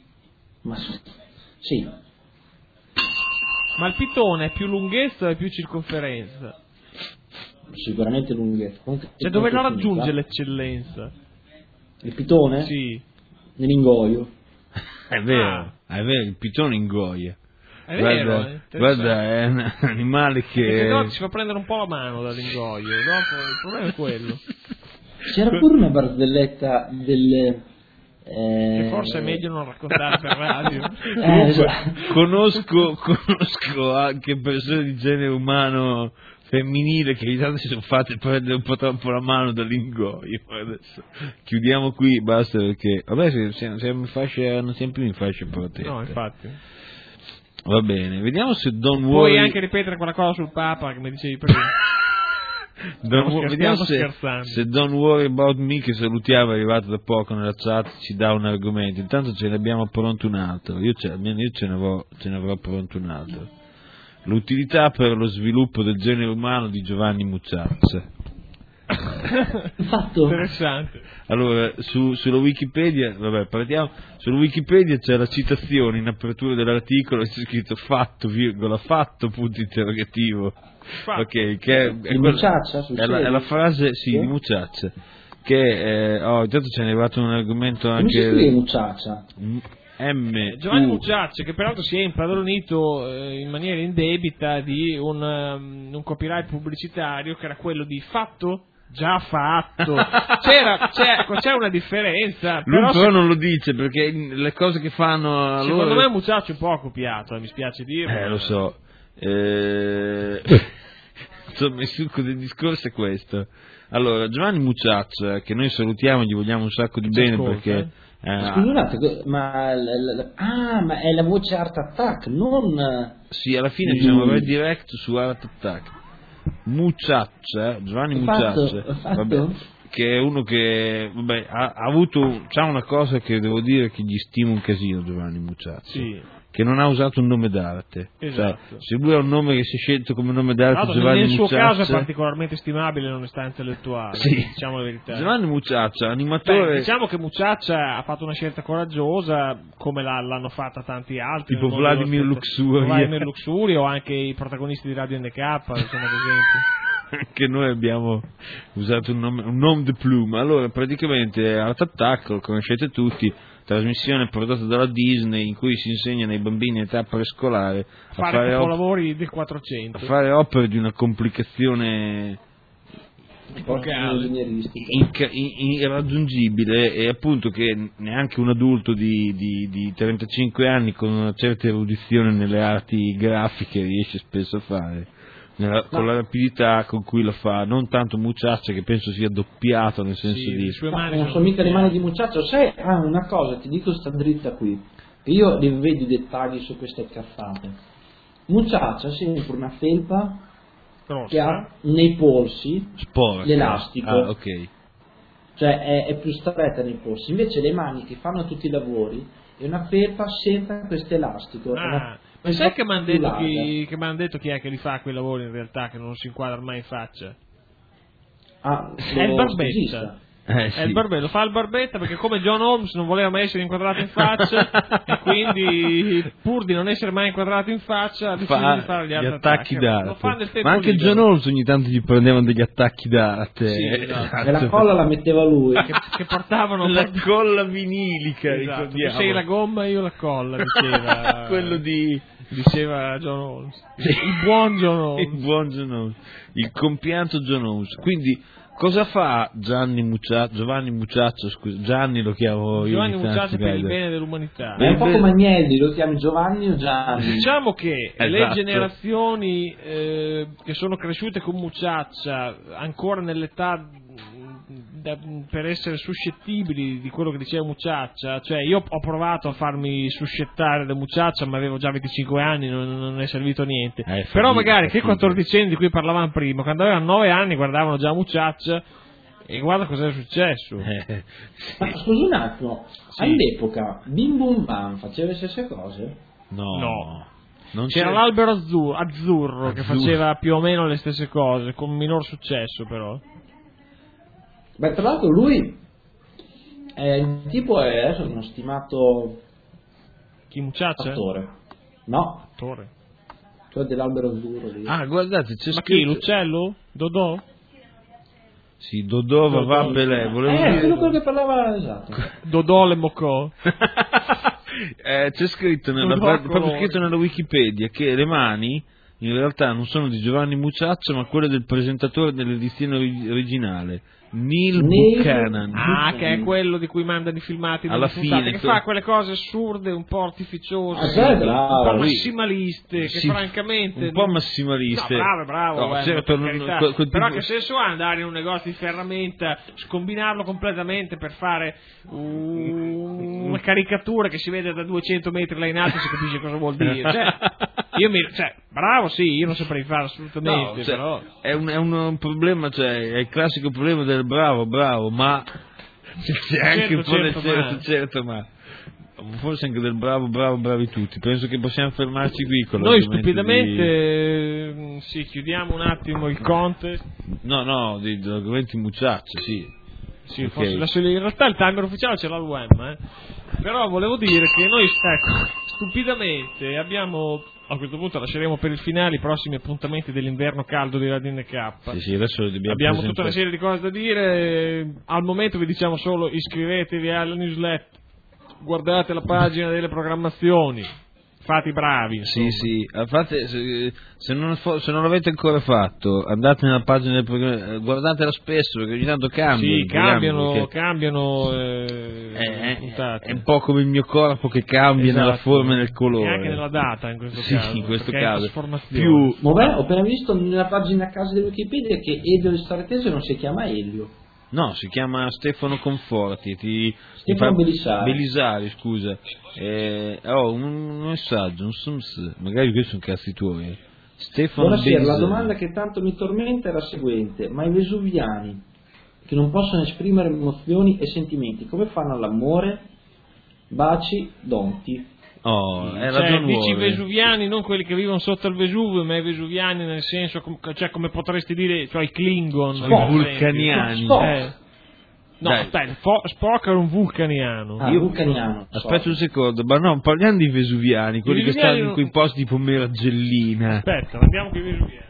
Ma sì, Ma il pitone è più lunghezza o è più circonferenza? sicuramente lunghezza. Comunque, Cioè dove la comunque raggiunge finita. l'eccellenza? Il pitone? Sì. Nell'ingoio. È vero, Ah. è vero, il pitone ingoia. È guarda, vero, è guarda, è un animale che... Perché no, ti si fa prendere un po' la mano dall'ingoio, dopo il problema è quello. C'era pure una barzelletta delle... Che forse è meglio non raccontare per radio. Eh, esatto. conosco, conosco anche persone di genere umano femminile che ogni tanto si sono fatte prendere un po' troppo la mano dall'ingoio. Adesso chiudiamo qui, basta, perché vabbè, siamo, siamo in fascia, non siamo più in fascia protetta. No, infatti. Va bene, vediamo se Don't Puoi Worry... anche ripetere quella cosa sul Papa che mi dicevi prima. Don't, vediamo se, se Don't Worry About Me, che salutiamo, è arrivato da poco nella chat, ci dà un argomento. Intanto ce ne abbiamo pronto un altro, io, ce, almeno io ce, ne avrò, ce ne avrò pronto un altro. L'utilità per lo sviluppo del genere umano di Giovanni Mucciazza. Fatto. Interessante. Allora, su, sulla Wikipedia, vabbè, partiamo, sulla Wikipedia c'è la citazione in apertura dell'articolo, c'è scritto fatto, virgola, fatto, punto interrogativo. Fatto. Ok, che è, è, Mucciaccia, è, la, è la frase, sì, sì, di Mucciaccia, che, eh, oh, intanto ce n'è arrivato un argomento come anche... si scrive Mucciaccia? M. Giovanni Mucciaccia, che peraltro si è impadronito eh, in maniera indebita di un, um, un copyright pubblicitario che era quello di fatto, già fatto. C'era, c'era, c'era una differenza. Lui però, però se, non lo dice, perché le cose che fanno a secondo loro... me Mucciaccia un po' ha copiato, mi spiace dirlo. Eh, lo so. Eh... Insomma, il succo del discorso è questo. Allora, Giovanni Mucciaccia, che noi salutiamo, gli vogliamo un sacco di Ci bene, ascolta, perché... Eh, Scusate, ma la, la, ah, ma è la voce Art Attack, non... Sì, alla fine c'è un redirect su Art Attack. Mucciaccia, Giovanni Mucciaccia, vabbè, che è uno che vabbè, ha, ha avuto, c'ha una cosa che devo dire che gli stimo un casino, Giovanni Mucciaccia. Sì. Che non ha usato un nome d'arte. Esatto. Cioè, se lui ha un nome che si è scelto come nome d'arte, allora, Giovanni nel suo Mucciaccia, caso è particolarmente stimabile l'onestà intellettuale, sì, diciamo la verità. Giovanni Mucciaccia, animatore. Beh, diciamo che Mucciaccia ha fatto una scelta coraggiosa, come la, l'hanno fatta tanti altri, tipo Vladimir Luxuria. Vladimir Luxuria o anche i protagonisti di Radio N K, insomma, ad esempio. Anche noi abbiamo usato un nome, un nom de plume. Allora, praticamente Art Attack, lo conoscete tutti, trasmissione prodotta dalla Disney in cui si insegnano ai bambini in età prescolare a fare, fare, capolavori op- del quattrocento, a fare opere di una complicazione inca- in- irraggiungibile, e appunto che neanche un adulto di, di, di trentacinque anni con una certa erudizione nelle arti grafiche riesce spesso a fare. Nella, con la rapidità con cui lo fa, non tanto Mucciaccia, che penso sia doppiato nel senso sì, di... Ma non sono mica le mani di Mucciaccia, sai, ah, una cosa, ti dico sta dritta qui, io li vedo i dettagli su queste cazzate. Mucciaccia sempre una felpa Rossa. che ha nei polsi Sporca. l'elastico, Ah, ok. cioè è, è più stretta nei polsi, invece le mani che fanno tutti i lavori è una felpa senza questo elastico. Ah. Una, Ma sai che mi hanno detto, chi, detto chi è che li fa quei lavori in realtà, che non si inquadra mai in faccia? Ah, è il barbetta. Eh, sì. È il barbetta, lo fa il barbetta perché come John Holmes non voleva mai essere inquadrato in faccia e quindi pur di non essere mai inquadrato in faccia ha deciso fa di fare gli, gli attacchi d'arte. Ma anche John Holmes ogni tanto gli prendevano degli attacchi d'arte. Sì, esatto. E la colla la metteva lui. Che, che portavano la colla vinilica, esatto. ricordiamo. Tu sei la gomma, io la colla, diceva quello di diceva John Holmes. Il buon John Holmes. Il buon John Holmes. Il compianto John Holmes. Quindi cosa fa Gianni Mucciaccia, Giovanni Mucciaccia, scusa, Gianni lo chiamo io. Giovanni Mucciaccia per il bene dell'umanità. È un po' come Agnelli, lo chiami Giovanni o Gianni? Diciamo che esatto. Le generazioni eh, che sono cresciute con Mucciaccia, ancora nell'età da, per essere suscettibili di quello che diceva Mucciaccia, cioè io ho provato a farmi suscettare da Mucciaccia, ma avevo già venticinque anni, non, non è servito a niente. Eh, Però fatico, magari fatico. che quattordicenni di cui parlavamo prima, quando avevano nove anni guardavano già Mucciaccia e guarda cosa è successo. Eh, sì. Ma scusa un attimo, sì. All'epoca Bim Bum Bam faceva le stesse cose? No. No. Non C'era c'è... l'Albero Azzurro, Azzurro, Azzurro che faceva più o meno le stesse cose, con minor successo però. Beh, tra l'altro lui è il tipo è adesso uno stimato Chi Mucciaccia? attore. No, Attore. cioè dell'Albero Azzurro lì. Ah, guardate, c'è Ma scritto... chi, l'uccello? Dodò? Sì, Dodò, va Dodò, Belè, volevo Eh, dire... quello quello che parlava, esatto. Dodò le Mocò. eh, c'è scritto nella, proprio scritto nella Wikipedia che le mani in realtà non sono di Giovanni Mucciaccio ma quelle del presentatore dell'edizione originale, Neil Buchanan. Ah, che è quello di cui mandano i filmati alla puntate, fine che fa quelle cose assurde, un po' artificiose, ah, sì, bravo, un po' lui. massimaliste, che Sì, francamente un po' massimaliste. No, bravo, bravo, no, guarda, certo, per non, carità. quel, quel Però tipo... che senso ha andare in un negozio di ferramenta, scombinarlo completamente per fare un... una caricatura che si vede da duecento metri là in alto e si capisce cosa vuol dire. Cioè, io mi... cioè, bravo, sì, io non saprei fare assolutamente, no, cioè, però... è, un, è un problema, cioè, è il classico problema del bravo, bravo, ma c'è anche certo, un po' del certo, certo, ma... certo, ma forse anche del bravo, bravo, bravi tutti. Penso che possiamo fermarci qui con noi l'argomento stupidamente di... sì, chiudiamo un attimo il contest. No, no, di, di argomenti mucciacci, sì. Sì, okay. forse adesso in realtà il timer ufficiale ce l'ha l'U M, eh. Però volevo dire che noi, ecco, stupidamente abbiamo, a questo punto lasceremo per il finale i prossimi appuntamenti dell'inverno caldo di Radio N K. Sì, sì, adesso dobbiamo abbiamo presentare... tutta una serie di cose da dire, al momento vi diciamo solo iscrivetevi alla newsletter, guardate la pagina delle programmazioni, fate i bravi. Insomma. Sì, sì, fate, se, se, non, se non l'avete ancora fatto, andate nella pagina del programma, guardatela spesso perché ogni tanto cambiano. Sì, cambiano, perché... cambiano eh, è, puntate. È un po' come il mio corpo che cambia esatto. nella forma e nel colore. E anche nella data in questo sì, caso. in questo caso. Più... Vabbè, ho appena visto nella pagina a caso di Wikipedia che Elio di Staretese non si chiama Elio. No, si chiama Stefano Conforti, ti, Stefano ti fa... Belisari. Belisari, scusa. Eh, oh, un, un messaggio, un sums, magari questi sono cazzi tuoi. Stefano Buonasera, Belisari. la domanda che tanto mi tormenta è la seguente: ma i vesuviani che non possono esprimere emozioni e sentimenti, come fanno all'amore? Baci, Donti. Oh, è cioè, la John dici Warren. vesuviani, non quelli che vivono sotto il Vesuvio, ma i vesuviani nel senso, cioè come potresti dire, cioè i Klingon, i vulcaniani. Eh. No, Dai. aspetta, Fo- Spock era un vulcaniano. Ah, Io, vulcaniano. Aspetta un secondo, ma no, parliamo di vesuviani, quelli che stanno non... in quei posti tipo Meragellina. Aspetta, andiamo con i vesuviani.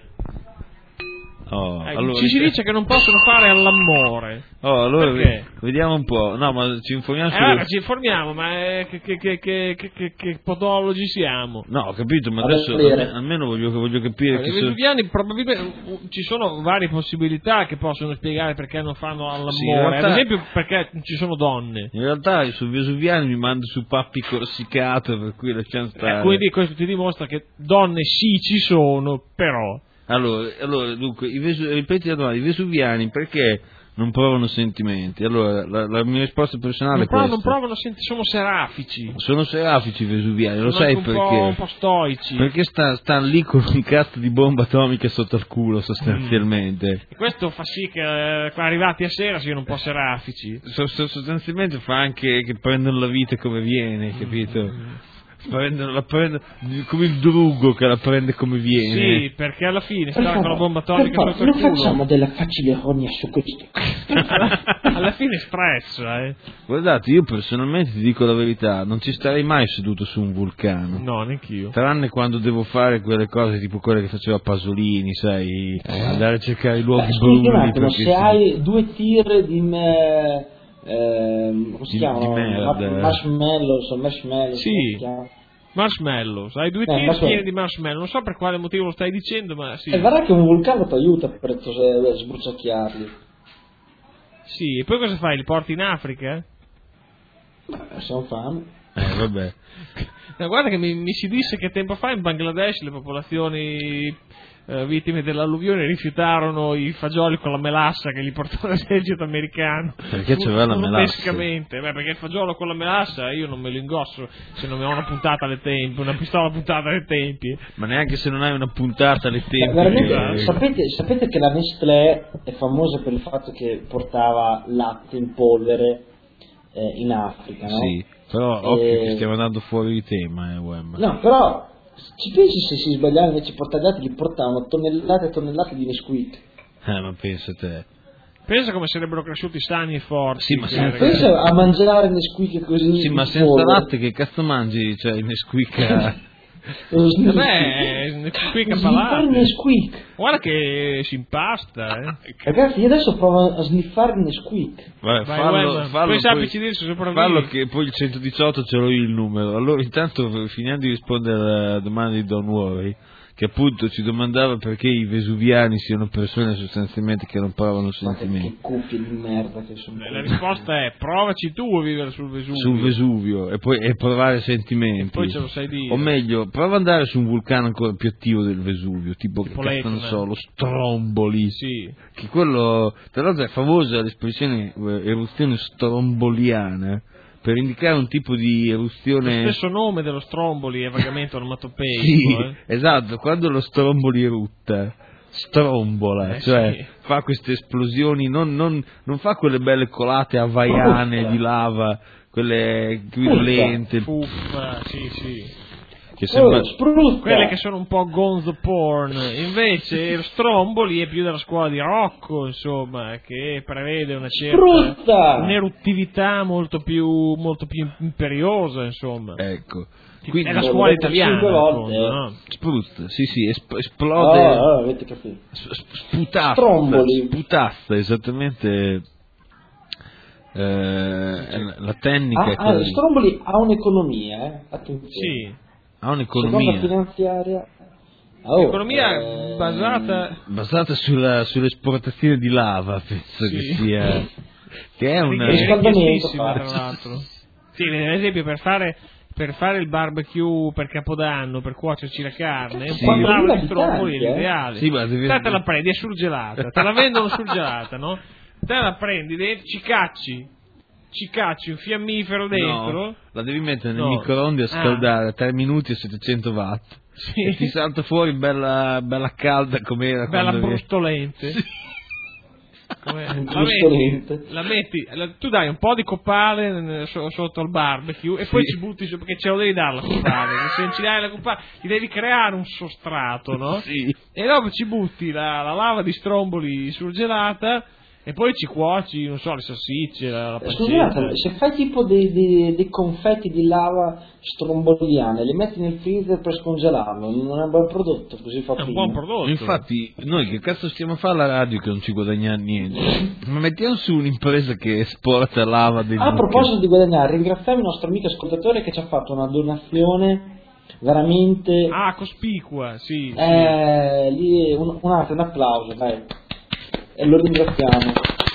Oh, eh, allora, ci si dice che non possono fare all'amore. Oh, allora perché? Vediamo un po'. No, ma ci informiamo eh, su... allora, ci informiamo, ma eh, che, che, che, che, che, che podologi siamo? No, ho capito, ma adesso almeno, almeno voglio, voglio capire allora, che i vesuviani so... probabilmente ci sono varie possibilità che possono spiegare perché non fanno all'amore. Sì, realtà, ad esempio perché ci sono donne. In realtà su vesuviani mi mando su pappi corsicato, per cui lasciamo stare. Eh, quindi questo ti dimostra che donne sì ci sono, però. Allora, allora dunque, i vesu, ripeti la domanda, i vesuviani perché non provano sentimenti? Allora, la, la mia risposta personale non è questa. Non provano sentimenti, sono serafici. Sono serafici i vesuviani, lo sono sai un perché? Po', un po' stoici. Perché stanno sta lì con un cazzo di bomba atomica sotto il culo, sostanzialmente. Mm. E questo fa sì che eh, arrivati a sera siano un po' serafici. So, so, sostanzialmente fa anche che prendono la vita come viene, capito? Mm. Prendono, la prende, come il drugo che la prende come viene. Sì, perché alla fine stare con la bomba atomica sotto il non culo. Non facciamo della facile ironia su questo. alla, alla fine stressa, eh. Guardate, io personalmente ti dico la verità, non ci starei mai seduto su un vulcano. No, neanch'io. Tranne quando devo fare quelle cose tipo quelle che faceva Pasolini, sai, eh. andare a cercare i luoghi bruni. Un attimo, se si... hai due tir di me... Eh, come si di, chiamano? Di merda. Marshmallow, so marshmallow. Sì. Marshmallows, hai due tiri pieni di marshmallow, non so per quale motivo lo stai dicendo, ma sì. E guarda che un vulcano ti aiuta per sbruciacchiarli. Sì, e poi cosa fai? Li porti in Africa? Beh, siamo fame. Eh, vabbè. No, guarda che mi, mi si disse che tempo fa in Bangladesh le popolazioni eh, vittime dell'alluvione rifiutarono i fagioli con la melassa che gli portò l'esercito americano. Perché c'aveva la melassa? Beh, perché il fagiolo con la melassa io non me lo ingosso se non ho una puntata alle tempie, una pistola puntata alle tempie. Ma neanche se non hai una puntata alle tempie. Eh, veramente, sapete, sapete che la Nestlé è famosa per il fatto che portava latte in polvere eh, in Africa, no? Sì, però occhio e... che stiamo andando fuori di tema, eh, Wem. No, però ci pensi se si sbagliavano invece portare dati, li portavano tonnellate e tonnellate di Nesquik. Eh, ma pensa te. Pensa come sarebbero cresciuti sani e forti. Sì, ma senza... Pensa a mangiare Nesquik così. Sì, ma senza polvere. Latte che cazzo mangi? Cioè, il Nesquik a... Vabbè, qui che sniffare Nesquik. Guarda che si impasta, eh. Ragazzi, io adesso provo a sniffare Nesquik. Vabbè, Vai, fallo, Webman. fallo, Poi sappi poi, ci dire se sopravvivi. fallo che poi il centodiciotto ce l'ho io il numero. Allora intanto finiamo di rispondere alla domanda di Don Worry, che appunto ci domandava perché i vesuviani siano persone sostanzialmente che non provano sentimenti. Che cuffie di merda che sono. La risposta è provaci tu a vivere sul Vesuvio. Sul Vesuvio e poi e provare sentimenti. E poi ce lo sai dire. O meglio, prova ad andare su un vulcano ancora più attivo del Vesuvio, tipo, Tipo che non l'Etna. so, lo Stromboli. Sì. Che quello, tra l'altro è famosa l'espressione eh, eruzione stromboliana per indicare un tipo di eruzione. Lo stesso nome dello Stromboli è vagamente onomatopeico. Sì, eh. esatto, quando lo Stromboli erutta, strombola, Eh, cioè sì. fa queste esplosioni, non, non, non fa quelle belle colate havaiane di lava, quelle virulente, Fuffa, sì, sì. che sembra... Oh, spruzza. Quelle che sono un po' gonzo porn. Invece lo Stromboli è più della scuola di Rocco, insomma, che prevede una certa Spruzza. un'eruttività molto più, molto più imperiosa, insomma. Ecco. È Quindi, la scuola Cinque italiana, in volte. fondo, no? spruzza, sì sì, esp- Oh, esplode, oh, avete capito. s- s- sputazza, Stromboli. sputazza, esattamente, eh, è la la tecnica Ah, è ah, quella lì. Stromboli ha un'economia, eh? Attenzione. Sì. Ha Seconda un'economia finanziaria. Oh, Economia eh, basata... basata sulla, sull'esportazione di lava, penso Sì. che sia, che è una... Riscaldamento, richiestissima, tra fa. l'altro. Sì, ad esempio per fare... Per fare il barbecue per Capodanno, per cuocerci la carne, un Sì. po' di lava quattromila di Stromboli è abitanti, eh? l'ideale. Sì, ma devi- Te te la prendi, è surgelata, te la vendono surgelata, no? Te la prendi, dentro, ci cacci, ci cacci un fiammifero dentro. No, la devi mettere nel No. microonde a Ah. scaldare a tre minuti a settecento watt Sì. e ti salta fuori bella, bella calda com'era Bella quando vi- brustolente. Come- la Brustolente. metti, la metti, la- tu dai un po' di copale nel- so- sotto il barbecue e Sì. poi ci butti su, perché ce lo devi dare la copale, se non ci dai la copale ti devi creare un sostrato, no? Sì. E dopo ci butti la, la lava di Stromboli surgelata e poi ci cuoci, non so, le salsicce, la, la pancetta. Scusate, se fai tipo dei, dei- dei confetti di lava stromboliane, li metti nel freezer per scongelarlo, non è un bel prodotto, così fa È un prima. buon prodotto. Infatti noi che cazzo stiamo a fare alla radio che non ci guadagniamo niente, ma mettiamo su un'impresa che esporta lava dei A buchi. proposito di guadagnare, ringraziamo il nostro amico ascoltatore che ci ha fatto una donazione veramente... Ah, cospicua, sì. sì. Eh, lì un, un altro, un applauso, dai. E lo ringraziamo.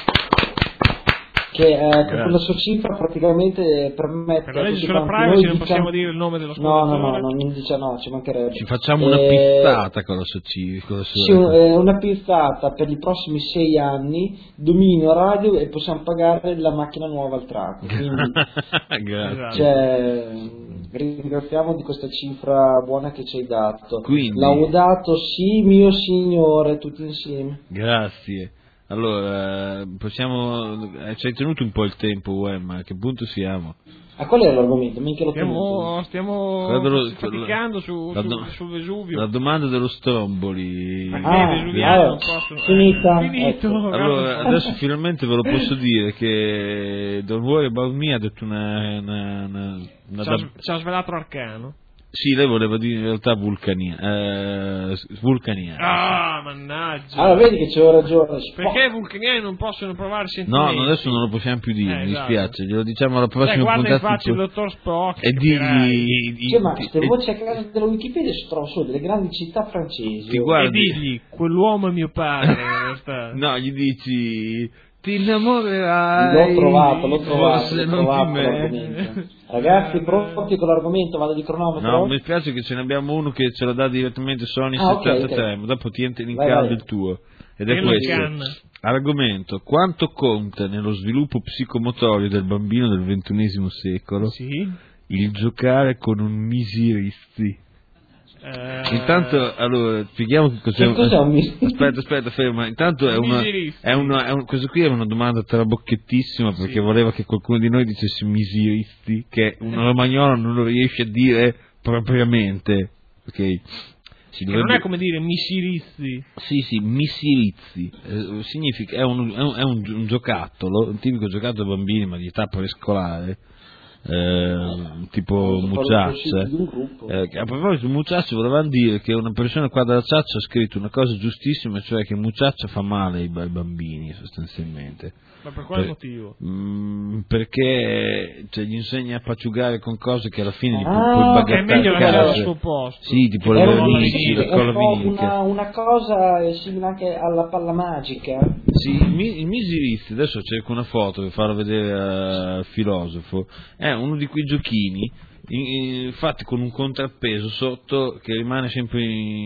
Che eh, con quella sua cifra praticamente permette Per la a legge tutti sulla quanti privacy noi non di possiamo cam- dire il nome dello No, no, no, ascoltatore. no, non dice no, ci mancherebbe. Ci facciamo una Eh, pizzata con la sua ci- con la sua- Sì, un- eh, una pizzata per i prossimi sei anni, dominio radio e possiamo pagare la macchina nuova al track. Quindi Grazie. Esatto. cioè, ringraziamo di questa cifra buona che ci hai dato. Quindi- Laudato sì, mio Signore, tutti insieme. Grazie. Allora, possiamo... eh, ci hai tenuto un po' il tempo, uè, ma a che punto siamo? A qual era l'argomento? Minchia lo tenuto. Stiamo, stiamo Quello dello- faticando su, la su- do- sul Vesuvio. La domanda dello Stromboli. Ma Ah, i vesuviani allora, non possono... finita, eh, finito. ecco. Allora, guarda. adesso finalmente ve lo posso dire che Don Worry About Me ha detto una... una, una, una Ci ha, dab- ci ha svelato Arcano. Sì, lei voleva dire in realtà vulcania. Eh, vulcaniana. Ah, mannaggia. Allora vedi che c'avevo ragione. Perché i vulcaniani non possono provare No, sentimenti? no, adesso non lo possiamo più dire, Eh, mi esatto. dispiace, glielo diciamo alla Dai, prossima guarda in puntata. faccia il dottor Spock e capirai. digli... Cioè, ma e- queste e- voci a casa della Wikipedia si trovano solo delle grandi città francesi. Ti oh. E guardi- digli, quell'uomo è mio padre, in realtà. No, gli dici... Ti innamorerai... L'ho trovato, l'ho trovato, forse l'ho non trovato di me. l'argomento. Ragazzi, pronti con l'argomento? Vado di cronometro? No, mi spiace che ce ne abbiamo uno che ce lo dà direttamente Sony Ah, ok, settantatré, ok. ma dopo ti entri in Vai, caldo vai. il tuo. Ed è Che non questo. canna. Argomento: quanto conta nello sviluppo psicomotorio del bambino del ventunesimo secolo Sì. il giocare con un misiristi? Eh, Intanto, allora, spieghiamo che cos'è, Che cos'è un misiristi? Aspetta, aspetta, ferma. Intanto è Un una, misiristi. è una, è un- questo qui è una domanda trabocchettissima perché Sì. voleva che qualcuno di noi dicesse misiristi, che un romagnolo non lo riesce a dire propriamente. Ok? Si che non dovrebbe- è come dire misirizzi. Sì, sì, missirizzi, eh, significa, è, un, è, un, è un- un giocattolo, un tipico giocattolo da bambini ma di età prescolare, eh, tipo Mucciaccia. Eh, a proposito di Mucciaccia, volevamo dire che una persona qua dalla Ciaccia ha scritto una cosa giustissima, cioè che Mucciaccia fa male ai, ai bambini sostanzialmente. Ma per quale per, motivo? Mh, perché cioè, gli insegna a paciugare con cose che alla fine gli puoi Ah, bagattare è meglio a lasciare al casa. suo posto. Sì, tipo È le un- vernici, è le un po' colavinche. una, una cosa simile anche alla palla magica. Sì, il, mi- il Misirizzi, adesso cerco una foto per farla vedere al filosofo, è uno di quei giochini in- in- fatti con un contrappeso sotto che rimane sempre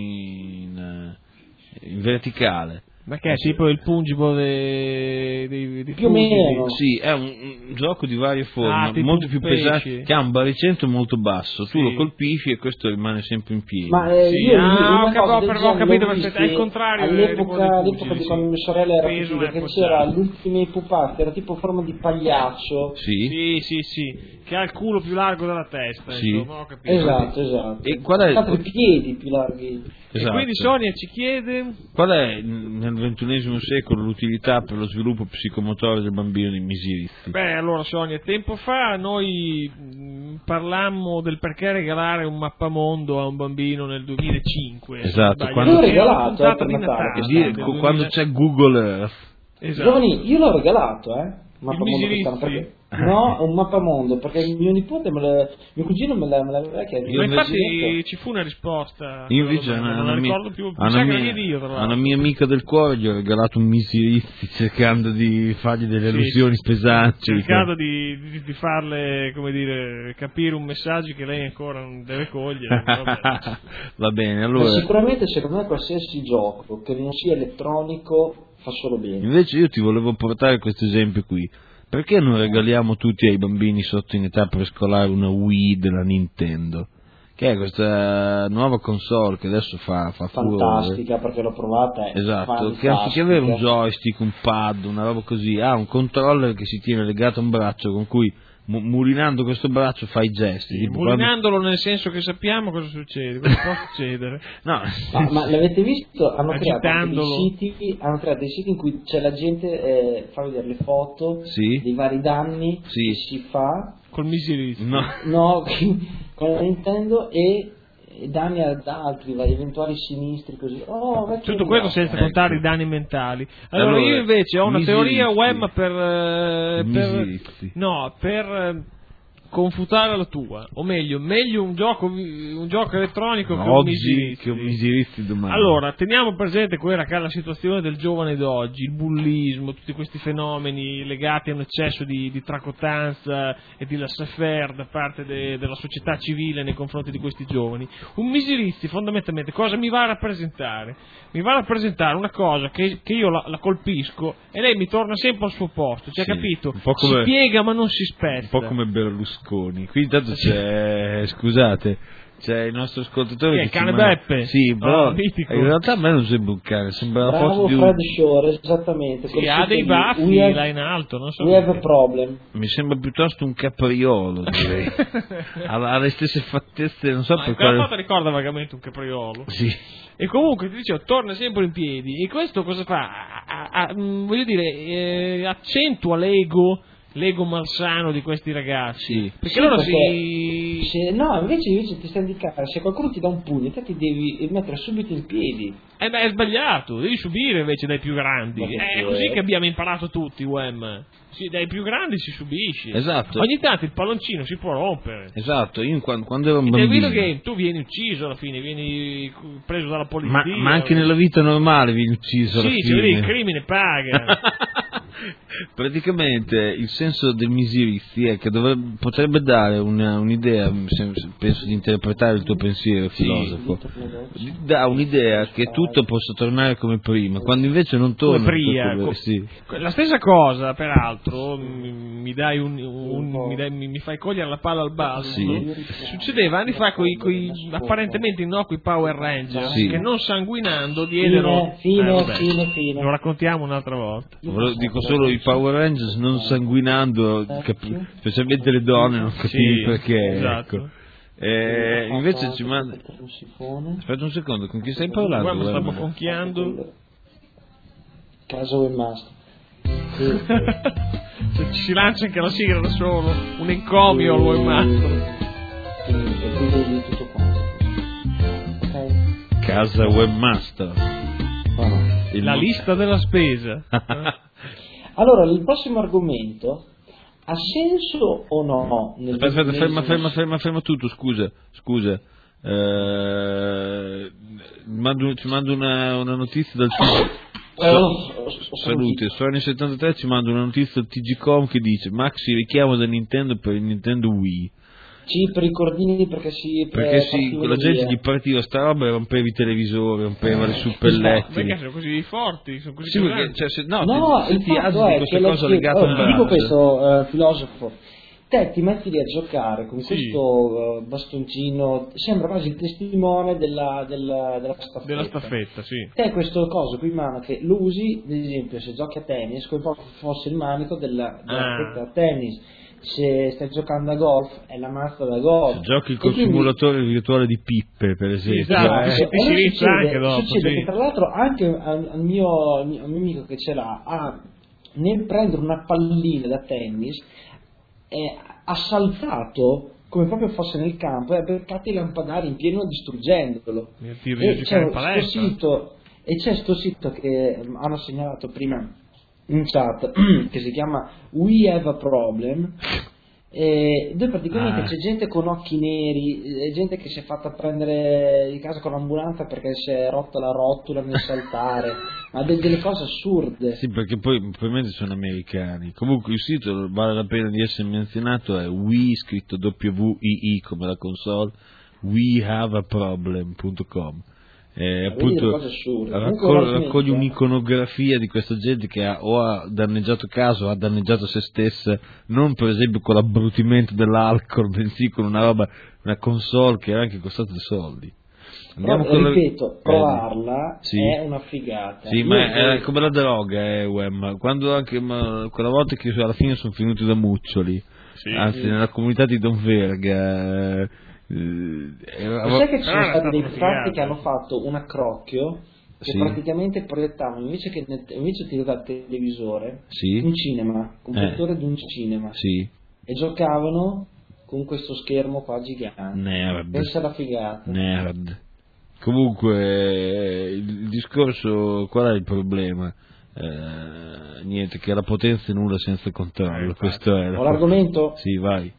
in, in verticale. Ma che è tipo il pungibo dei, dei, dei Più o pugili? meno. Sì, è un, un gioco di varie forme, Ah, tipo molto più pesci. pesante, che ha un baricentro molto basso, tu Sì. lo colpisci e questo rimane sempre in piedi. Ma eh, Sì, io ah, una ho cosa capito, del però ho genere capito l'ho perfetto, vista è il contrario di- di all'epoca, quello dei all'epoca pugili, di sì. quando mia sorella era Peso piccola, è che appoggiato. c'era l'ultimi pupazzi, era tipo forma di pagliaccio. Sì? Sì, sì, sì, che ha il culo più largo della testa, Sì. insomma, ho capito. Esatto, esatto. E qual è- Tanto i piedi più larghi. E Esatto. quindi Sonia ci chiede... Qual è nel ventunesimo secolo l'utilità per lo sviluppo psicomotore del bambino di Misirizzi? Beh, allora Sonia, tempo fa noi mh, parlammo del perché regalare un mappamondo a un bambino nel duemilacinque. Esatto, Sbaglio. quando- L'ho Era una regalato, puntata eh, per di Natale. Natale. E dire, del co- duemila quando c'è Google Earth, Esatto. Giovani, io l'ho regalato, eh. Un mappamondo Misirizzi? quest'anno, perché- No, un mappamondo, perché mio nipote, me la, mio cugino me l'aveva me l'aveva chiesto. Io Ma invece- infatti ci fu una risposta. io invece a non una, la mia, ricordo più, a mi una sa che mia- la diedi io, tra a l'altro. una mia amica del cuore gli ho regalato un Misirizzi cercando di fargli delle allusioni Sì, pesanti. cercando di, di, di farle, come dire, capire un messaggio che lei ancora non deve cogliere. vabbè. Va bene, Ma allora sicuramente secondo me qualsiasi gioco che non sia elettronico fa solo bene. invece io ti volevo portare questo esempio qui. Perché non regaliamo tutti ai bambini sotto in età prescolare una Wii della Nintendo? Che è questa nuova console che adesso fa, fa furore. Fantastica, perché l'ho provata. È Esatto, che fantastica. anziché avere un joystick, un pad, una roba così, ha un controller che si tiene legato a un braccio con cui mu- mulinando questo braccio fa i gesti. Sì, tipo mulinandolo nel senso che sappiamo cosa succede, cosa può succedere. quando- No, Ma, ma l'avete visto? Hanno creato anche Agitandolo. dei siti, hanno creato dei siti in cui c'è la gente eh, fa vedere le foto Sì. dei vari danni Sì. che si fa, Col Misirizzi. no. no, con la Nintendo e, e danni ad altri, vari eventuali sinistri così. Oh, vecchio Tutto questo ragazzo. senza Ecco. contare i danni mentali. Allora, Allora, io invece ho una Misirizzi. teoria web per, eh, per Misirizzi. no, per eh, confutare la tua, o meglio, meglio un gioco un gioco elettronico che un Oggi Misirizzi. che un Misirizzi domani. Allora, teniamo presente quella che è la situazione del giovane d'oggi, il bullismo, tutti questi fenomeni legati a un eccesso di, di tracotanza e di laissez-faire da parte de- della società civile nei confronti di questi giovani. Un Misirizzi fondamentalmente cosa mi va a rappresentare? Mi va a rappresentare una cosa che, che io la, la colpisco e lei mi torna sempre al suo posto, cioè Sì, capito? un po' come- Si piega ma non si spezza. Un po' come Berlusconi. Qui intanto c'è, scusate, c'è il nostro ascoltatore Chi è, che ci Cane manda- Beppe? Sì, però Oh, mitico. in realtà a me non sembra un cane, sembra la Bravo foto di un... Fred Shore, esattamente. Sì, quel ha sito dei lì. baffi We have- là in alto, non so We have a perché. problem. Mi sembra piuttosto un capriolo, direi. ha, ha le stesse fattezze, non so Ma per quella quale... foto ricorda vagamente un capriolo. Sì. E comunque ti dicevo, torna sempre in piedi. E questo cosa fa? A- a- a- mh, voglio dire, eh, accentua l'ego, l'ego malsano di questi ragazzi. Sì. Perché Sì, loro perché si. se- no, invece, invece ti sta a indicare, se qualcuno ti dà un pugno, te ti devi mettere subito in piedi. Eh beh, è sbagliato, devi subire invece dai più grandi. Ma che È è? così che abbiamo imparato tutti, Wem. Sì, dai più grandi si subisce. Esatto. Ogni tanto il palloncino si può rompere. Esatto, io quando, quando ero un Nel bambino... videogame tu vieni ucciso alla fine, vieni preso dalla polizia. Ma, ma anche nella vita normale vieni ucciso alla Sì, fine. cioè, vedi, il crimine paga. Praticamente il senso del Misirizzi è che dovrebbe, potrebbe dare una, un'idea, se- se- penso di interpretare il tuo pensiero, filosofo, dà un'idea che tutto possa tornare come prima, quando invece non torna. Come prima, tutto- co- sì. La stessa cosa, peraltro, mi, mi dai un, un- mi, dai- mi- mi fai cogliere la palla al balzo. Sì. Succedeva anni fa con i apparentemente innocui Power Ranger Sì. che non sanguinando diedero. Fine, fine, Eh, vabbè, fine, fine. Lo raccontiamo un'altra volta. Volevo- Dico solo i Power Rangers non sanguinando, capi- specialmente le donne, non capivi Sì, perché. esatto. Ecco. Eh, invece ci manda. Un sifone. Aspetta un secondo, con chi stai parlando? Guarda, stavo Guarda. conchiando. Casa Webmaster. Cioè, ci si lancia anche la sigla da solo, un encomio al webmaster. Quindi è quindi tutto quanto. Ok. Casa webmaster. Bueno. La lista della spesa. Allora, il prossimo argomento ha senso o no? Nel Aspetta, aspetta, ferma, ventunesimo ferma, ferma, ferma tutto, scusa, scusa. Eh, mando, ci mando una, una notizia dal Eh, ho- ho- ho Salute, Sony settantatré ci manda una notizia del T G Com che dice Maxi richiamo da Nintendo per il Nintendo Wii. Sì, per i cordini perché si Perché eh, sì, partivano la gente via. gli partiva sta roba e rompeva i televisori, rompeva le Perché suppellettili. sono così forti, sono così Sì, perché, pesanti. cioè, se, no, No, se il ti fatto agiti è questa che cosa le- legata oh, al ti dico braccio. questo, eh, filosofo, te ti metti lì a giocare con Sì. questo eh, bastoncino, sembra quasi il testimone della, della, della staffetta. Della staffetta, sì. Te hai questo coso qui in mano che lo usi, ad esempio, se giochi a tennis, come fosse il manico della, della Ah. racchetta da tennis. Se stai giocando a golf, è la mazza da golf. Se giochi E col quindi- simulatore virtuale di pippe, per esempio. esatto, eh. sì, ti si allora rizza succede, anche dopo, succede sì. che tra l'altro anche al, al mio, al mio amico che ce l'ha, ha, nel prendere una pallina da tennis, è, ha saltato come proprio fosse nel campo e ha beccato i lampadari in pieno distruggendolo. Mi attiro di E giocare c'è in palestra. sto sito, e c'è sto sito che hanno segnalato prima in chat che si chiama We Have a Problem, e dove praticamente Ah. c'è gente con occhi neri, e gente che si è fatta prendere di casa con l'ambulanza perché si è rotta la rotula nel saltare, ma de- delle cose assurde. Sì, perché poi probabilmente sono americani. Comunque il sito vale la pena di essere menzionato, è Wii, scritto W I I come la console, we have a problem punto com. Eh, Vedi appunto delle cose assurde. Comunque raccoglie, ora smetti, raccoglie eh. un'iconografia di questa gente che ha, o ha danneggiato casa o ha danneggiato se stessa, non per esempio con l'abbrutimento dell'alcol, bensì con una roba, una console che era anche costata dei soldi. Andiamo Però, con la- ripeto, eh, provarla sì. è una figata. Sì, Io ma vorrei- è come la droga, eh, Wem. Quando anche ma, quella volta che alla fine sono finiti da muccioli, Sì. anzi nella comunità di Don Verga. Eh, era- Lo sai che ci sono Però era stati stata dei una fatti figata. che hanno fatto un accrocchio che Sì. praticamente proiettavano invece che nel- invece di dal televisore Sì. un cinema, un Eh. proiettore di un cinema, Sì, e giocavano con questo schermo qua gigante. nerd. Pensa alla figata. Nerd. Comunque, eh, il discorso, qual è il problema? Eh, niente, che la potenza è nulla senza controllo. Eh, infatti. Questo è. Ho l'argomento? Sì, vai.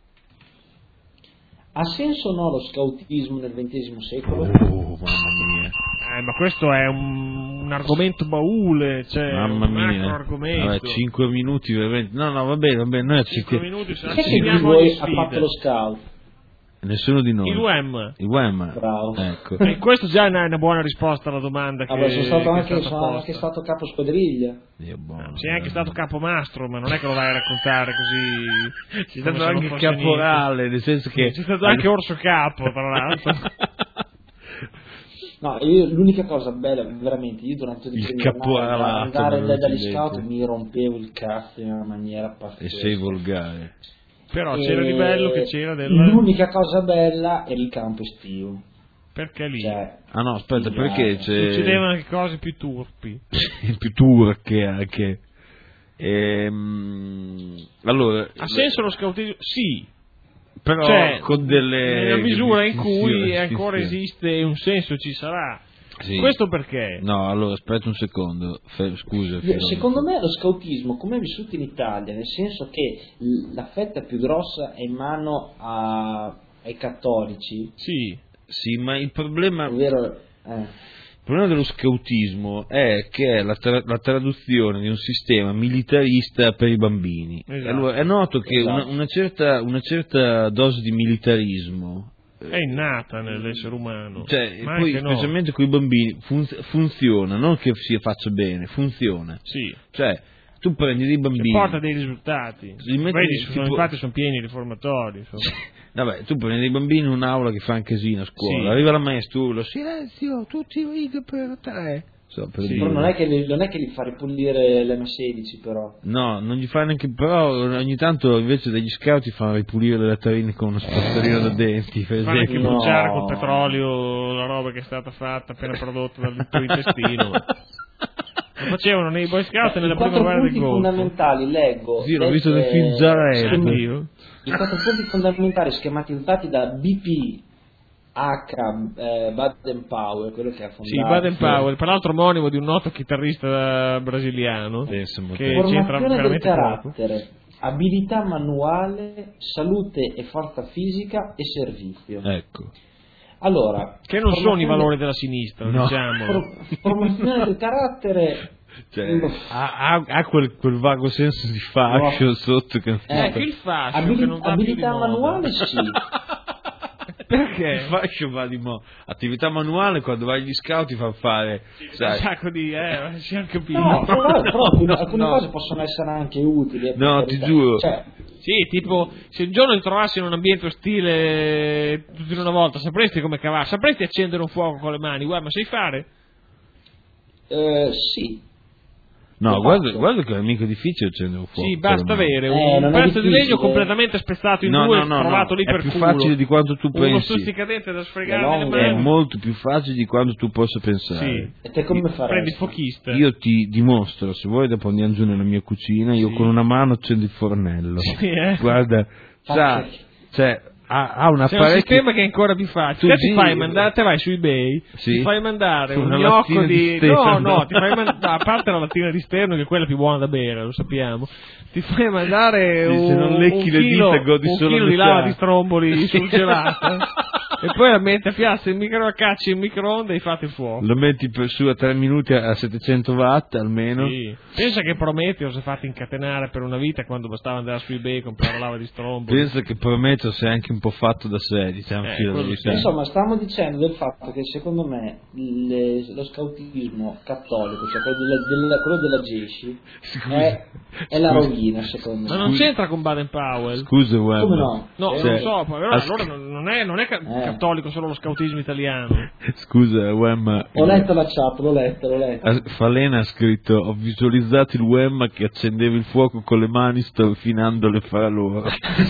Ha senso o no lo scautismo nel ventesimo secolo? Oh, mamma mia. Eh, ma questo è un, un argomento baule, cioè Mamma un mia. macro argomento. Vabbè, cinque minuti veramente. No, no, va bene, va bene. Noi cinque accettiamo. minuti se Chi è che di assegniamo voi ogni ha fatto sfida. lo scout? Nessuno di noi. Il W E M. Il W E M. Bravo. Ecco. E questo già è una, una buona risposta alla domanda che, Vabbè, sono stato che è anche, stata sono posta. anche stato capo squadriglia. Dio buono. Sei anche stato capomastro, ma non è che lo vai a raccontare così. Sei come stato se non anche fosse caporale, nel senso che. niente. C'è stato anche orso capo, tra l'altro. No, io, l'unica cosa bella, veramente, io durante il Il primo caporalato, anno andare me lo da- dagli dici scout dentro. mi rompevo il cazzo in una maniera E pazzesca. sei volgare. Però E c'era di bello che c'era del... L'unica cosa bella era il campo estivo. Perché lì Cioè, Ah no, aspetta, Sì, perché dai. c'è. succedevano anche cose più turpi. più turche anche. Ehm, allora. Ha senso lo scautismo? Sì, Però cioè, con delle. nella misura in cui distinzioni, ancora distinzioni. esiste e un senso ci sarà. Sì. Questo perché? No, allora aspetta un secondo. Fe- scusa. io- Filone. secondo me lo scautismo, come è vissuto in Italia, nel senso che l- la fetta più grossa è in mano a- ai cattolici, Sì, Sì, ma il problema. ovvero... eh, Il problema dello scautismo è che è la, tra- la traduzione di un sistema militarista per i bambini. Esatto. Allora, è noto che Esatto. una, una certa, una certa dose di militarismo, è innata nell'essere umano. cioè, Ma poi anche no. specialmente con i bambini, fun- funziona, non che si faccia bene, funziona. Sì, Cioè, tu prendi dei che bambini. porta dei risultati. Li metti- Vedi, sono, tipo- infatti sono pieni i riformatori. insomma. Vabbè, tu prendi dei bambini in un'aula che fa un casino a scuola, Sì. arriva la maestra, urla, silenzio, tutti righe per tre. So, per Sì. dire. però non è, che li, non è che li fa ripulire l'emme sedici, però. No, non gli fa neanche, però ogni tanto invece degli scout ti fanno ripulire le latrine con una spazzolina da denti, per Fanno anche esempio. No. bruciare col petrolio la roba che è stata fatta appena prodotta dal tuo intestino. Lo facevano nei Boy Scout nella I quattro primavera del punti Golfo. fondamentali, leggo. Sì, l'ho eh, visto nel film Zarello. Anch'io. I quattro punti fondamentali schematizzati da B P H eh, Baden-Powell, quello che ha fondato. Sì, Baden-Powell, tra l'altro omonimo di un noto chitarrista brasiliano, Penso molto. che c'entra Formazione del veramente poco. carattere, abilità manuale, salute e forza fisica e servizio. Ecco. Allora, Che non sono i formazione- valori della sinistra, No. diciamolo. for- formazione del carattere. Cioè, ha, ha- ha quel, quel vago senso di fascio No. sotto che... Ecco il fascio abili- che non va più di abilità moda. manuale sì. Perché? Il fascio va di mo'. Attività manuale, quando vai agli scout ti fa fare, Un sai, sacco di... eh, ci hanno capito. No, però, però alcune, alcune No. cose possono essere anche utili. eh, per No, carità. ti giuro. Cioè, Sì, tipo, se un giorno ti trovassi in un ambiente ostile tutti in una volta, sapresti come cavare, sapresti accendere un fuoco con le mani, guarda, ma sai fare? eh, sì. no, Lo guarda, faccio. guarda che è mica difficile accendere un fuoco. Sì, basta con le mani. avere Eh, un non è pezzo di difficile. legno completamente spezzato in No, due, no, no, trovato no, lì è per più culo. facile di quanto tu Uno pensi. stuzzicadente da sfregare No, nelle no, È mani. molto più facile di quanto tu possa pensare. Sì. E te come Prendi il faresti? fuochista. Io ti dimostro, se vuoi dopo andiamo giù nella mia cucina, io Sì. con una mano accendo il fornello. Sì, eh. Guarda, sa, cioè, ha, ha un C'è un apparecchio... sistema che è ancora più facile. Tu Te ti giri- fai mandare, te vai su eBay, Sì. ti fai mandare un Una gnocco lattina di. di no, Stefano. no, ti fai mandare, a parte la lattina di Sterno, che è quella più buona da bere, lo sappiamo. Ti fai mandare Sì, un, se non lecchi un le chilo, dita, godi un solo chilo a di metà. lava di stromboli surgelata. E poi la metti a piazza in micro cacci in microonde e fate il fuoco. Lo metti per su a tre minuti a settecento watt almeno. Sì. Pensa che Prometeo si è fatto incatenare per una vita quando bastava andare su eBay e comprare lava di stromboli. Penso che Prometeo sia anche un po' fatto da sé, diciamo. Eh, filo quello di sì. verità. Insomma, stavamo dicendo del fatto che secondo me le- lo scautismo cattolico, cioè quello della, della- quello della Gesci, Scusa. è, è la Scusa. rovina, secondo Ma me. non c'entra con Baden-Powell. Scusa, guarda. Come no? No, Cioè, non lo so, poi, allora, as- allora non non è, non è ca- Eh. cattolico solo lo scautismo italiano. Scusa, Wemma. Ho letto la chat, l'ho letto, l'ho letto. Ah, Falena ha scritto: ho visualizzato il Wemma che accendeva il fuoco con le mani storfinandole fra loro.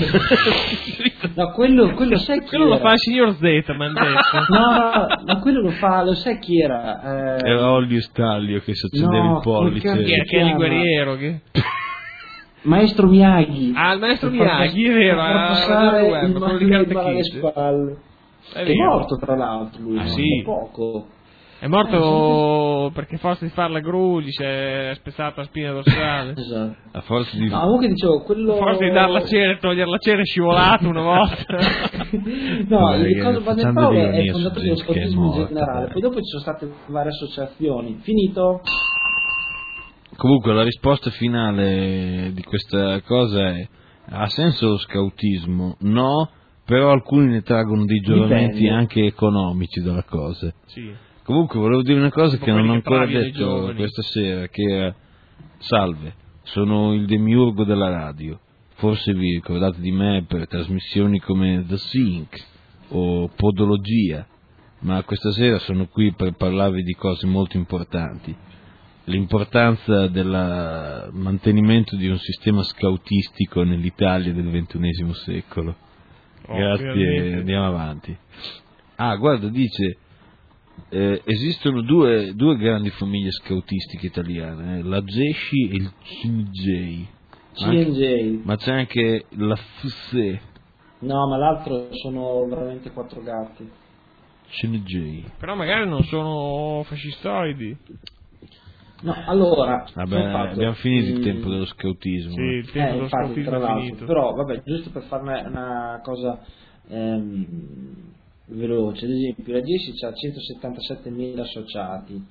No, quello, quello sai chi Quello lo era? fa il signor Z, mi hanno detto. No, no, ma quello lo fa, lo sai chi era? Eh, Era Olio e Staglio che si accendeva No, il pollice. come Chi è, che è il guerriero? Che... Maestro Miyagi. Ah, il maestro Per far Miyagi, pass- è vero, per far ha passare ragione Web, il quello di male Karate alle Kid. spalle. È Che è vero. morto tra l'altro lui, Ah, non sì? da poco. È morto perché a forza di fare la gru gli si è spezzata la spina dorsale. Esatto. A forza di... No, comunque dicevo, quello... A forza di dar la cera e togliere la cera è scivolato una volta. No, Vabbè, il coso facciamo Baden-Powell delle è ironie fondatore su dello gente che è scautismo in morta, generale, dai. poi dopo ci sono state varie associazioni. Finito? Comunque la risposta finale di questa cosa è: ha senso lo scautismo? No, però alcuni ne traggono dei giovamenti Dipende. anche economici dalla cosa. Sì. Comunque volevo dire una cosa Tipo che non ho quelli che ancora traviano i detto giovani. questa sera, che era: salve, sono il demiurgo della radio. Forse vi ricordate di me per trasmissioni come The Sync o Podologia, ma questa sera sono qui per parlarvi di cose molto importanti. L'importanza del mantenimento di un sistema scautistico nell'Italia del ventunesimo secolo. Oh, Grazie, finalmente. andiamo avanti. Ah, guarda, dice, eh, esistono due, due grandi famiglie scautistiche italiane, eh, la Gesci e il C N J. C N J. Ma c'è anche la F S E, No, ma l'altro sono veramente quattro gatti. C N J. Però magari non sono fascistoidi. No, allora... Vabbè, sono fatto- abbiamo finito il Mm, tempo dello scautismo. Sì, il tempo Eh, dello infatti, scautismo tra è l'altro, finito. però vabbè, giusto per farne una cosa ehm, veloce, ad esempio la Gesci ha centosettantasettemila associati,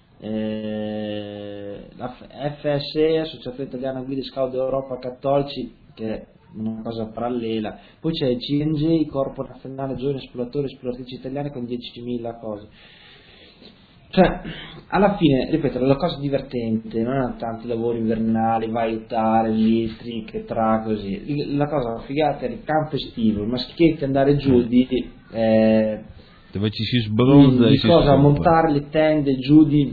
eh, la F S E, Associazione Italiana Guide Scout d'Europa Cattolici, che è una cosa parallela, poi c'è il C N J, Corpo Nazionale Giovani Esploratori e Esploratrici Italiane, con diecimila cose. Cioè, alla fine, ripeto, la cosa divertente non è tanti lavori invernali, vai a aiutare, elettriche, tra così. La cosa figata è il campo estivo, i maschietti andare giù di, eh, Dove ci si sbronza di e si cosa scopa. montare le tende giù di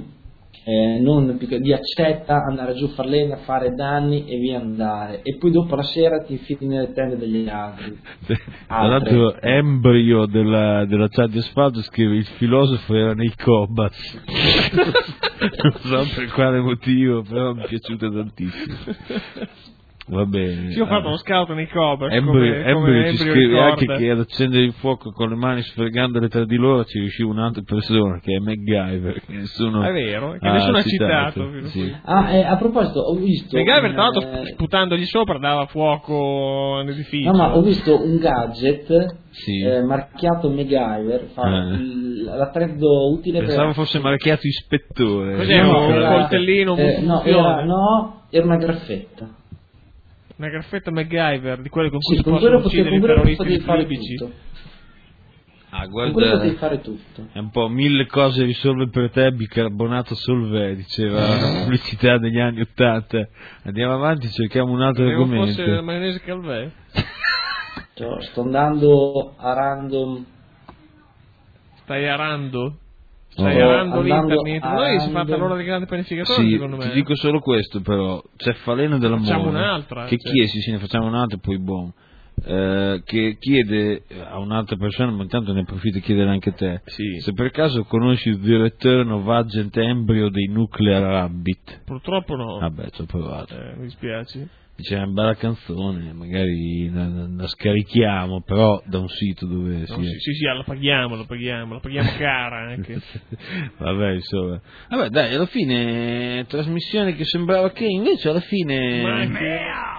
eh, non di accetta, andare giù, far legna, fare danni e via andare, e poi dopo la sera ti infili nelle tende degli altri. Tra l'altro Embrio della, della chat di Asfalto scrive: il filosofo era nei Cobas. Non so per quale motivo, però mi è piaciuto tantissimo. Va bene. Sì, ho fatto uno scout nei Cobas. Embrio, come, Embrio come ci Embrio scrive ricorda. anche che ad accendere il fuoco con le mani sfregandole tra di loro ci riusciva un'altra persona, che è MacGyver, che nessuno È vero, che ha nessuno ha citato. citato. Sì. Ah, eh, a proposito, ho visto MacGyver, un, tra l'altro, eh, sputandogli sopra dava fuoco all'edificio. no, ma ho visto un gadget Sì. eh, marchiato MacGyver, fa Eh. il- l'attrezzo utile Pensavo per... fosse marchiato ispettore. Cos'era, No, un era- coltellino, un eh, no, multifunzione? era, no, era una graffetta. Una graffetta MacGyver di quelle con cui Sì, si con possono quello potevi, uccidere i con quello terroristi potevi fare libici. tutto. Ah, Con quello guarda, potevi fare tutto. è un po' mille cose risolve per te bicarbonato Solvay, diceva la pubblicità degli anni Ottanta. Andiamo avanti, cerchiamo un altro Credevo argomento. fosse la maionese Calvè. Cioè, sto andando a random. Stai arando? Stai Oh. arando Andando l'internet? Ma noi si è fatta arando. l'ora di grande pianificatore, Sì, secondo me. ti dico solo questo però, c'è Falena della Facciamo Mona un'altra, che cioè. chiede, sì, sì, ne facciamo un'altra e poi buon, eh, che chiede a un'altra persona, ma intanto ne approfitto e chiedere anche te, Sì. se per caso conosci The Return of Agent Embryo dei Nuclear Rabbit. Purtroppo no. Vabbè, ci ho provato. Eh, mi dispiace. C'è una bella canzone, magari la, la- la scarichiamo, però da un sito dove No, si... sì, sì, sì, la paghiamo, la paghiamo, la paghiamo cara anche. Vabbè, insomma. Vabbè, dai, alla fine trasmissione che sembrava che invece alla fine... Ma anche...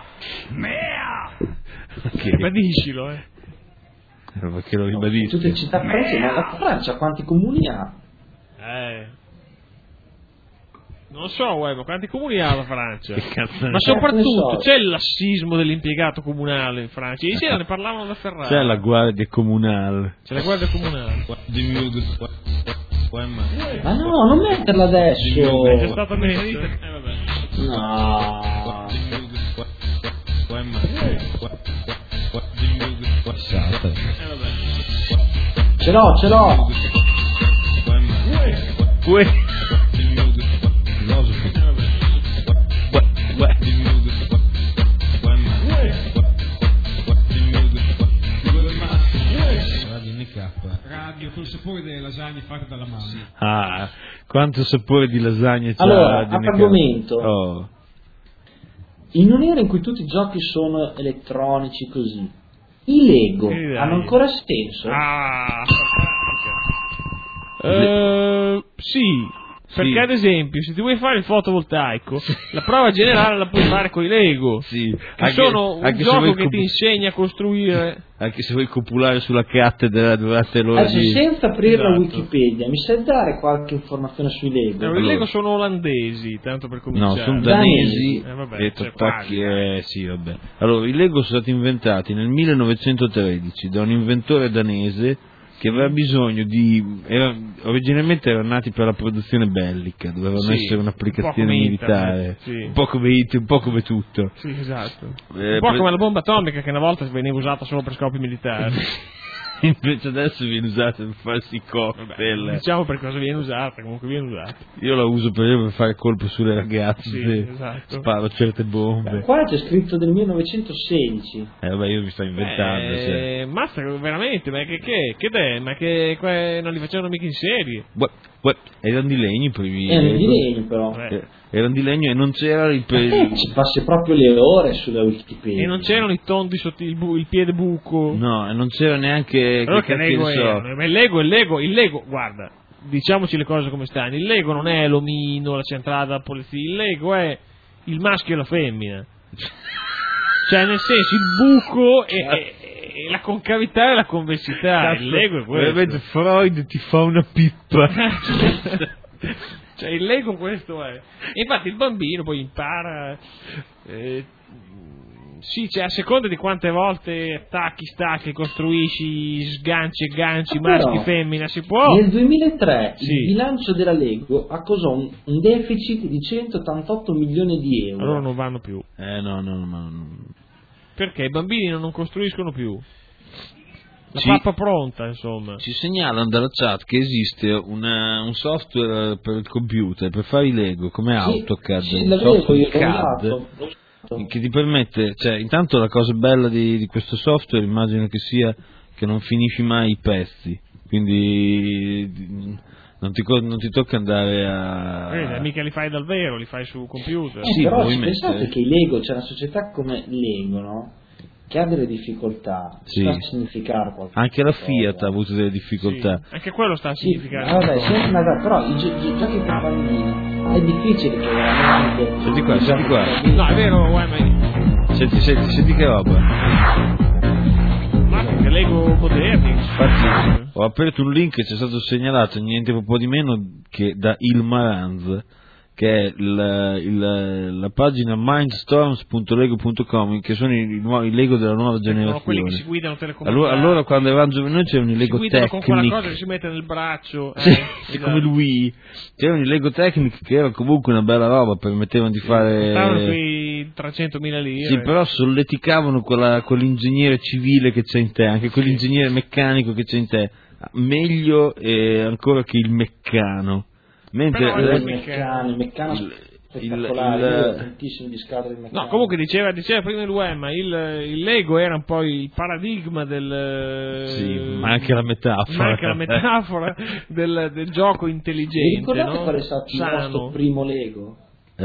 Ok. Ribadiscilo, eh. Perché lo ribadisco. Tutte città francesi, ma la Francia quanti comuni ha? Eh. Non so, uè, ma quanti comuni ha la Francia? Che cazzo ne Ma so. soprattutto Ne so. c'è il lassismo dell'impiegato comunale in Francia. Ieri sera ne parlavano da Ferrari. C'è la guardia comunale. C'è la guardia comunale. Ma no, non metterla adesso! È già stata messa. Eh, vabbè. No! Eh, vabbè. Ce l'ho, ce l'ho! Uè. Radio col sapore delle lasagne fatte dalla mamma. Ah, quanto sapore di lasagna c'ha. Allora, di a argomento. Oh. In un'era in cui tutti i giochi sono elettronici così, i Lego Sì, dai. hanno ancora senso? Ah, eh, sì. Perché Sì. ad esempio, se ti vuoi fare il fotovoltaico, la prova generale la puoi fare con i Lego. Sì, Che sono un anche se gioco vuoi che cop- ti insegna a costruire. Anche se vuoi copulare sulla cattedra durante l'ora Adesso, di... senza aprire la Esatto. Wikipedia, mi sai dare qualche informazione sui Lego? Eh, I Allora. Lego sono olandesi, tanto per No, cominciare. sono Danesi. danesi Eh, vabbè, e cioè, attacchi, quasi, eh, sì, vabbè. Allora, i Lego sono stati inventati nel millenovecentotredici da un inventore danese che aveva bisogno di... Era, originalmente erano nati per la produzione bellica, dovevano Sì, essere un po' un'applicazione come militare, internet, sì. un po' come it, un po' come tutto. Sì, esatto. Eh, Un po' pre- come la bomba atomica che una volta veniva usata solo per scopi militari. Invece adesso viene usata per farsi i cocktail. Diciamo per cosa viene usata, comunque viene usata. Io la uso per esempio per fare colpo sulle ragazze, Sì, se esatto. sparo certe bombe. Qua c'è scritto del millenovecentosedici. Eh vabbè, io mi sto inventando. se- Eh, mazza, veramente, ma che che? Che è? Ma che que- non li facevano mica in serie? Uè, uè, erano di legno i primi. Erano di legno però. Eh. Eh, Erano di legno e non c'era il Eh, pe- ci passi proprio le ore sulla Wikipedia. E non c'erano i tondi sotto il, bu- il piede buco. No, e non c'era neanche Allora che che cacchio Lego ne so. erano? Ma il Lego, il Lego, il Lego, guarda, diciamoci le cose come stanno. Il Lego non è l'omino, la centrale della polizia, il Lego è il maschio e la femmina. Cioè, nel senso, il buco e, e- e la concavità e la convessità. Cazzo, Il Lego è questo. veramente Freud ti fa una pippa. Cioè, il Lego questo è. E infatti il bambino poi impara. eh, sì, cioè, a seconda di quante volte attacchi, stacchi, costruisci, sganci e ganci, Ah, maschi, però, femmina, si può. Nel duemilatré Sì. il bilancio della Lego accusò un, un deficit di centottantotto milioni di euro. Allora non vanno più. Eh no, no, ma non- Perché i bambini non costruiscono più. La ci, pappa pronta, insomma. Ci segnalano dalla chat che esiste una, un software per il computer per fare i Lego come Sì, AutoCAD, sì, un l'avevo, software io C A l'ho D usato. che ti permette, cioè intanto la cosa bella di, di questo software immagino che sia che non finisci mai i pezzi, quindi non ti, non ti tocca andare a... Eh, mica li fai dal vero, li fai sul computer. Eh, sì, però puoi pensate mettere. che i Lego, c'è una società come Lego, no? Che ha delle difficoltà, Sì. sta a significare qualcosa. Anche la Fiat ha avuto delle difficoltà. Sì, anche quello sta a Sì, significare. vabbè, sempre una- però i, gio- i giochi per bambini è difficile che veramente... Senti qua, senti qua. No, è vero, guai, ma... Senti, senti, senti che roba. Ma che Lego moderni. Infatti ho aperto un link che ci è stato segnalato niente po' di meno che da Ilmaranz, che è il, il, la pagina mindstorms punto lego punto com, che sono i, i, nuovi, i Lego della nuova Sono quelli che si generazione. guidano telecomandati. Allora, allora quando eravamo giovani noi c'erano i Lego si guidano con quella cosa che Technic, si mette nel braccio. sì, Eh, sì, come il Wii, c'erano i Lego Technic che era comunque una bella roba, permettevano di fare... Costavano quei trecentomila lire. Sì, però solleticavano quella, quell'ingegnere civile che c'è in te, anche quell'ingegnere meccanico che c'è in te, meglio eh, ancora che il meccano. Mentre Però eh, il meccano, il meccano il- spettacolare, il- io ho tantissimi di scatole di meccano. No, comunque diceva, diceva prima il Wemma, il, il Lego era un po' il paradigma del... sì, ma anche la metafora. ma anche la metafora del, del gioco Vi intelligente, ricordate no? qual è stato il Sano. nostro primo Lego? Eh,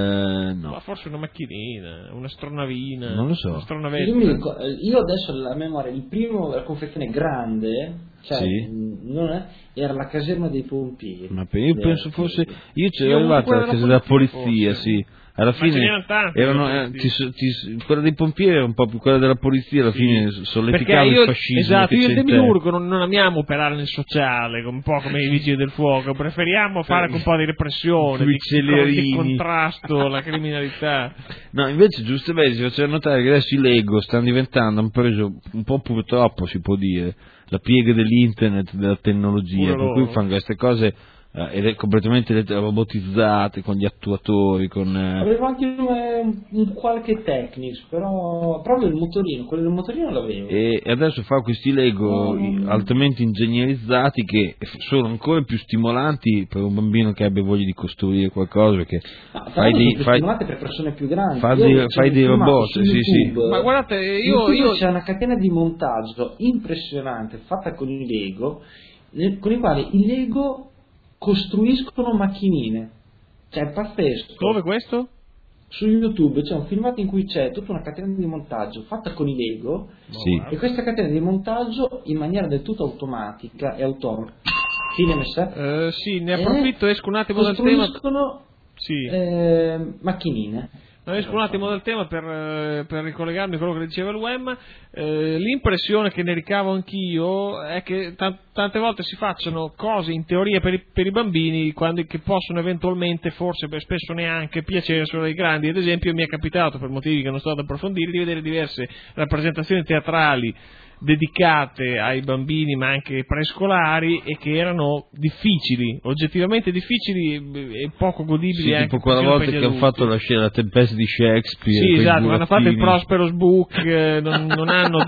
no, Ma forse una macchinina, una stronavina. Non lo so. Una Io, stronavetta. mi ricordo- io adesso la memoria, il primo la confezione grande, cioè, Sì. mh, non è, era la caserma dei pompieri. ma pe- io Dei- penso fosse, io ci Io ero arrivato quella alla della casa della polizia, polizia, forse. sì. Alla Ma ce fine n'erano tante erano, della eh, polizia. ti- ti- quella dei pompieri era un po' più quella della polizia, alla Sì. fine Perché solleticava io, il fascismo. esatto, che io e c'è il in te. Demiurgo non, non amiamo operare nel sociale, un po' come i vigili del fuoco, preferiamo fare anche un po' di repressione, Sui di, celerini. di contrasto alla criminalità. No, invece giustamente si faceva notare che adesso i Lego stanno diventando, hanno preso un po' purtroppo si può dire, la piega dell'internet, della tecnologia, Pure per cui loro. fanno queste cose eh, ele- completamente ele- robotizzate, con gli attuatori, con... eh, Avevo anche un, un qualche Technics, però proprio il motorino, quello del motorino l'avevo. e e adesso fa questi Lego Mm. altamente ingegnerizzati che sono ancora più stimolanti per un bambino che abbia voglia di costruire qualcosa, perché No, tra fai l'altro dei, sono fai, stimolate per persone più grandi. fai Io dei- c'è fai un dei filmato robot, su sì, sì. YouTube. Ma guardate, io, YouTube io c'è una catena di montaggio impressionante fatta con i Lego, nel- con i quali i Lego costruiscono macchinine. Cioè è pazzesco. dove questo? Su YouTube c'è un filmato in cui c'è tutta una catena di montaggio fatta con i Lego, sì. e questa catena di montaggio in maniera del tutto automatica e autonoma. Fine messa. Eh, sì, ne Eh, approfitto, esco un attimo dal tema. Costruiscono Sì. eh, macchinine. No, esco un attimo dal tema per, eh, per ricollegarmi a quello che diceva il Wem. Eh, l'impressione che ne ricavo anch'io è che ta- tante volte si facciano cose in teoria per i, per i bambini quando, che possono eventualmente, forse beh, spesso neanche, piacere solo ai grandi. Ad esempio mi è capitato, per motivi che non sto ad approfondire, di vedere diverse rappresentazioni teatrali dedicate ai bambini ma anche prescolari e che erano difficili, oggettivamente difficili e poco godibili Sì, anche tipo quella persino volta per gli che hanno adulti. fatto la scena La tempesta di Shakespeare. Sì, quei esatto, quando hanno fatto il burattini. Prosperous Book eh, non, non hanno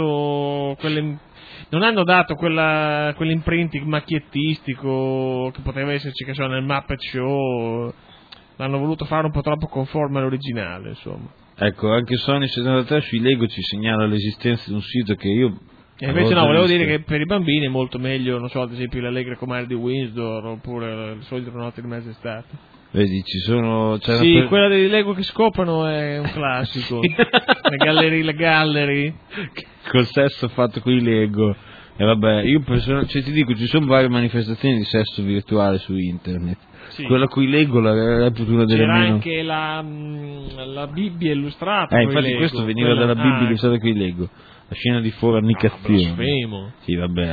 dato quelle, non hanno dato quella, quell'imprinting macchiettistico che poteva esserci, che so, nel Muppet Show. L'hanno voluto fare un po' troppo conforme all'originale, insomma. Ecco, anche Sony settantatré sui Lego ci segnala l'esistenza di un sito che io... E invece avevo no, già volevo visto. dire che per i bambini è molto meglio, non so, ad esempio l'Allegre Comare di Windsor oppure il Solito Notte di Mezz'estate. Vedi, ci sono... c'è Sì, una per- quella dei Lego che scopano è un classico. Le gallery, le gallery. col sesso fatto con i Lego. E vabbè, io personalmente, cioè, ti dico, ci sono varie manifestazioni di sesso virtuale su internet. Sì. Quella con i Lego la reputo una delle C'era meno... anche la, mh, la Bibbia illustrata. Eh, coi infatti Lego. questo veniva Quella- dalla Bibbia ah, illustrata con i Lego. La scena di fornicazione. Ah, blasfemo. Sì, vabbè,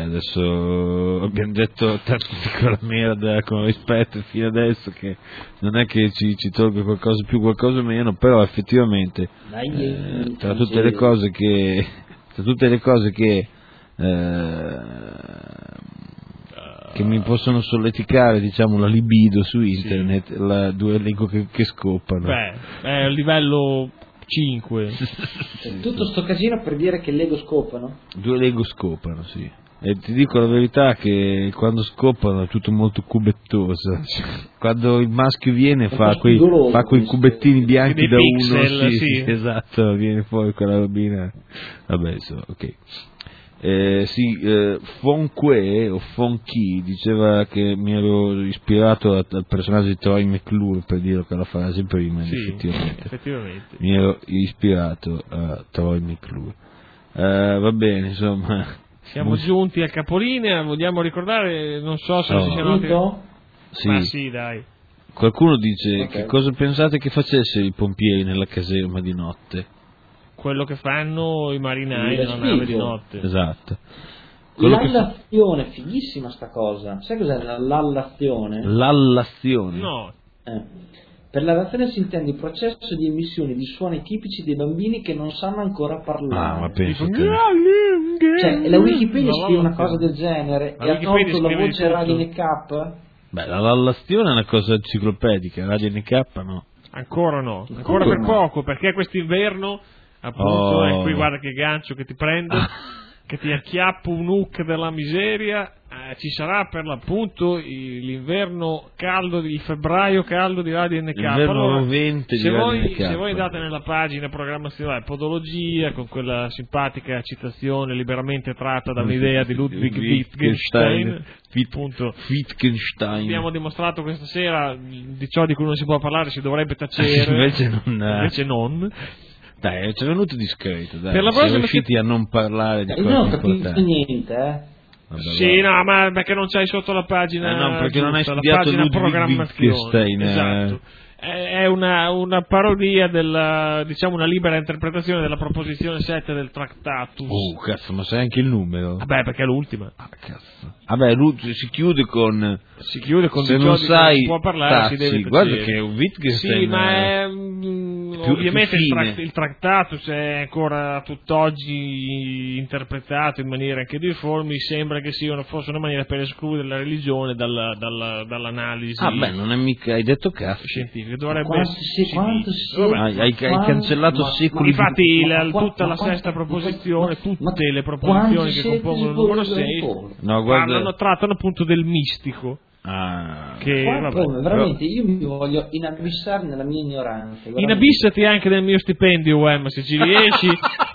adesso abbiamo detto tanto di quella merda con rispetto fino adesso che non è che ci, ci tolga qualcosa più, qualcosa meno, però effettivamente Dai, eh, eh, tra tutte le cose che tra tutte le cose che eh, che mi possono solleticare, diciamo, la libido su internet, la, due Lego che, che scopano. Beh, è un livello cinque. Cioè, tutto sto casino per dire che Lego scopano? Due Lego scopano, sì. E ti dico la verità che quando scopano è tutto molto cubettoso. Quando il maschio viene fa quei, fa quei cubettini bianchi da pixel, uno, sì, sì. sì, esatto, viene fuori quella robina. Vabbè, so, ok. Eh, sì, eh, Fonque o Fonchi diceva che mi ero ispirato a- al personaggio di Troy McClure, per dire che la frase prima, Sì, effettivamente. effettivamente. Mi ero ispirato a Troy McClure. Eh, va bene, insomma. Siamo Mus- giunti al capolinea, vogliamo ricordare, non so se Oh. ci siano altri... Punto? Sì. Ma sì, dai. Qualcuno dice Ok. che cosa pensate che facessero i pompieri nella caserma di notte? Quello che fanno i marinai Il nella nave di respiro. notte. Esatto. Quello che fa- L'allazione, fighissima sta cosa. Sai cos'è la- l'allazione? L'allazione. No, Eh. Per l'allazione si intende il processo di emissione di suoni tipici dei bambini che non sanno ancora parlare. Ah, ma penso tipo... che... Cioè, la Wikipedia No, scrive una no, cosa no. del genere La e ha Wikipedia tolto la scrive di voce tutto. Radio N K? Beh, la l'allazione è una cosa enciclopedica, Radio N K no. ancora no, ancora per no? poco, perché quest'inverno, appunto, Oh. e qui guarda che gancio che ti prendo, che ti acchiappo un hook della miseria, eh, ci sarà per l'appunto i- l'inverno caldo, il febbraio caldo di Radio N K. L'inverno Allora, rovente di se Radio voi, N K. se voi andate nella pagina programmazione Podologia, con quella simpatica citazione liberamente tratta da un'idea di Ludwig Wittgenstein, appunto, Wittgenstein. abbiamo dimostrato questa sera di ciò di cui non si può parlare si dovrebbe tacere, Invece non- invece non. Dai, ci è venuto discreto, dai. Per la Siamo prossima riusciti a non parlare di Eh, Io non ho cose capito importanti. niente, eh. Vabbè, Sì, va. no, ma perché non c'hai sotto la pagina Eh, no, perché non hai giusta, la studiato pagina Ludwig programmazione. Wittgenstein, eh. Esatto. È è una, una parodia della, diciamo, una libera interpretazione della proposizione sette del Tractatus. Oh, cazzo, ma sai anche il numero? Vabbè, perché è l'ultima. Ah, cazzo. Vabbè, lui si chiude con... Si chiude con Se di non ciò di cui sai, si può parlare, si taci. deve Guarda tacere. che un Wittgenstein... Sì, ma eh, è, mm, più- ovviamente più il, fine. tract- il Tractatus è ancora tutt'oggi interpretato in maniere anche difformi, sembra che sia una, fosse una maniera per escludere la religione dalla, dalla, dall'analisi Ah, beh, non è mica... Hai detto cazzo. scientifica. Dovrebbe Quanto essere- si, si quanto dice. si, Vabbè. Hai- hai- hai quanto- cancellato ma- secoli ma- Infatti ma- la- ma- tutta ma- la ma- sesta ma- proposizione, ma- ma- tutte le quanti proposizioni che secoli compongono il di numero Borgo sei Ancona? No, guarda... parlano, trattano appunto del mistico. Ah, Che, Qua- vabbè, poi, veramente io mi voglio inabissare nella mia ignoranza. veramente. inabissati anche nel mio stipendio, Wem, se ci riesci,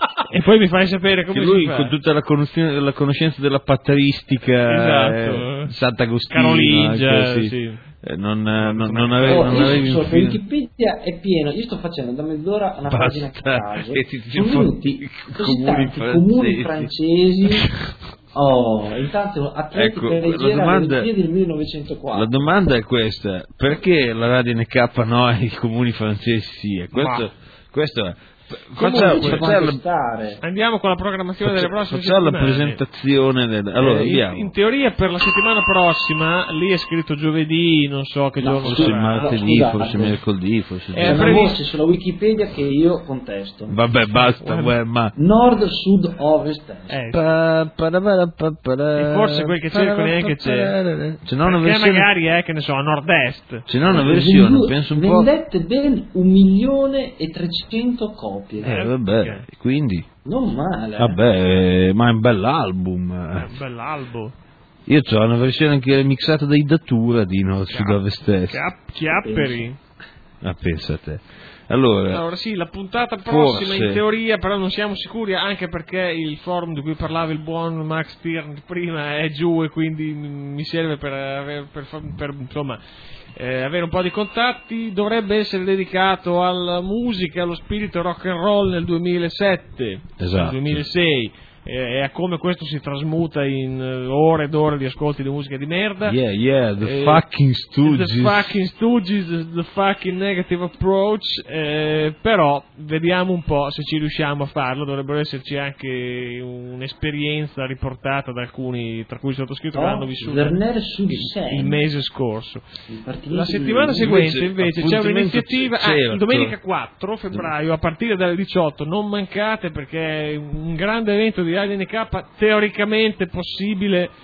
e poi mi fai sapere come che lui si fa. con tutta la conoscenza, la conoscenza della patristica Esatto. eh, Sant'Agostino Carolingia, anche, sì. sì. Eh, non, eh, non, non avevi, Oh, non io avevi so un che filo. Wikipedia è pieno, io sto facendo da mezz'ora una Basta, pagina a caso, che ti- ti sono fo- venuti così comuni tanti comuni francesi. francesi, oh, intanto Atletica Ecco, la Leggera domanda- alle Olimpiadi del millenovecentoquattro. La domanda è questa: perché la Radio N K no e i comuni francesi sì? E questo, Ma- questo è. Comunque Facciamo, ci può facciamo anche la, stare. Andiamo con la programmazione delle prossime facciamo la settimane. presentazione. Del, allora, Eh, in, andiamo. in teoria per la settimana prossima, lì è scritto giovedì, non so che No, giorno Forse sarà. martedì, Scusate. forse mercoledì, forse. Eh, È una previsto- voce sulla Wikipedia che io contesto. Vabbè, basta, uè, ma. Nord, sud, ovest, est. Eh, Pa- parabara- pa- para- E forse quel che cerco neanche c'è. C'è no una perché versione. magari è, che ne so, a nord-est. C'è no una versione, Vendu- penso un po'. vendette ben un milione e trecento copie. Eh, vabbè, Ok. quindi. Non male. eh. Vabbè, ma è un bell'album. È un bell'albo. Io ho una versione anche mixata dai Datura di Nord Sud Ovest Est. Cap- chiapperi. Ah, pensa a te. Allora, Allora sì, la puntata prossima forse- in teoria, però non siamo sicuri, anche perché il forum di cui parlava il buon Max Stirn prima è giù e quindi m- mi serve per, ave- per, fa- per, insomma, eh, avere un po' di contatti. Dovrebbe essere dedicato alla musica, allo spirito rock and roll nel duemilasette, Esatto. nel duemilasei. eh, e a come questo si trasmuta in eh, ore ed ore di ascolti di musica di merda. yeah, yeah, the Eh, fucking Stooges. The fucking Stooges, the fucking negative approach, eh, però vediamo un po' se ci riusciamo a farlo. Dovrebbero esserci anche un'esperienza riportata da alcuni, tra cui il sottoscritto, che Oh, hanno vissuto Werner Sud il mese scorso. Il partito La di- settimana seguente invece c'è appuntamento un'iniziativa, ah, certo. domenica quattro febbraio a partire dalle diciotto, non mancate perché è un grande evento di Radio N K, teoricamente possibile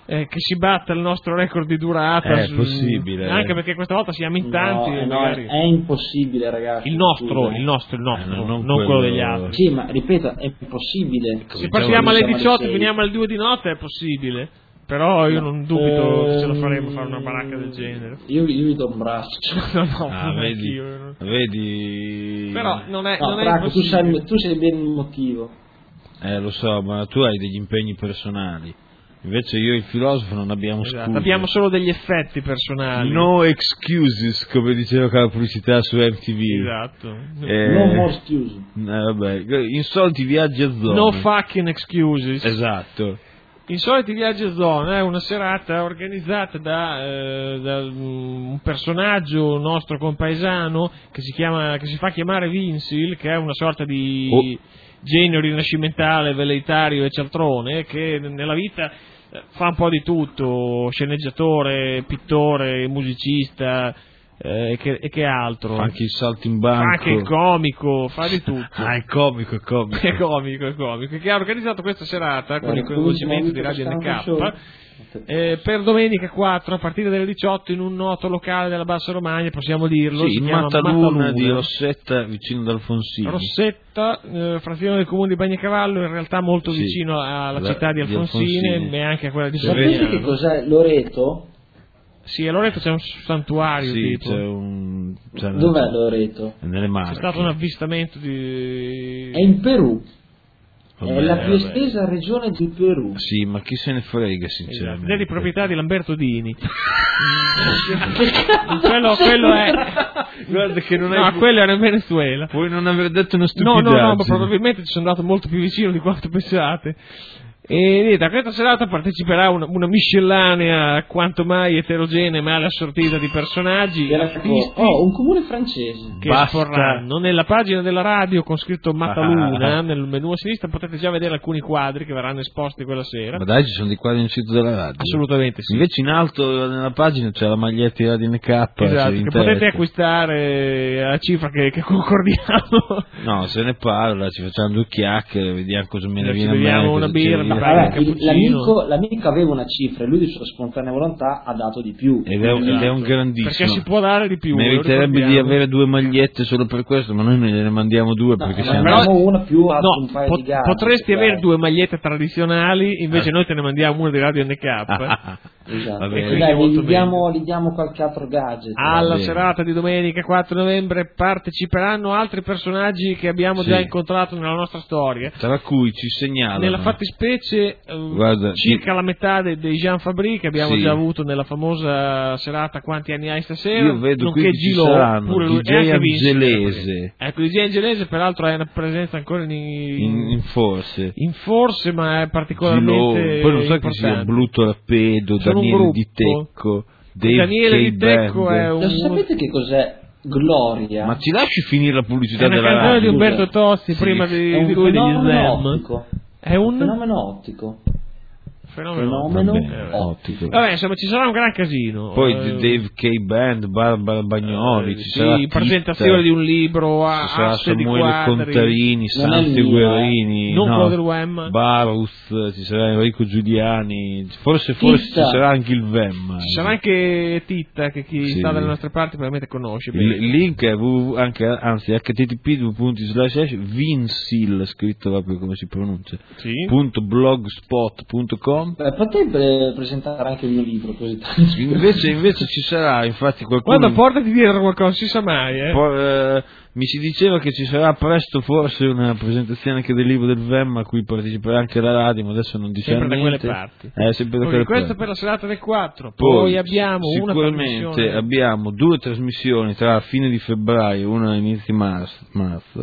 eh, che si batta il nostro record di durata. È su- possibile. Anche perché questa volta siamo in tanti. No, e no, magari- è impossibile, ragazzi. Il nostro, scusa. il nostro, il nostro, Eh, non- non, non quello quello- degli altri. Sì, ma ripeto, è impossibile. Se partiamo alle Siamo diciotto e sei. finiamo alle due di notte è possibile. Però io non dubito che ce la faremo a Ehm, fare una baracca del genere. Io, io vi do un braccio. No, no, Ah, non vedi, anch'io, non- vedi. Però non è, No, non è Franco, tu impossibile. sai, tu sai bene il motivo. Eh, lo so, ma tu hai degli impegni personali. Invece io e il filosofo non abbiamo Esatto, scuse. abbiamo solo degli effetti personali. No excuses, come diceva la pubblicità su M T V. Esatto. Eh, No more excuse. eh, vabbè, insoliti viaggi a zona. No fucking excuses. Esatto. Insoliti viaggi a zona è una serata organizzata da, eh, da un personaggio nostro compaesano che si chiama, che si fa chiamare Vincil, che è una sorta di Oh. genio rinascimentale, velleitario e cialtrone, che nella vita eh, fa un po' di tutto, sceneggiatore, pittore, musicista eh, e, che, e che altro. Fa anche il salto in Fa banco. anche il comico, fa di tutto. Ah, è comico, è comico. È comico, è comico, che ha organizzato questa serata con Guarda, il coinvolgimento di come Radio stanno N K show. eh, per domenica quattro a partire dalle diciotto in un noto locale della Bassa Romagna, possiamo dirlo, Sì, si in chiama Mataluna di Rossetta, vicino d'Alfonsini. Rossetta, eh, frazione del comune di Bagnacavallo, in realtà molto Sì, vicino alla la- città di di Alfonsine, Alfonsine. e anche a quella di Sapete che Savignano. cos'è Loreto? Sì, a Loreto c'è un santuario Sì, tipo. c'è un... c'è Dov'è Loreto? Nelle C'è Marche. stato un avvistamento di... È in Perù. Vabbè, è la più vabbè. estesa regione del Perù. Sì, ma chi se ne frega, Esatto, sinceramente. ed è di proprietà di Lamberto Dini. quello, quello è... Guarda che non No, hai... quello era in Venezuela. Puoi non aver detto una No, stupidaggine. no, no, ma probabilmente ci sono andato molto più vicino di quanto pensate. E niente, a questa serata parteciperà una, una miscellanea quanto mai eterogenea e male assortita di personaggi, Era artisti oh, un comune francese. che Basta. esporranno. Nella pagina della radio con scritto Mataluna, nel menu a sinistra potete già vedere alcuni quadri che verranno esposti quella sera. Ma dai, ci sono dei quadri nel sito della radio. Assolutamente sì. Invece in alto nella pagina c'è la maglietta di Radio N K. Esatto, c'è in che potete testa. acquistare a cifra che, che concordiamo. No, se ne parla, ci facciamo due chiacchiere, vediamo cosa me ne Ci viene a me. beviamo cosa una birra, c'è ma io. vai, Vabbè, il il- cappuccino. l'amico, l'amico aveva una cifra e lui di sua spontanea volontà ha dato di più. Ed è, ed è un grandissimo. Perché si può dare di più. lo Meriterebbe di ricordiamo. avere due magliette solo per questo, ma noi ne ne mandiamo due No, perché ne siamo... mandiamo una più a No, un paio pot- di gatti. potresti dai. avere due magliette tradizionali, invece Ah. noi te ne mandiamo una di Radio N K. Esatto. Va bene. E Quindi dai, molto gli diamo, gli diamo qualche altro gadget. Alla bene. serata di domenica quattro novembre parteciperanno altri personaggi che abbiamo Sì. già incontrato nella nostra storia. Tra cui ci segnalano... Nella fattispecie eh, Guarda, circa la metà dei, dei Jean Fabry che abbiamo Sì. già avuto nella famosa serata Quanti anni hai stasera, Io vedo nonché qui che ci Gilò, saranno pure lui, D J e anche Vinci. Angelese. Ecco, D J Angelese peraltro è una presenza ancora in, in, in forse. in forse, ma è Gilò, particolarmente poi non so chi sia, importante. Bluto Rapedo, Sono un Daniele gruppo. Di Tecco, Dave Daniele K. Di Tecco Band. è un... Lo sapete che cos'è Gloria? Ma ci lasci finire la È pubblicità una della canzone di radio? Umberto Tossi Sì. prima di, È un di lui degli fenomeno Slam. ottico. È un Fenomeno ottico. fenomeno. Fenomeno Vabbè, ottico. Vabbè, insomma, ci sarà un gran casino. Poi Eh, Dave K. Band, Barbara Bagnoli, eh, ci sì, sarà Titta, presentazione di un libro a ci sarà asse di Samuele quadri. Contarini, Non è il Santi mio, Guerrini, Non no, quello del Wem. Barus, ci sarà Enrico Giuliani, forse forse Titta. ci sarà anche il Vem. Ci sarà anche Titta, che chi Sì. sta dalle nostre parti probabilmente conosce. Il, bene. il link è www, anche, anzi h t t p due punti slash vinsil, scritto proprio come si pronuncia, Sì. punto blogspot punto com. Beh, potrebbe presentare anche il mio libro così tanto. Invece, invece ci sarà, infatti qualcuno... Guarda, portati dietro qualcosa, si sa mai, eh. po- eh, mi si diceva che ci sarà presto forse una presentazione anche del libro del Vem a cui parteciperà anche la radio, ma adesso non dice Sempre da niente. quelle parti. Eh, sempre da Così, quelle questo parti. per la serata del quattro. Poi, Poi abbiamo una sicuramente trasmissione- abbiamo due trasmissioni tra la fine di febbraio e una inizio marzo, marzo.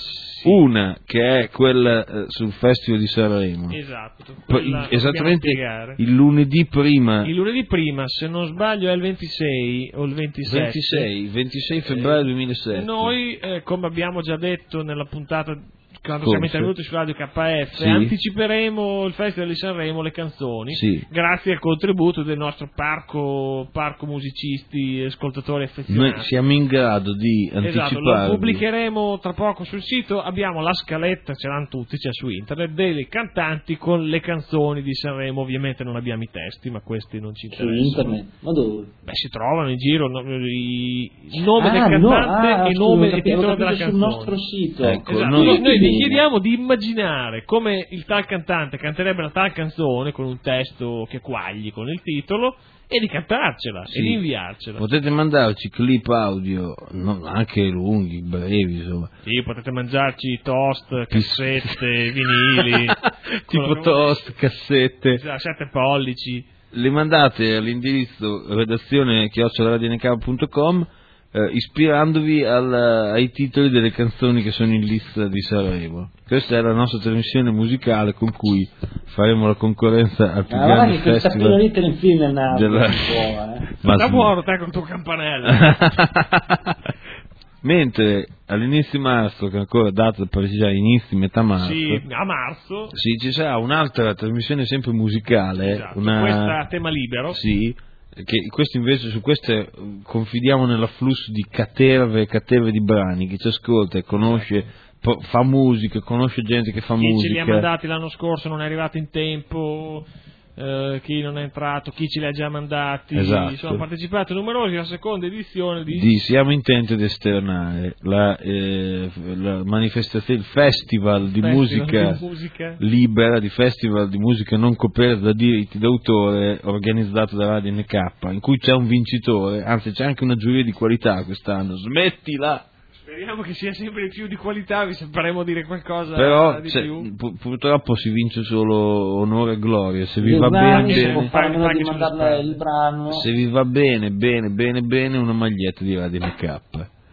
Una che è quella eh, sul Festival di Sanremo. Esatto. Poi, quella dobbiamo esattamente spiegare. il lunedì prima, Il lunedì prima, se non sbaglio, è il ventisei o il ventisette. ventisei, ventisei febbraio duemilasette. Noi, eh, come abbiamo già detto nella puntata quando siamo intervenuti su Radio K F, sì. anticiperemo il Festival di Sanremo, le canzoni, sì. grazie al contributo del nostro parco, parco musicisti, ascoltatori affezionati. Noi siamo in grado di anticiparvi. Esatto, lo pubblicheremo tra poco sul sito, abbiamo la scaletta, ce l'hanno tutti, c'è su internet, dei cantanti con le canzoni di Sanremo, ovviamente non abbiamo i testi, ma questi non ci interessano. Su internet? Ma dove? Beh, si trovano in giro no, i, il nome ah, del cantante no, ah, e il nome e il titolo della sul canzone. nostro sito. Ecco, Esatto, noi, noi, noi vi chiediamo di immaginare come il tal cantante canterebbe la tal canzone con un testo che quagli con il titolo e di cantarcela sì. e di inviarcela. Potete mandarci clip audio, no, anche lunghi, brevi, insomma. Sì, potete mangiarci toast, cassette, vinili, tipo toast, cassette, sette pollici. Le mandate all'indirizzo redazione chiocciola radio n k punto com eh, ispirandovi al, ai titoli delle canzoni che sono in lista di Sanremo. Questa è la nostra trasmissione musicale con cui faremo la concorrenza al più ah, grande festival festival lì te ne infili nel naso della... eh. Ma sta buono te con il tuo campanello. Mentre all'inizio di marzo, che è ancora data da precisare, inizio metà marzo, sì, a marzo sì, ci sarà un'altra trasmissione sempre musicale, esatto, una... questa a tema libero, sì, che questo invece su queste confidiamo nell'afflusso di caterve e caterve di brani, chi ci ascolta e conosce, po- fa musica, conosce gente che fa chi musica, ce li ha mandati l'anno scorso non è arrivato in tempo, eh, chi non è entrato, chi ce li ha già mandati, esatto. Sono partecipato numerosi alla seconda edizione di, di Siamo intenti ad esternare la, eh, la manifestazione, il festival, di, festival musica di musica libera, di festival di musica non coperta da diritti d'autore organizzato da Radio N K, in cui c'è un vincitore, anzi c'è anche una giuria di qualità quest'anno, smettila! Speriamo che sia sempre più di qualità, vi sapremo dire qualcosa però di cioè, più. pu- purtroppo si vince solo onore e gloria, se vi il va brani, bene, si bene può fare Paghi- meno paghi di sulle mandarle spalle. il brano se vi va bene, bene, bene, bene, una maglietta di Radio N K.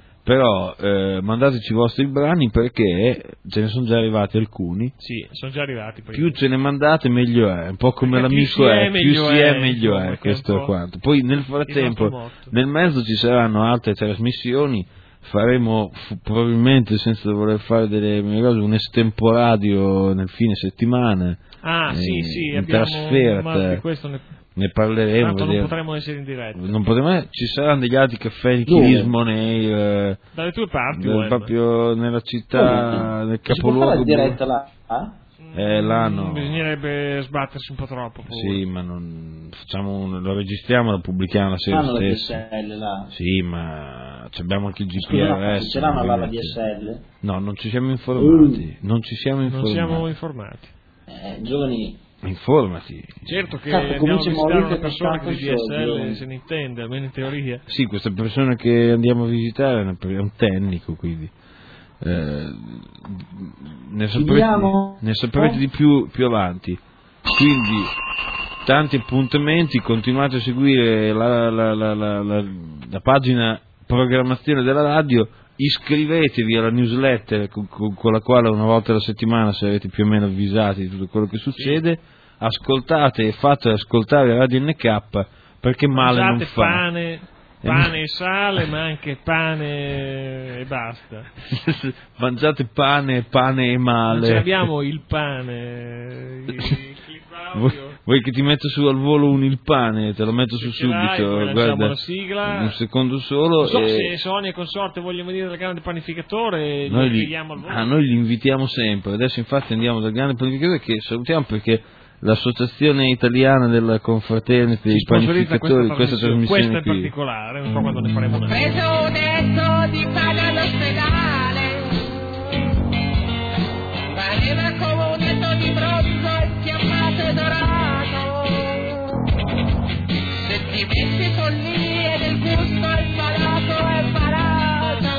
Però eh, mandateci i vostri brani perché ce ne sono già arrivati alcuni. Sì, sono già arrivati. Poi. Più ce ne mandate meglio è, un po' come Perché l'amico più si è, è, più meglio si è, è meglio insomma, è, che è questo un è po' quanto. Poi nel il frattempo, nostro motto. nel mezzo ci saranno altre trasmissioni, faremo f- probabilmente, senza voler fare delle cose, un estemporadio nel fine settimana. Ah, eh, sì, sì, in abbiamo, trasferta. ma di questo ne, Ne parleremo. tanto non vediamo. potremo essere in diretta. Non potremo, ci saranno degli altri caffè di chilismo nei, eh, Dalle tue parti, nel- Web. proprio nella città, nel si può fare capoluogo. la diretta là? Ah? Eh, là no. Mm, bisognerebbe sbattersi un po' troppo. pure. Sì, ma non facciamo un, lo registriamo e lo pubblichiamo la sera Hanno la D S stessa. L là? Sì, ma ci abbiamo anche il G P Scusa, no, R S. ce l'hanno là la D ovviamente. S L? No, non ci siamo informati. Non ci siamo Non informati. siamo informati. Eh, giovani, Informati. Certo che Cazzo, andiamo a comincia a visitare una morire persona per che di tanto D S L soldi. se ne intende, almeno in teoria. Sì, questa persona che andiamo a visitare è una- è un tecnico, quindi eh, ne saprete, Chiudiamo? ne saprete di più più avanti. Quindi tanti appuntamenti, continuate a seguire la, la, la, la, la, la pagina programmazione della radio, iscrivetevi alla newsletter con, con- con la quale una volta alla settimana sarete più o meno avvisati di tutto quello che succede, ascoltate e fate ascoltare Radio N K perché male non Mangiate fa. pane, pane e sale, ma anche pane e basta. Mangiate pane, pane e Non male. ce l'abbiamo il pane. Il, il Vuoi, vuoi che ti metto su al volo un il pane? Te lo metto su Ce l'hai, subito. poi lanciamo Guarda, la sigla. un secondo solo. Non so e se Sonia e consorte vogliono venire dal grande panificatore, noi, li li, chiediamo al volo. ah, noi li invitiamo sempre. Adesso infatti andiamo dal grande panificatore che salutiamo perché l'associazione italiana della confraternita dei Ci sponsorizza panificatori, questa questa trasmissione, trasmissione questa in qui. particolare, non so quando ne faremo una. Preso un detto di pane all'ospedale, valeva come un detto di bronzo infiammato e dorato, sentimenti follie del gusto imparato e imparato,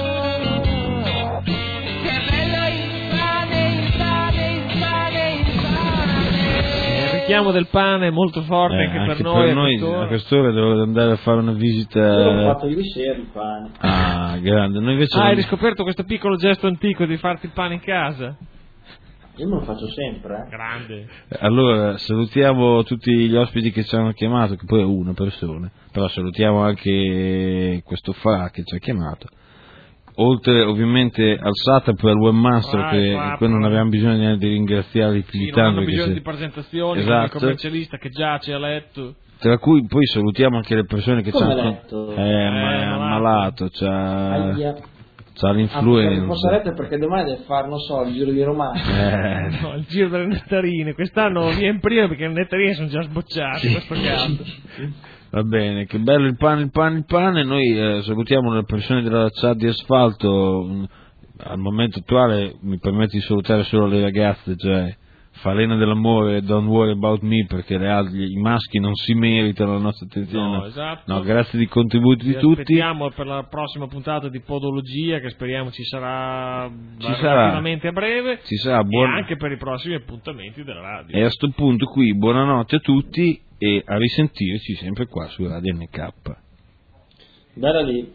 che bello infame, infame, infame, infame. Il richiamo del pane è molto forte Eh, anche, anche per noi. per noi quest'ora. a quest'ora devo andare a fare una io l'ho visita. fatto ieri sera il pane. Ah, grande. Noi invece Ah, hai non- riscoperto questo piccolo gesto antico di farti il pane in casa? Io me lo faccio sempre, eh. Grande. Allora, salutiamo tutti gli ospiti che ci hanno chiamato, che poi è una persona, però salutiamo anche questo Fra che ci ha chiamato. oltre ovviamente al Satap e al webmaster, Ah, che qua, poi non avevamo bisogno neanche di ringraziarli più Sì, di non tanto. hanno perché bisogno se- di presentazioni, Esatto. come il commercialista che giace a letto. Tra cui poi salutiamo anche le persone che Come c'hanno. letto? Eh, ma è Eh, ammalato, c'ha, Aia. c'ha Ah, l'influenza. posso perché domani deve fare, non so, il giro di Romano. Eh, No, il giro delle nettarine. Quest'anno viene prima perché le nettarine sono già sbocciate in questo caso. Va bene, che bello il pane, il pane, il pane. Noi eh, salutiamo le persone della chat di asfalto. Mm, Al momento attuale mi permetto di salutare solo le ragazze, cioè Falena dell'amore, don't worry about me, perché le altre, i maschi non si meritano la nostra attenzione. No, esatto. No, grazie di contributi Ci di tutti. aspettiamo per la prossima puntata di Podologia, che speriamo ci sarà Ci sarà. relativamente a breve, Ci sarà, buon- e anche per i prossimi appuntamenti della radio. E a sto punto qui buonanotte a tutti e a risentirci sempre qua su Radio N K. Bella lì.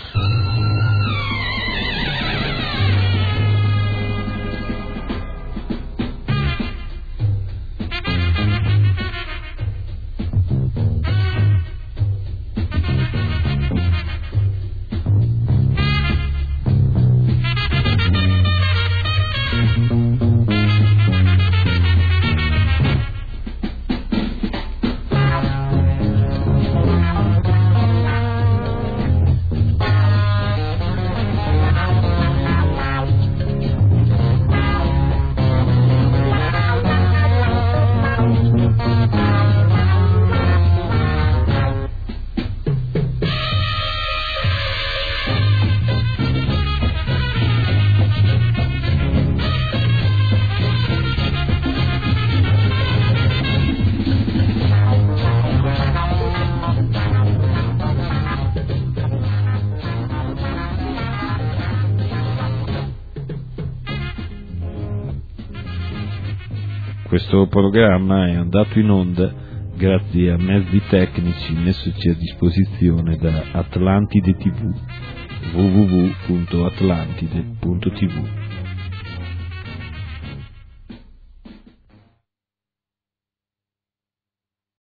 Questo programma è andato in onda grazie a mezzi tecnici messoci a disposizione da Atlantide tivù, w w w punto atlantide punto t v.